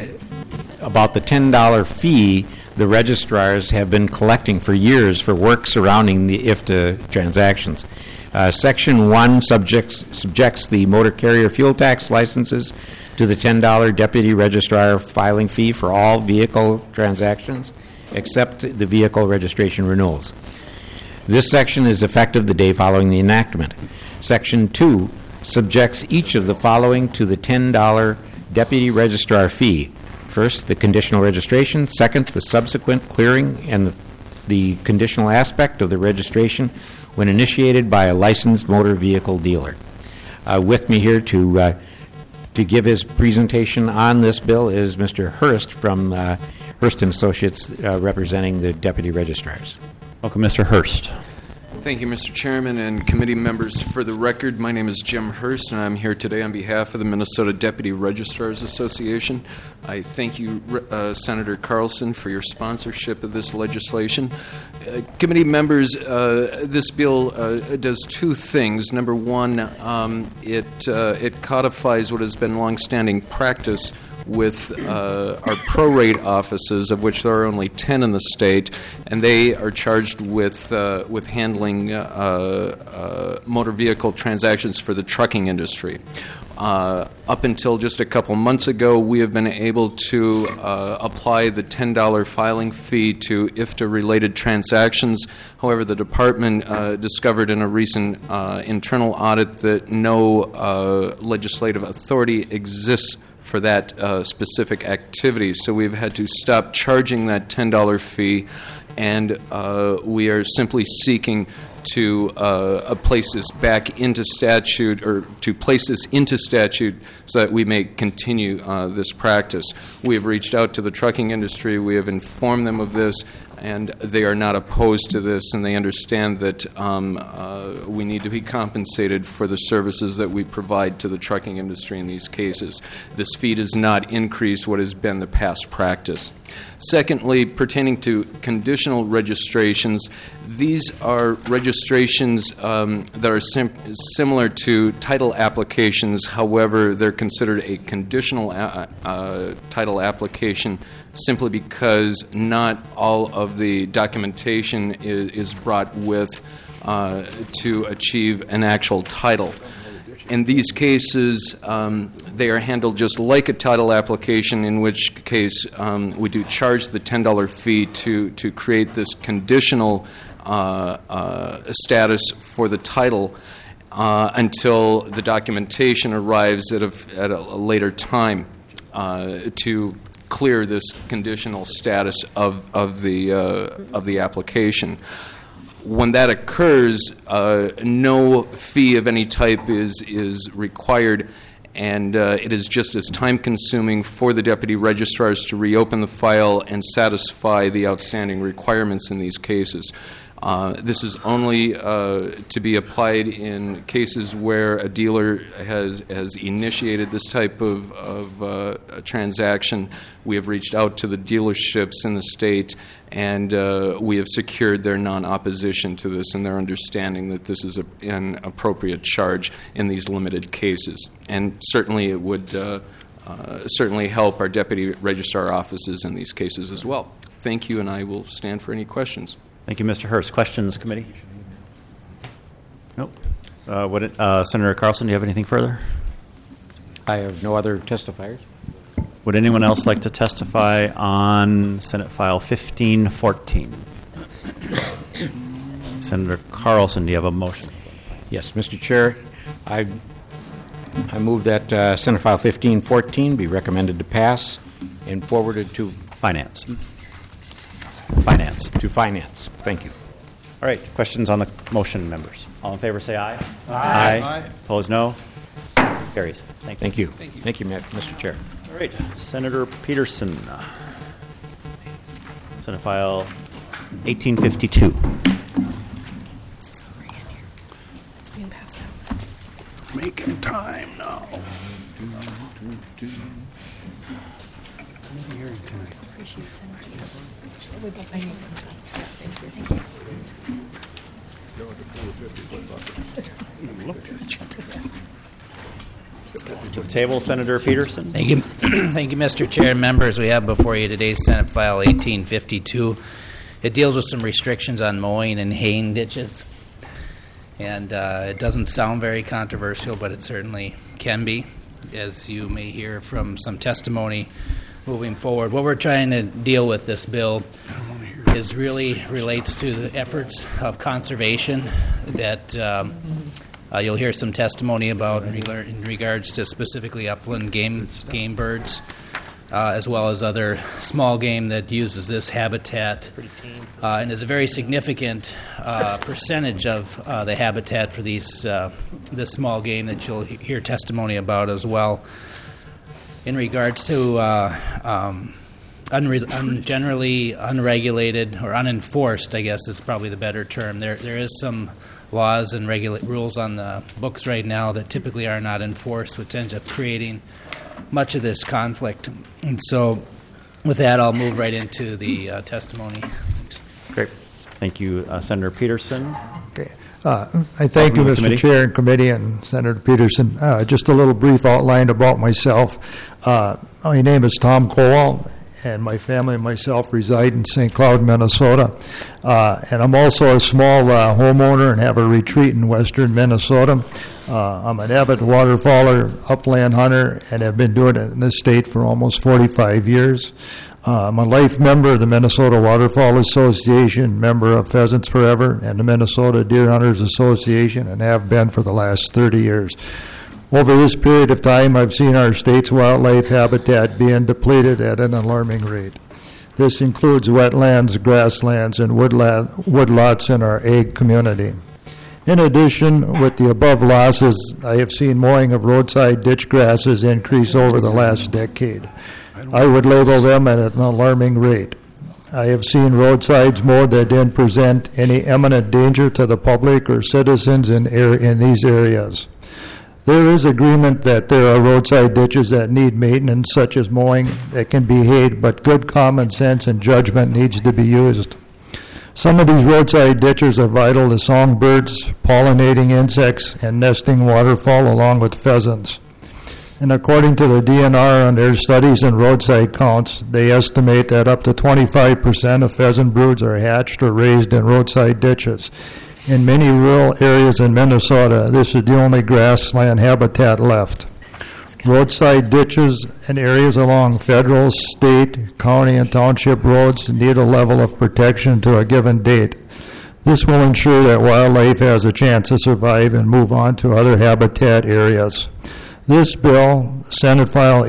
$10 fee the registrars have been collecting for years for work surrounding the IFTA transactions. Section 1 subjects the motor carrier fuel tax licenses to the $10 deputy registrar filing fee for all vehicle transactions except the vehicle registration renewals. This section is effective the day following the enactment. Section 2 subjects each of the following to the $10 deputy registrar fee. First, the conditional registration. Second, the subsequent clearing and the conditional aspect of the registration when initiated by a licensed motor vehicle dealer. With me here to give his presentation on this bill is Mr. Hurst from Hurst & Associates, representing the deputy registrars.
Welcome, Mr. Hurst.
Thank you, Mr. Chairman and committee members. For the record, my name is Jim Hurst, and I'm here today on behalf of the Minnesota Deputy Registrars Association. I thank you, Senator Carlson, for your sponsorship of this legislation. Committee members, this bill does two things. Number one, it codifies what has been longstanding practice with our prorate offices, of which there are only 10 in the state, and they are charged with handling motor vehicle transactions for the trucking industry. Up until just a couple months ago, we have been able to apply the $10 filing fee to IFTA-related transactions. However, the department discovered in a recent internal audit that no legislative authority exists for that specific activity. So we've had to stop charging that $10 fee, and we are simply seeking to place this back into statute, or to place this into statute so that we may continue this practice. We have reached out to the trucking industry. We have informed them of this, and they are not opposed to this, and they understand that we need to be compensated for the services that we provide to the trucking industry in these cases. This fee does not increase what has been the past practice. Secondly, pertaining to conditional registrations, these are registrations that are similar to title applications. However, they're considered a conditional title application simply because not all of the documentation is brought with to achieve an actual title. In these cases, they are handled just like a title application, in which case we do charge the $10 fee to create this conditional status for the title until the documentation arrives at a later time to clear this conditional status of the application. When that occurs, no fee of any type is required, and it is just as time-consuming for the deputy registrars to reopen the file and satisfy the outstanding requirements in these cases. This is only to be applied in cases where a dealer has initiated this type of a transaction. We have reached out to the dealerships in the state, and we have secured their non-opposition to this and their understanding that this is an appropriate charge in these limited cases. And certainly it would certainly help our deputy registrar offices in these cases as well. Thank you, and I will stand for any questions.
Thank you, Mr. Hurst. Questions, committee? Nope. Senator Carlson, do you have anything further?
I have no other testifiers.
Would anyone else like to testify on Senate File 1514? Senator Carlson, do you have a motion?
Yes, Mr. Chair, I move that Senate File 1514 be recommended to pass and forwarded to
Finance.
To Finance. Thank you.
All right. Questions on the motion, members? All in favor, say aye.
Aye.
Opposed, no. Carries. Thank you.
Thank you, Mr. Chair.
All right. Senator Peterson. Senate File 1852.
Making time now.
Table, Senator Peterson.
Thank you, thank you, Mr. Chair and members. We have before you today Senate File 1852. It deals with some restrictions on mowing and haying ditches, and it doesn't sound very controversial, but it certainly can be, as you may hear from some testimony moving forward. What we're trying to deal with this bill is really relates to the efforts of conservation that you'll hear some testimony about in regards to specifically upland game birds, as well as other small game that uses this habitat, and is a very significant percentage of the habitat for this small game that you'll hear testimony about as well. In regards to generally unregulated or unenforced, I guess is probably the better term. There is some laws and rules on the books right now that typically are not enforced, which ends up creating much of this conflict. And so with that, I'll move right into the testimony.
Great. Thank you, Senator Peterson.
Okay. I thank you, Mr. Chair and committee, and Senator Peterson. Just a little brief outline about myself. My name is Tom Kowal, and my family and myself reside in St. Cloud, Minnesota. And I'm also a small homeowner and have a retreat in western Minnesota. I'm an avid waterfowler, upland hunter, and have been doing it in this state for almost 45 years. I'm a life member of the Minnesota Waterfowl Association, member of Pheasants Forever, and the Minnesota Deer Hunters Association, and have been for the last 30 years. Over this period of time, I've seen our state's wildlife habitat being depleted at an alarming rate. This includes wetlands, grasslands, and woodlots in our ag community. In addition, with the above losses, I have seen mowing of roadside ditch grasses increase over the last decade. I would label them at an alarming rate. I have seen roadsides mowed that didn't present any imminent danger to the public or citizens in these areas. There is agreement that there are roadside ditches that need maintenance, such as mowing, that can be hayed, but good common sense and judgment needs to be used. Some of these roadside ditches are vital to songbirds, pollinating insects, and nesting waterfowl, along with pheasants. And according to the DNR on their studies and roadside counts, they estimate that up to 25% of pheasant broods are hatched or raised in roadside ditches. In many rural areas in Minnesota, this is the only grassland habitat left. Roadside ditches and areas along federal, state, county, and township roads need a level of protection to a given date. This will ensure that wildlife has a chance to survive and move on to other habitat areas. This bill, Senate File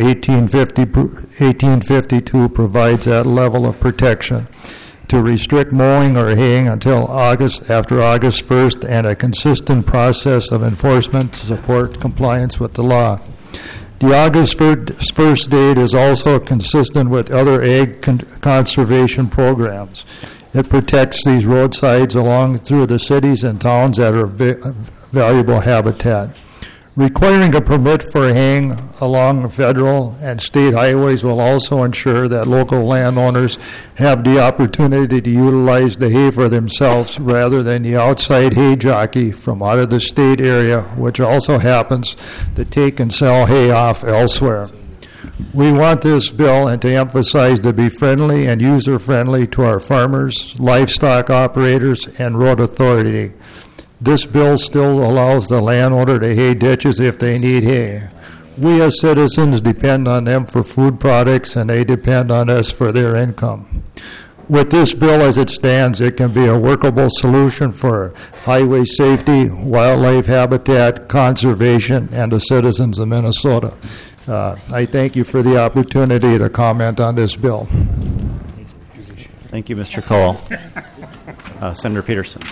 1852, provides that level of protection to restrict mowing or haying until after August 1st, and a consistent process of enforcement to support compliance with the law. The August 1st date is also consistent with other ag conservation programs. It protects these roadsides along through the cities and towns that are valuable habitat. Requiring a permit for haying along federal and state highways will also ensure that local landowners have the opportunity to utilize the hay for themselves rather than the outside hay jockey from out of the state area, which also happens to take and sell hay off elsewhere. We want this bill and to emphasize to be friendly and user-friendly to our farmers, livestock operators, and road authority. This bill still allows the landowner to hay ditches if they need hay. We as citizens depend on them for food products, and they depend on us for their income. With this bill as it stands, it can be a workable solution for highway safety, wildlife habitat, conservation, and the citizens of Minnesota. I thank you for the opportunity to comment on this bill.
Thank you, Mr. Cole. Senator Peterson.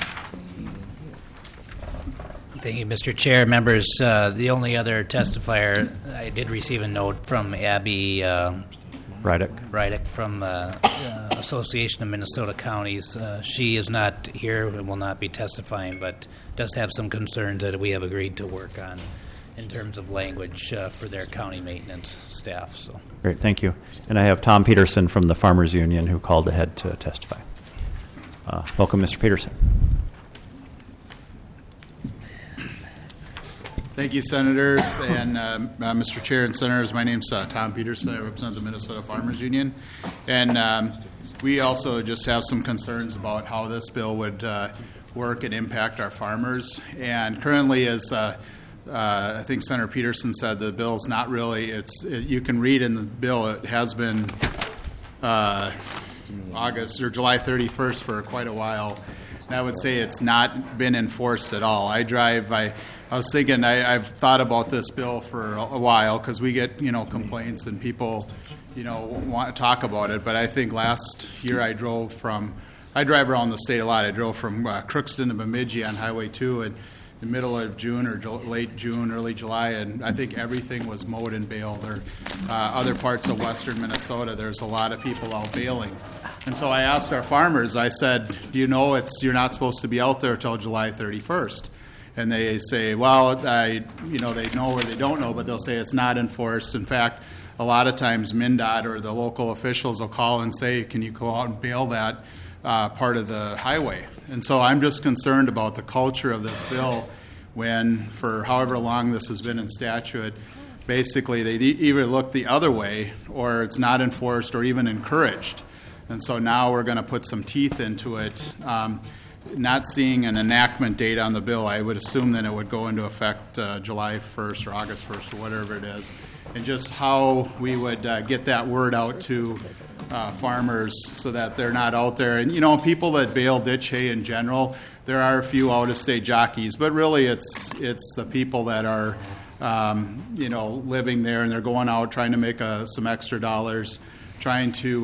Thank you, Mr. Chair. Members, the only other testifier, I did receive a note from Abby Rydick from the Association of Minnesota Counties. She is not here and will not be testifying, but does have some concerns that we have agreed to work on in terms of language for their county maintenance staff. So,
great, thank you. And I have Tom Peterson from the Farmers Union who called ahead to testify. Welcome, Mr. Peterson.
Thank you, Senators, and Mr. Chair and Senators. My name's Tom Peterson. I represent the Minnesota Farmers Union. And we also just have some concerns about how this bill would work and impact our farmers. And currently, as I think Senator Peterson said, the bill's not really, you can read in the bill, it has been August or July 31st for quite a while. And I would say it's not been enforced at all. I was thinking, I've thought about this bill for a while because we get, complaints and people, want to talk about it. But I think last year I drive around the state a lot. I drove from Crookston to Bemidji on Highway 2 in the middle of June or late June, early July, and I think everything was mowed and baled. Or other parts of western Minnesota, there's a lot of people out baling. And so I asked our farmers, I said, do you know you're not supposed to be out there until July 31st? And they say, well, they know or they don't know, but they'll say it's not enforced. In fact, a lot of times MnDOT or the local officials will call and say, can you go out and bale that part of the highway? And so I'm just concerned about the culture of this bill when, for however long this has been in statute, basically they either look the other way or it's not enforced or even encouraged. And so now we're going to put some teeth into it. Not seeing an enactment date on the bill, I would assume that it would go into effect July 1st or August 1st or whatever it is. And just how we would get that word out to farmers so that they're not out there. And, people that bale ditch hay in general, there are a few out-of-state jockeys, but really it's the people that are, living there and they're going out trying to make some extra dollars, trying to,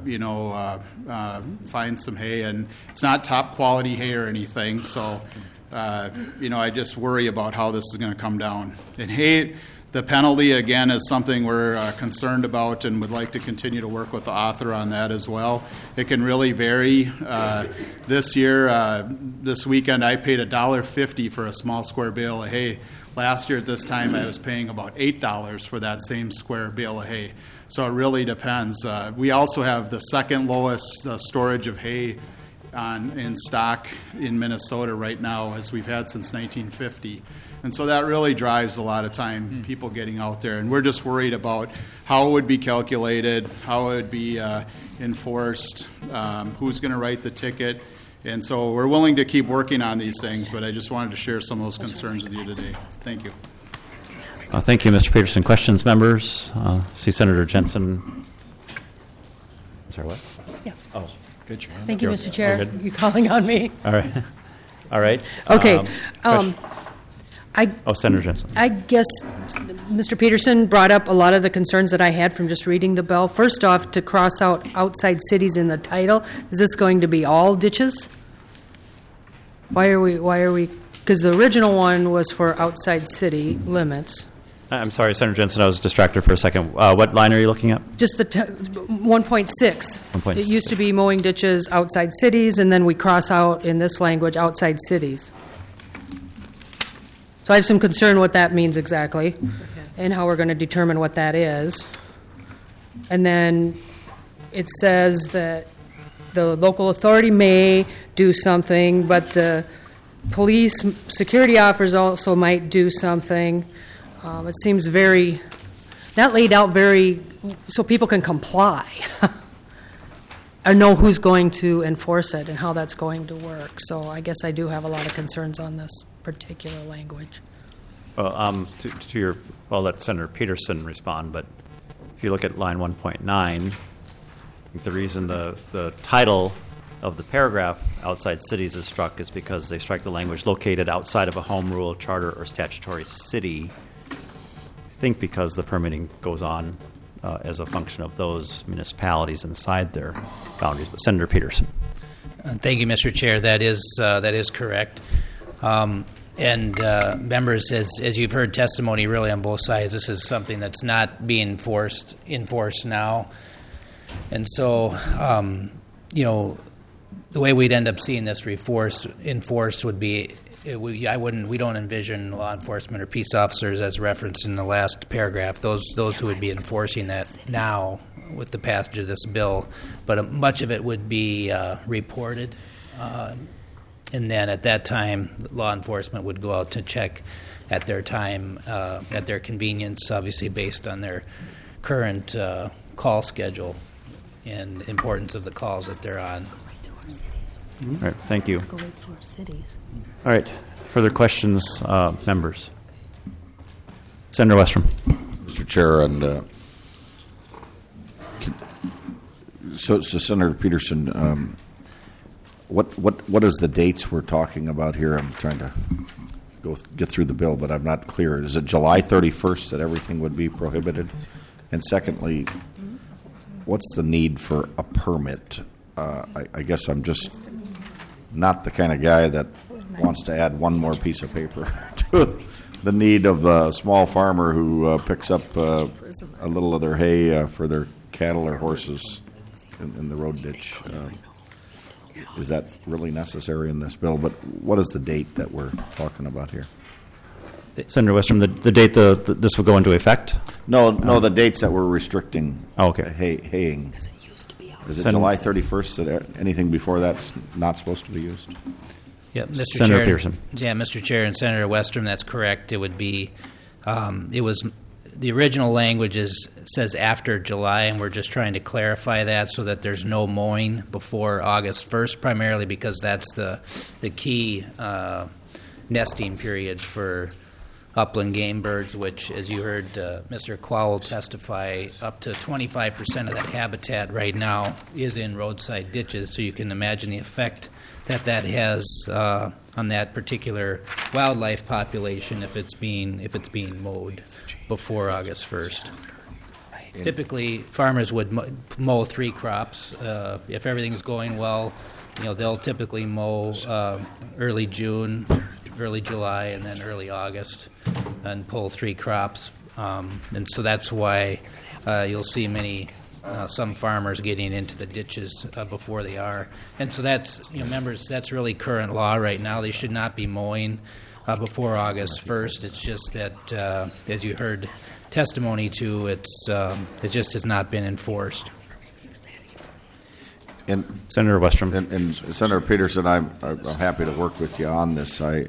find some hay. And it's not top-quality hay or anything, so, I just worry about how this is going to come down. And hay, the penalty, again, is something we're concerned about and would like to continue to work with the author on that as well. It can really vary. This weekend, I paid $1.50 for a small square bale of hay. Last year at this time, I was paying about $8 for that same square bale of hay. So it really depends. We also have the second lowest storage of hay in stock in Minnesota right now, as we've had since 1950. And so that really drives a lot of time, people getting out there. And we're just worried about how it would be calculated, how it would be enforced, who's going to write the ticket. And so we're willing to keep working on these things, but I just wanted to share some of those concerns with you today. Thank you.
Thank you, Mr. Peterson. Questions, members? See Senator Jensen. Sorry, what?
Yeah.
Oh, good.
Thank you, Mr. Chair. You're calling on me.
All right. All right.
Okay.
Senator Jensen.
I guess Mr. Peterson brought up a lot of the concerns that I had from just reading the bill. First off, to cross out outside cities in the title, is this going to be all ditches? Why are we, because the original one was for outside city limits.
I'm sorry, Senator Jensen, I was distracted for a second. What line are you looking at?
Just the 1.6.
1.6.
It used to be mowing ditches outside cities, and then we cross out in this language outside cities. So I have some concern what that means exactly and how we're going to determine what that is. And then it says that the local authority may do something, but the police security officers also might do something. It seems very, not laid out very, so people can comply or know who's going to enforce it and how that's going to work. So I guess I do have a lot of concerns on this particular language.
Well, to your, well, let Senator Peterson respond, but if you look at line 1.9, I think the reason the title of the paragraph outside cities is struck is because they strike the language located outside of a home rule, charter, or statutory city. I think because the permitting goes on as a function of those municipalities inside their boundaries. But Senator Peterson.
Thank you, Mr. Chair. That is correct. And members, as you've heard testimony really on both sides, this is something that's not being enforced now. And so, the way we'd end up seeing this enforced would be, we don't envision law enforcement or peace officers as referenced in the last paragraph, those who would be enforcing that now with the passage of this bill. But much of it would be reported. And then at that time, law enforcement would go out to check at their time, at their convenience, obviously based on their current call schedule and importance of the calls that they're on.
All right, thank you.
Let's go right through our cities.
All right, further questions, members? Senator Westrom.
Mr. Chair, and so Senator Peterson, what is the dates we're talking about here? I'm trying to get through the bill, but I'm not clear. Is it July 31st that everything would be prohibited? And secondly, what's the need for a permit? I guess I'm just not the kind of guy that wants to add one more piece of paper to the need of a small farmer who picks up a little of their hay for their cattle or horses in the road ditch. Is that really necessary in this bill? But what is the date that we're talking about here?
Senator Westrom, the date this will go into effect?
No, the dates that we're restricting
okay.
haying. Is it July 31st that anything before that's not supposed to be used?
Yeah, Mr.
Senator
Chair,
Pearson.
Yeah, Mr. Chair and Senator Westrom, that's correct. It would be, it was the original language says after July, and we're just trying to clarify that so that there's no mowing before August 1st, primarily because that's the key nesting period for upland game birds, which, as you heard Mr. Quowell testify, up to 25% of that habitat right now is in roadside ditches. So you can imagine the effect that has on that particular wildlife population if it's being mowed before August 1st. Typically, farmers would mow 3 crops. If everything's going well, they'll typically mow early June, early July, and then early August, and pull 3 crops. And so that's why you'll see some farmers getting into the ditches before they are. And so that's, members, that's really current law right now. They should not be mowing before August 1st. It's just that, as you heard testimony to, it just has not been enforced.
And
Senator Westrom
and Senator Peterson, I'm happy to work with you on this. I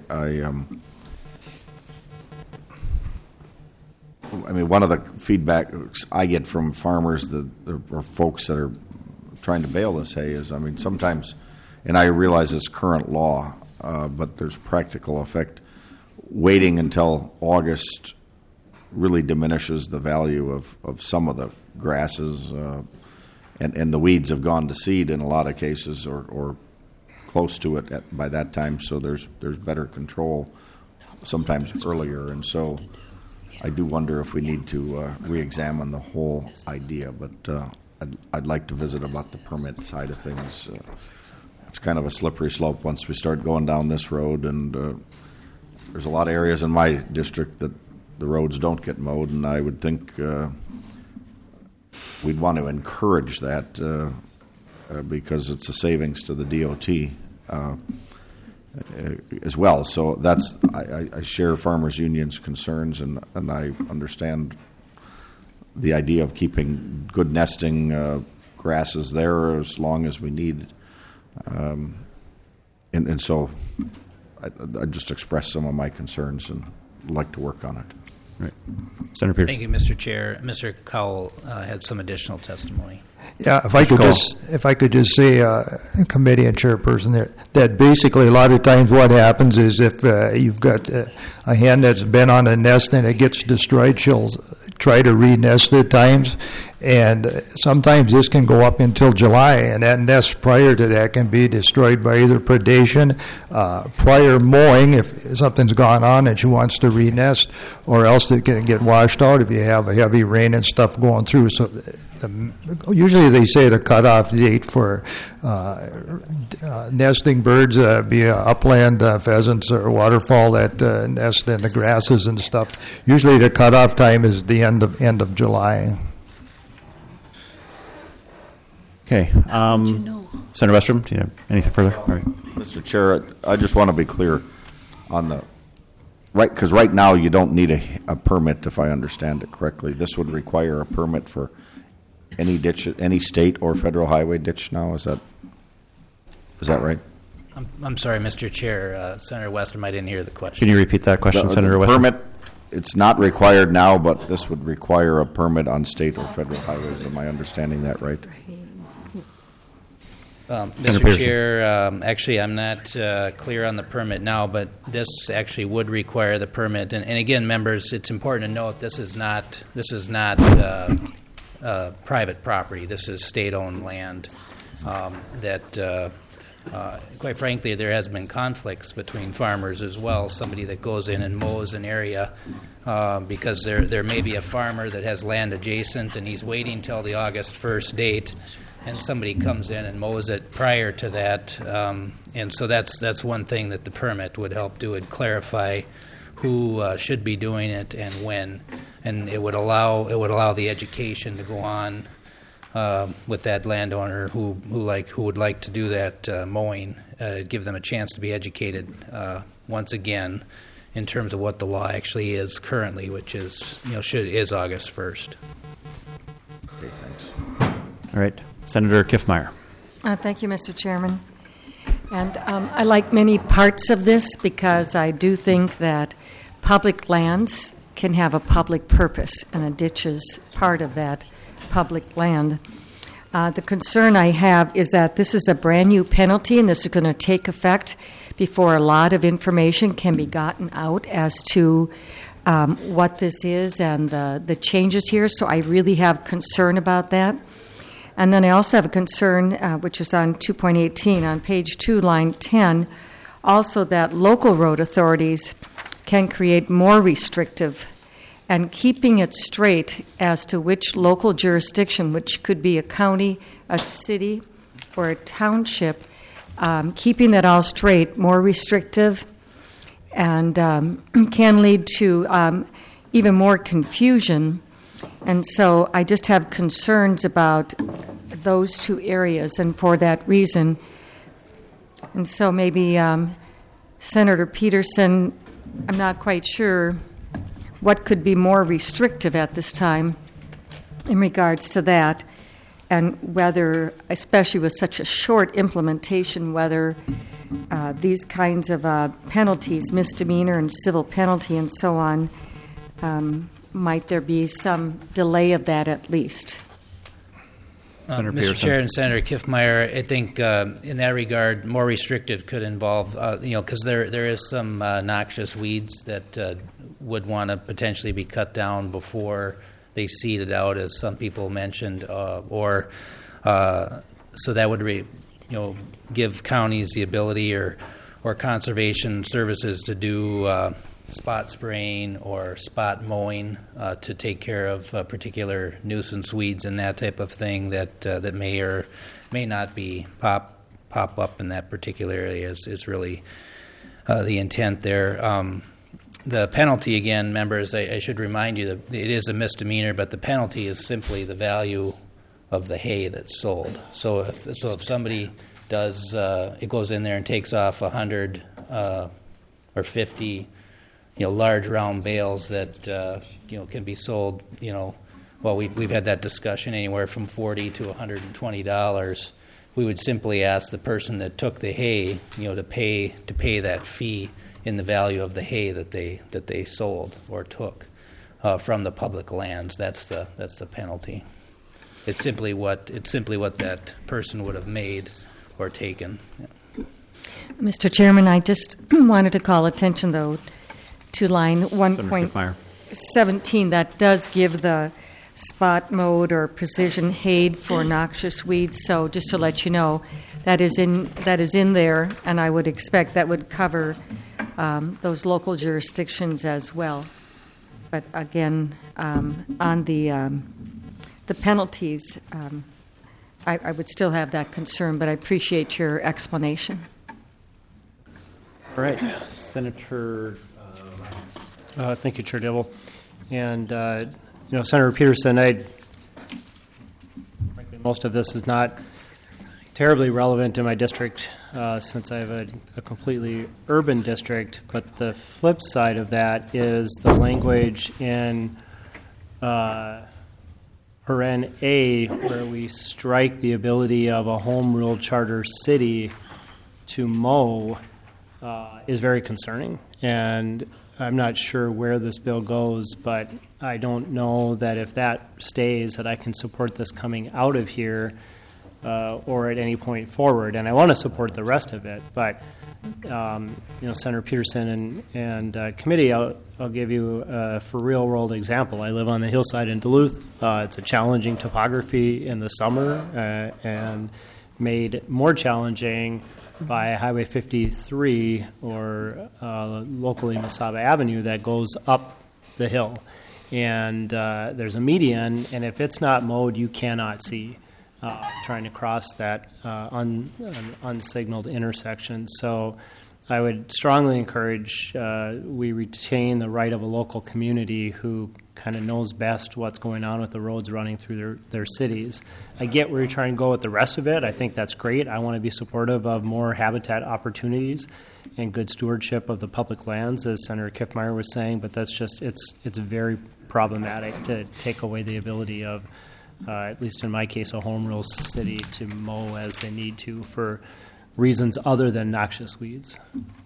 mean, one of the feedback I get from farmers or folks that are trying to bale this hay is, sometimes, and I realize it's current law, but there's practical effect. Waiting until August really diminishes the value of some of the grasses, and the weeds have gone to seed in a lot of cases, or close to it by that time. So there's better control, sometimes earlier, and so I do wonder if we need to re-examine the whole idea. But I'd like to visit about the permit side of things. It's kind of a slippery slope once we start going down this road, and there's a lot of areas in my district that the roads don't get mowed, and I would think we'd want to encourage that because it's a savings to the DOT as well. So that's I share Farmers Union's concerns, and I understand the idea of keeping good nesting grasses there as long as we need. And so I just expressed some of my concerns and like to work on it.
Right. Senator Peterson.
Thank you, Mr. Chair. Mr. Cowell had some additional testimony.
Yeah, if I could just say, committee and chairperson, that basically a lot of times what happens is if you've got a hen that's been on a nest and it gets destroyed, she'll try to re-nest at times, and sometimes this can go up until July, and that nest prior to that can be destroyed by either predation, prior mowing if something's gone on and she wants to re-nest, or else it can get washed out if you have a heavy rain and stuff going through. So usually they say the cutoff date for nesting birds, be upland pheasants or waterfowl that nest in the grasses and stuff. Usually the cutoff time is the end of July.
Okay. Senator Westrom, do you have anything further? All right.
Mr. Chair, I just want to be clear on the right, because right now you don't need a permit, if I understand it correctly. This would require a permit for any ditch, any state or federal highway ditch now. Is that right?
I'm sorry, Mr. Chair. Senator Westrom, I didn't hear the question.
Can you repeat that question, Senator Westrom?
Permit, it's not required now, but this would require a permit on state or federal highways. Am I understanding that right?
Mr. Chair, actually, I'm not clear on the permit now, but this actually would require the permit. And again, members, it's important to note this is not private property. This is state-owned land that, quite frankly, there has been conflicts between farmers as well. Somebody that goes in and mows an area because there may be a farmer that has land adjacent and he's waiting till the August 1st date, and somebody comes in and mows it prior to that. And so that's one thing that the permit would help do. It would clarify who should be doing it and when, and it would allow the education to go on with that landowner who would like to do that mowing. Give them a chance to be educated once again in terms of what the law actually is currently, which is is August 1st.
Okay, thanks.
All right, Senator Kiffmeyer.
Thank you, Mr. Chairman. And I like many parts of this because I do think that public lands can have a public purpose, and a ditch is part of that public land. The concern I have is that this is a brand new penalty, and this is going to take effect before a lot of information can be gotten out as to what this is and the changes here. So I really have concern about that. And then I also have a concern, which is on 2.18 on page 2, line 10, also that local road authorities can create more restrictive, and keeping it straight as to which local jurisdiction, which could be a county, a city, or a township, keeping that all straight, more restrictive, and can lead to even more confusion. And so I just have concerns about those two areas, and for that reason. And so maybe Senator Peterson, I'm not quite sure what could be more restrictive at this time in regards to that, and whether, especially with such a short implementation, whether these kinds of penalties, misdemeanor and civil penalty and so on, might there be some delay of that at least?
Mr. Chair and Senator Kiffmeyer, I think in that regard, more restrictive could involve, because there is some noxious weeds that would want to potentially be cut down before they seed it out, as some people mentioned, or so that would give counties the ability or conservation services to do spot spraying or spot mowing to take care of particular nuisance weeds and that type of thing that may or may not be pop up in that particular area is really the intent there. The penalty, again, members, I should remind you that it is a misdemeanor, but the penalty is simply the value of the hay that's sold. So if somebody does, it goes in there and takes off 100 or 50, large round bales that can be sold, well, we've had that discussion anywhere from $40 to $120. We would simply ask the person that took the hay, to pay that fee in the value of the hay that they sold or took from the public lands. That's the penalty. It's simply what that person would have made or taken. Yeah.
Mr. Chairman, I just wanted to call attention, though, to line 1.17 that does give the spot mode or precision hay for noxious weeds. So just to let you know, that is in there, and I would expect that would cover those local jurisdictions as well. But again, on the penalties, I would still have that concern, but I appreciate your explanation.
All right, Senator.
Thank you, Chair Dibble. And Senator Peterson, frankly, most of this is not terribly relevant to my district since I have a completely urban district. But the flip side of that is the language in paren A, where we strike the ability of a home rule charter city to mow, is very concerning. And I'm not sure where this bill goes, but I don't know that if that stays, that I can support this coming out of here or at any point forward. And I want to support the rest of it, but Senator Peterson and committee, I'll give you for real world example. I live on the hillside in Duluth. It's a challenging topography in the summer and made more challenging by Highway 53 or locally Mesaba Avenue that goes up the hill. And there's a median, and if it's not mowed, you cannot see trying to cross that unsignaled intersection. So I would strongly encourage we retain the right of a local community who kind of knows best what's going on with the roads running through their cities. I get where you're trying to go with the rest of it. I think that's great. I want to be supportive of more habitat opportunities and good stewardship of the public lands, as Senator Kiffmeyer was saying, but that's just, it's very problematic to take away the ability of, at least in my case, a home rule city to mow as they need to for reasons other than noxious weeds.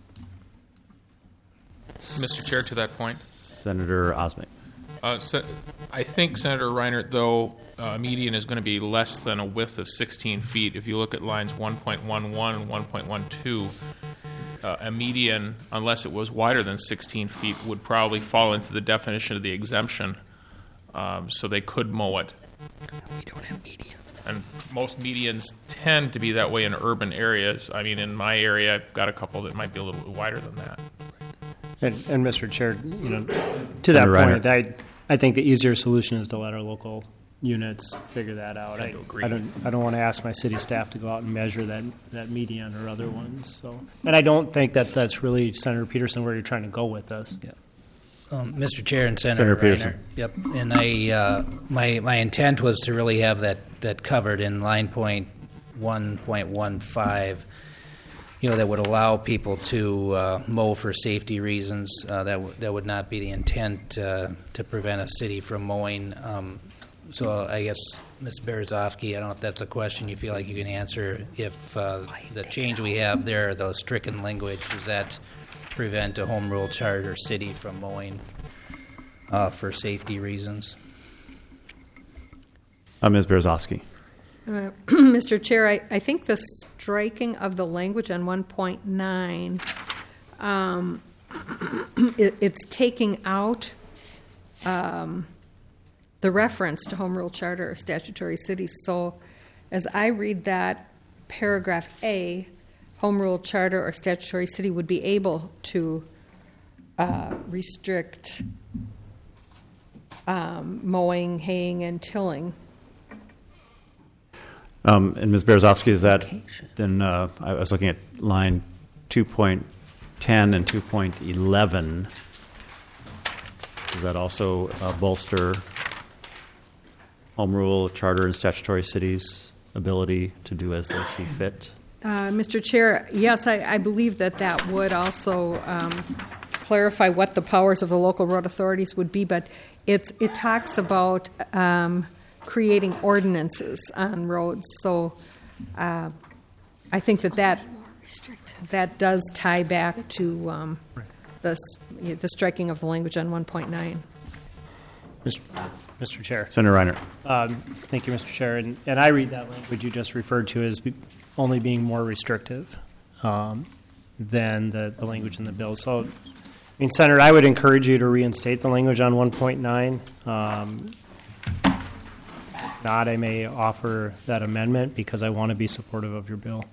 Mr. Chair, to that point.
Senator Osmek.
I think, Senator Reinert, though, a median is going to be less than a width of 16 feet. If you look at lines 1.11 and 1.12, a median, unless it was wider than 16 feet, would probably fall into the definition of the exemption, so they could mow it.
We don't have medians.
And most medians tend to be that way in urban areas. I mean, in my area, I've got a couple that might be a little bit wider than that.
And Mr. Chair, to that point, I think the easier solution is to let our local units figure that out. I don't want to ask my city staff to go out and measure that median or other ones. So, and I don't think that's really, Senator Peterson, where you're trying to go with this.
Yeah. Mr. Chair and Senator
Peterson.
Yep. And my intent was to really have that covered in line point 1.15. That would allow people to mow for safety reasons. That would not be the intent to prevent a city from mowing. So I guess, Ms. Berezovsky, I don't know if that's a question you feel like you can answer. If the change we have there, the stricken language, does that prevent a home rule charter city from mowing for safety reasons?
Ms. Berezovsky.
Mr. Chair, I think the striking of the language on 1.9, it's taking out the reference to home rule charter or statutory cities. So as I read that paragraph A, home rule charter or statutory city would be able to restrict mowing, haying, and tilling.
And Ms. Berezovsky, is that then I was looking at line 2.10 and 2.11 Does that also bolster home rule, charter, and statutory cities' ability to do as they see fit?
Mr. Chair, yes, I believe that would also clarify what the powers of the local road authorities would be, but it talks about creating ordinances on roads. So I think that does tie back to the striking of the language on 1.9.
Mr. Chair.
Senator Reiner.
Thank you, Mr. Chair. And I read that language you just referred to as only being more restrictive than the language in the bill. So, I mean, Senator, I would encourage you to reinstate the language on 1.9. Not, I may offer that amendment because I want to be supportive of your bill.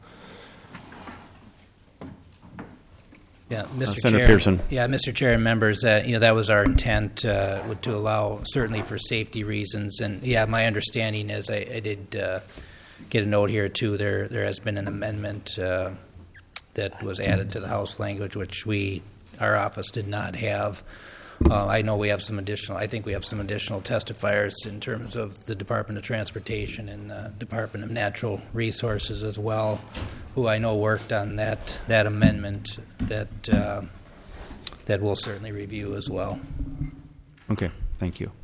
Yeah, Mr.
Senator
Chair.
Pearson.
Yeah, Mr. Chair and members, that was our intent to allow, certainly for safety reasons. And yeah, my understanding is I did get a note here too. There has been an amendment that was added to the House language, which our office did not have. I know we have some additional. I think we have some additional testifiers in terms of the Department of Transportation and the Department of Natural Resources as well, who I know worked on that amendment that we'll certainly review as well.
Okay, thank you.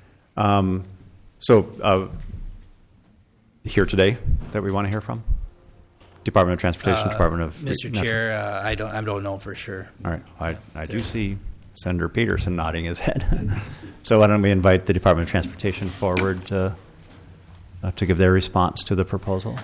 Here today that we want to hear from? Department of Transportation, Department of
Mr. Chair, I don't know for sure.
All right, I do see Senator Peterson nodding his head. So why don't we invite the Department of Transportation forward to give their response to the proposal?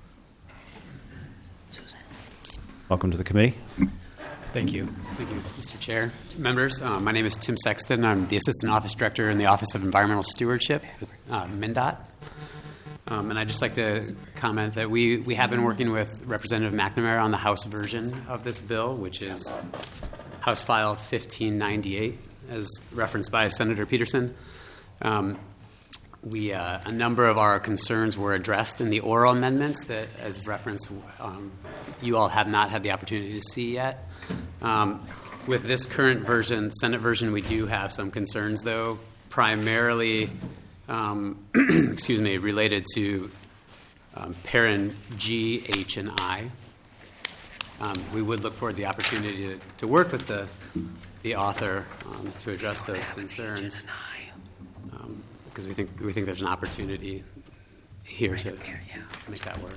Welcome to the committee.
Thank you, Mr. Chair. Members, my name is Tim Sexton. I'm the Assistant Office Director in the Office of Environmental Stewardship with MnDOT. And I'd just like to comment that we have been working with Representative McNamara on the House version of this bill, which is House File 1598, as referenced by Senator Peterson. A number of our concerns were addressed in the oral amendments that, as referenced, you all have not had the opportunity to see yet. With this current version, Senate version, we do have some concerns, though, primarily related to parent G, H, and I. We would look forward to the opportunity to work with the author to address those concerns, because we think there's an opportunity here to make that work.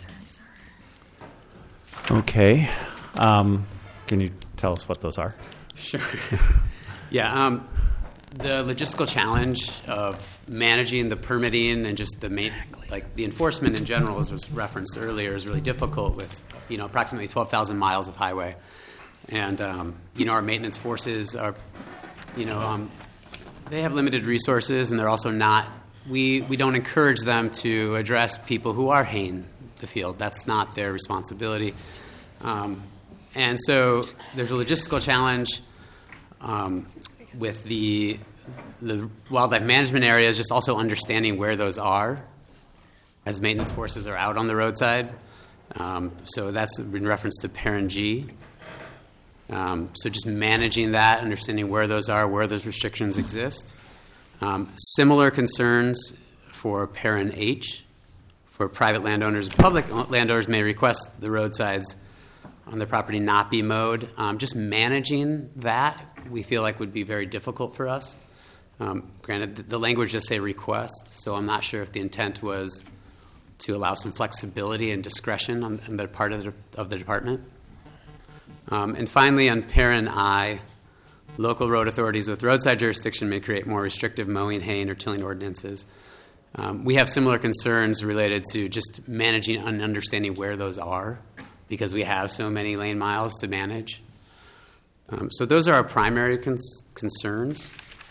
Okay. Can you tell us what those are?
Sure. Yeah. The logistical challenge of managing the permitting and just the enforcement in general, as was referenced earlier, is really difficult with approximately 12,000 miles of highway, and our maintenance forces are, they have limited resources, and they're also not. We don't encourage them to address people who are haying the field. That's not their responsibility, and so there's a logistical challenge. With the wildlife management areas, just also understanding where those are as maintenance forces are out on the roadside. So that's in reference to parent G. So just managing that, understanding where those are, where those restrictions exist. Similar concerns for parent H. For private landowners, public landowners may request the roadsides on their property not be mowed. Just managing that, we feel like would be very difficult for us. Granted, the language does say request, so I'm not sure if the intent was to allow some flexibility and discretion on the part of the department. And finally, on parent I, local road authorities with roadside jurisdiction may create more restrictive mowing, haying, or tilling ordinances. We have similar concerns related to just managing and understanding where those are, because we have so many lane miles to manage. So those are our primary concerns.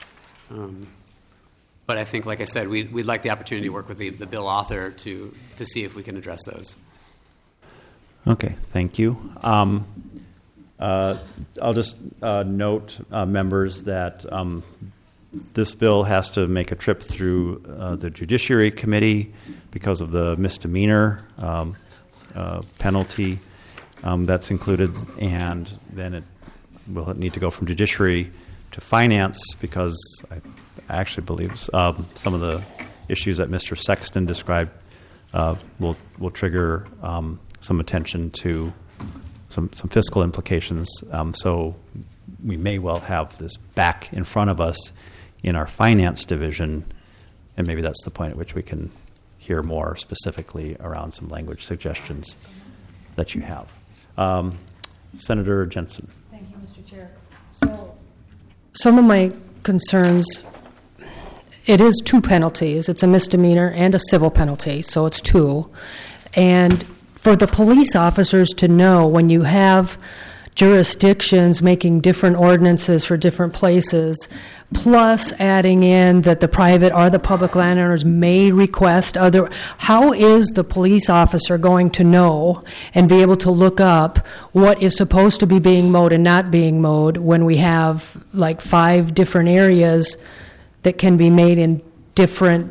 But I think, like I said, we'd like the opportunity to work with the bill author to see if we can address those.
Okay, thank you. I'll just note, members, that this bill has to make a trip through the Judiciary Committee because of the misdemeanor penalty that's included, and then it will need to go from Judiciary finance, because I actually believe some of the issues that Mr. Sexton described will trigger some attention to some fiscal implications. So we may well have this back in front of us in our finance division, and maybe that's the point at which we can hear more specifically around some language suggestions that you have. Senator Jensen.
Thank you, Mr. Chair. So, some of my concerns, it is 2 penalties. It's a misdemeanor and a civil penalty, so it's 2. And for the police officers to know when you have jurisdictions making different ordinances for different places, plus adding in that the private or the public landowners may request other, how is the police officer going to know and be able to look up what is supposed to be being mowed and not being mowed when we have like 5 different areas that can be made in different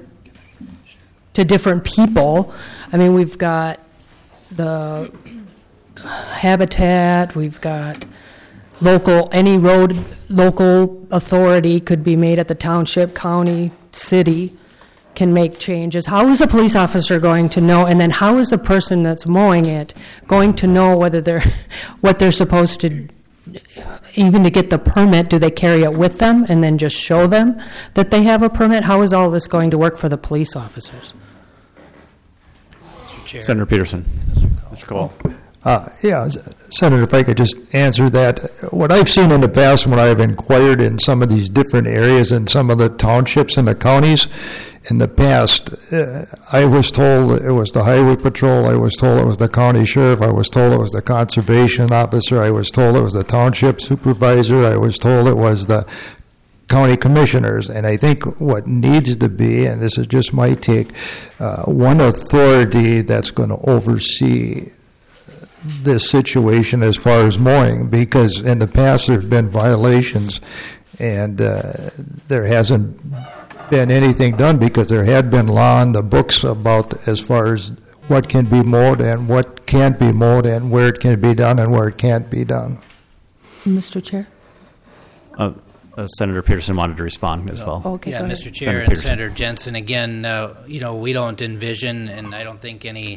people? I mean, we've got the Habitat, we've got local authority could be made at the township, county, city can make changes. How is a police officer going to know, and then how is the person that's mowing it going to know whether what they're supposed to, even to get the permit, do they carry it with them and then just show them that they have a permit? How is all this going to work for the police officers?
Senator Peterson. Mr. Cole.
Yeah, Senator, if I could just answer that. What I've seen in the past when I've inquired in some of these different areas and some of the townships and the counties, in the past, I was told it was the highway patrol, I was told it was the county sheriff, I was told it was the conservation officer, I was told it was the township supervisor, I was told it was the county commissioners. And I think what needs to be, and this is just my take, one authority that's going to oversee this situation as far as mowing, because in the past there have been violations and there hasn't been anything done because there had been law in the books about as far as what can be mowed and what can't be mowed and where it can be done and where it can't be done.
Mr. Chair?
Senator Peterson wanted to respond as well.
Okay,
yeah,
go ahead.
Mr. Chair and Senator Jensen, again, we don't envision, and I don't think any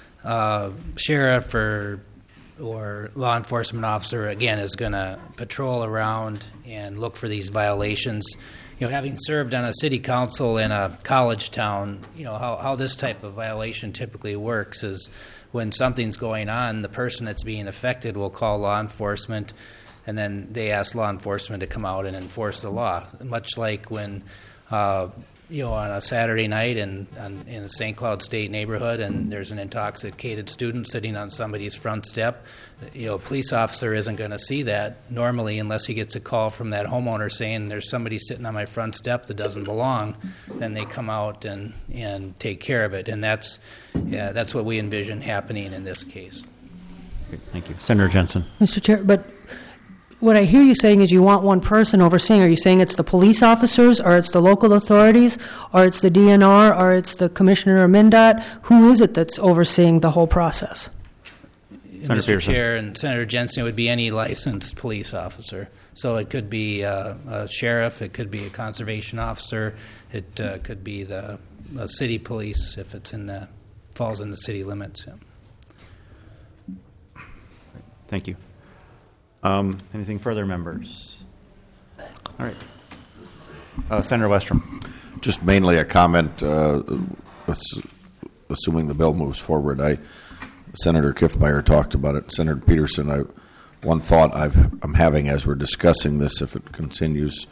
sheriff or law enforcement officer, again, is going to patrol around and look for these violations. Having served on a city council in a college town, how this type of violation typically works is when something's going on, the person that's being affected will call law enforcement, and then they ask law enforcement to come out and enforce the law. Much like when on a Saturday night in a St. Cloud State neighborhood and there's an intoxicated student sitting on somebody's front step, a police officer isn't going to see that normally unless he gets a call from that homeowner saying there's somebody sitting on my front step that doesn't belong. Then they come out and take care of it. And that's what we envision happening in this case.
Thank you. Senator Jensen.
Mr. Chair, but what I hear you saying is you want one person overseeing. Are you saying it's the police officers, or it's the local authorities, or it's the DNR, or it's the Commissioner of MnDOT? Who is it that's overseeing the whole process?
Senator
Mr.
Peterson.
Chair and Senator Jensen, it would be any licensed police officer. So it could be a sheriff, it could be a conservation officer, it could be the city police if it's falls in the city limits. Yeah.
Thank you. Anything further, members? All right. Senator Westrom.
Just mainly a comment, assuming the bill moves forward. Senator Kiffmeyer talked about it. Senator Peterson, one thought I'm having as we're discussing this, if it continues,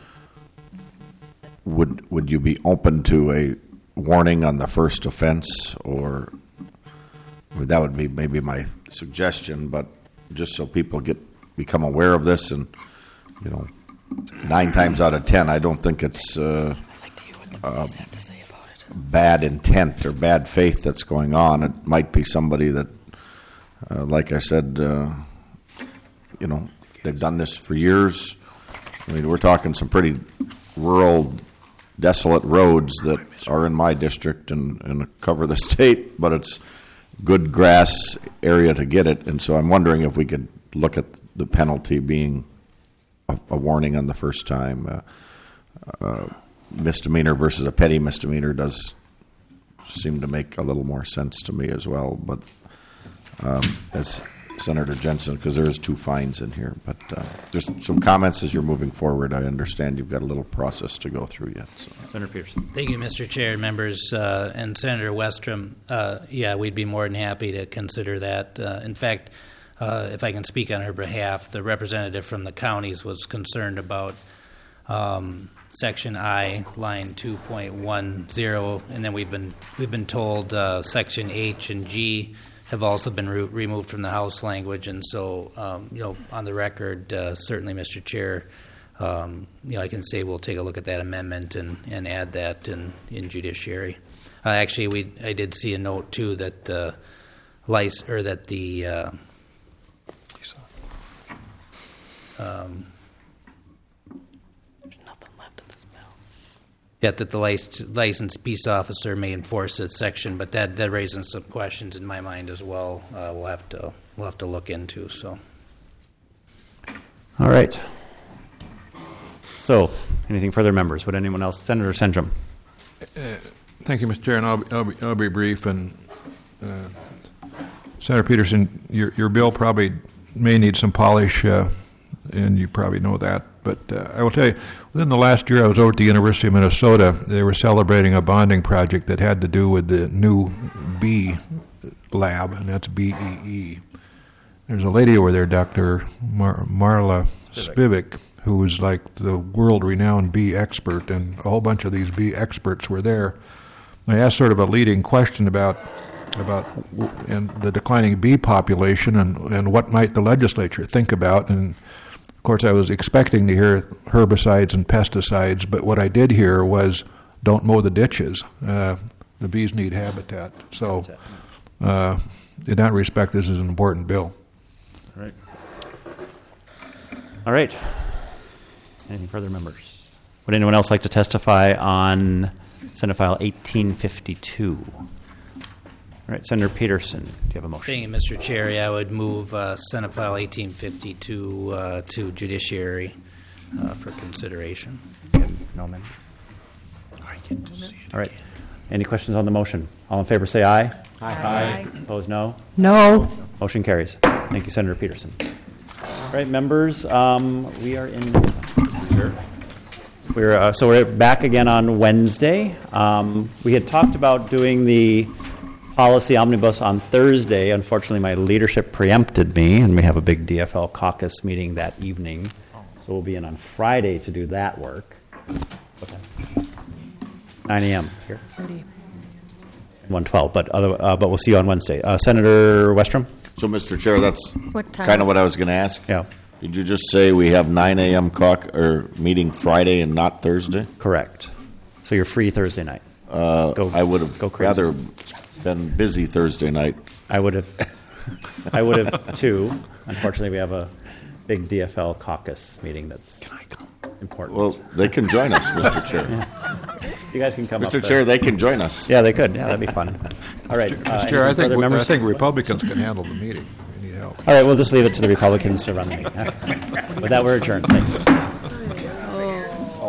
would you be open to a warning on the first offense? Or that would be maybe my suggestion, but just so people become aware of this, and 9 times out of 10, I don't think it's bad intent or bad faith that's going on. It might be somebody that, like I said, they've done this for years. I mean, we're talking some pretty rural, desolate roads that are in my district and cover the state, but it's good grass area to get it, and so I'm wondering if we could look at the penalty being a warning on the first time. Misdemeanor versus a petty misdemeanor does seem to make a little more sense to me as well. But as Senator Jensen, because there is 2 fines in here. But just some comments as you're moving forward. I understand you've got a little process to go through yet. So.
Senator Peterson.
Thank you, Mr. Chair, members, and Senator Westrom. Yeah, we'd be more than happy to consider that. In fact, if I can speak on her behalf, the representative from the counties was concerned about Section I, line 2.10, and then we've been told Section H and G have also been removed from the House language, and so on the record, certainly, Mr. Chair, I can say we'll take a look at that amendment and add that in judiciary. Actually, I did see a note too that the that the licensed peace officer may enforce that section, but that raises some questions in my mind as well. We'll have to look into. So,
all right. So, anything further, members? Would anyone else, Senator Sentrum?
Thank you, Mr. Chair, and I'll be brief. And Senator Peterson, your bill probably may need some polish, and you probably know that. But I will tell you, within the last year I was over at the University of Minnesota. They were celebrating a bonding project that had to do with the new bee lab, and that's BEE. There's a lady over there, Dr. Marla Spivak, who is like the world-renowned bee expert, and a whole bunch of these bee experts were there. I asked sort of a leading question about and the declining bee population and what might the legislature think about. And of course, I was expecting to hear herbicides and pesticides, but what I did hear was don't mow the ditches. The bees need habitat. So, in that respect, this is an important bill.
All right. All right. Anything further, members? Would anyone else like to testify on Senate File 1852? All right, Senator Peterson, do you have a motion?
Thank you, Mr. Chair. I would move Senate File 1852 to judiciary for consideration.
No amendment? All right. Any questions on the motion? All in favor say aye.
Aye.
Opposed, no?
No.
Motion carries. Thank you, Senator Peterson. All right, members, we are in. Sure. We're back again on Wednesday. We had talked about doing the policy omnibus on Thursday. Unfortunately, my leadership preempted me, and we have a big DFL caucus meeting that evening. So we'll be in on Friday to do that work. Okay. 9 a.m. here. 1:12, but we'll see you on Wednesday. Senator Westrom?
So, Mr. Chair, that's
What time
kind
is
of what
it?
I was going to ask.
Yeah.
Did you just say we have 9 a.m. meeting Friday and not Thursday?
Correct. So you're free Thursday night.
I would have rather been busy Thursday night.
I would have too. Unfortunately, we have a big DFL caucus meeting that's important.
Well, they can join us, Mr. Chair.
You guys can come up.
Mr. Chair, they can join us.
Yeah, they could. Yeah, that'd be fun. All right.
Mr. Chair, I think Republicans can handle the meeting. We need help.
All right, we'll just leave it to the Republicans to run the meeting. With that, we're adjourned. Thank you.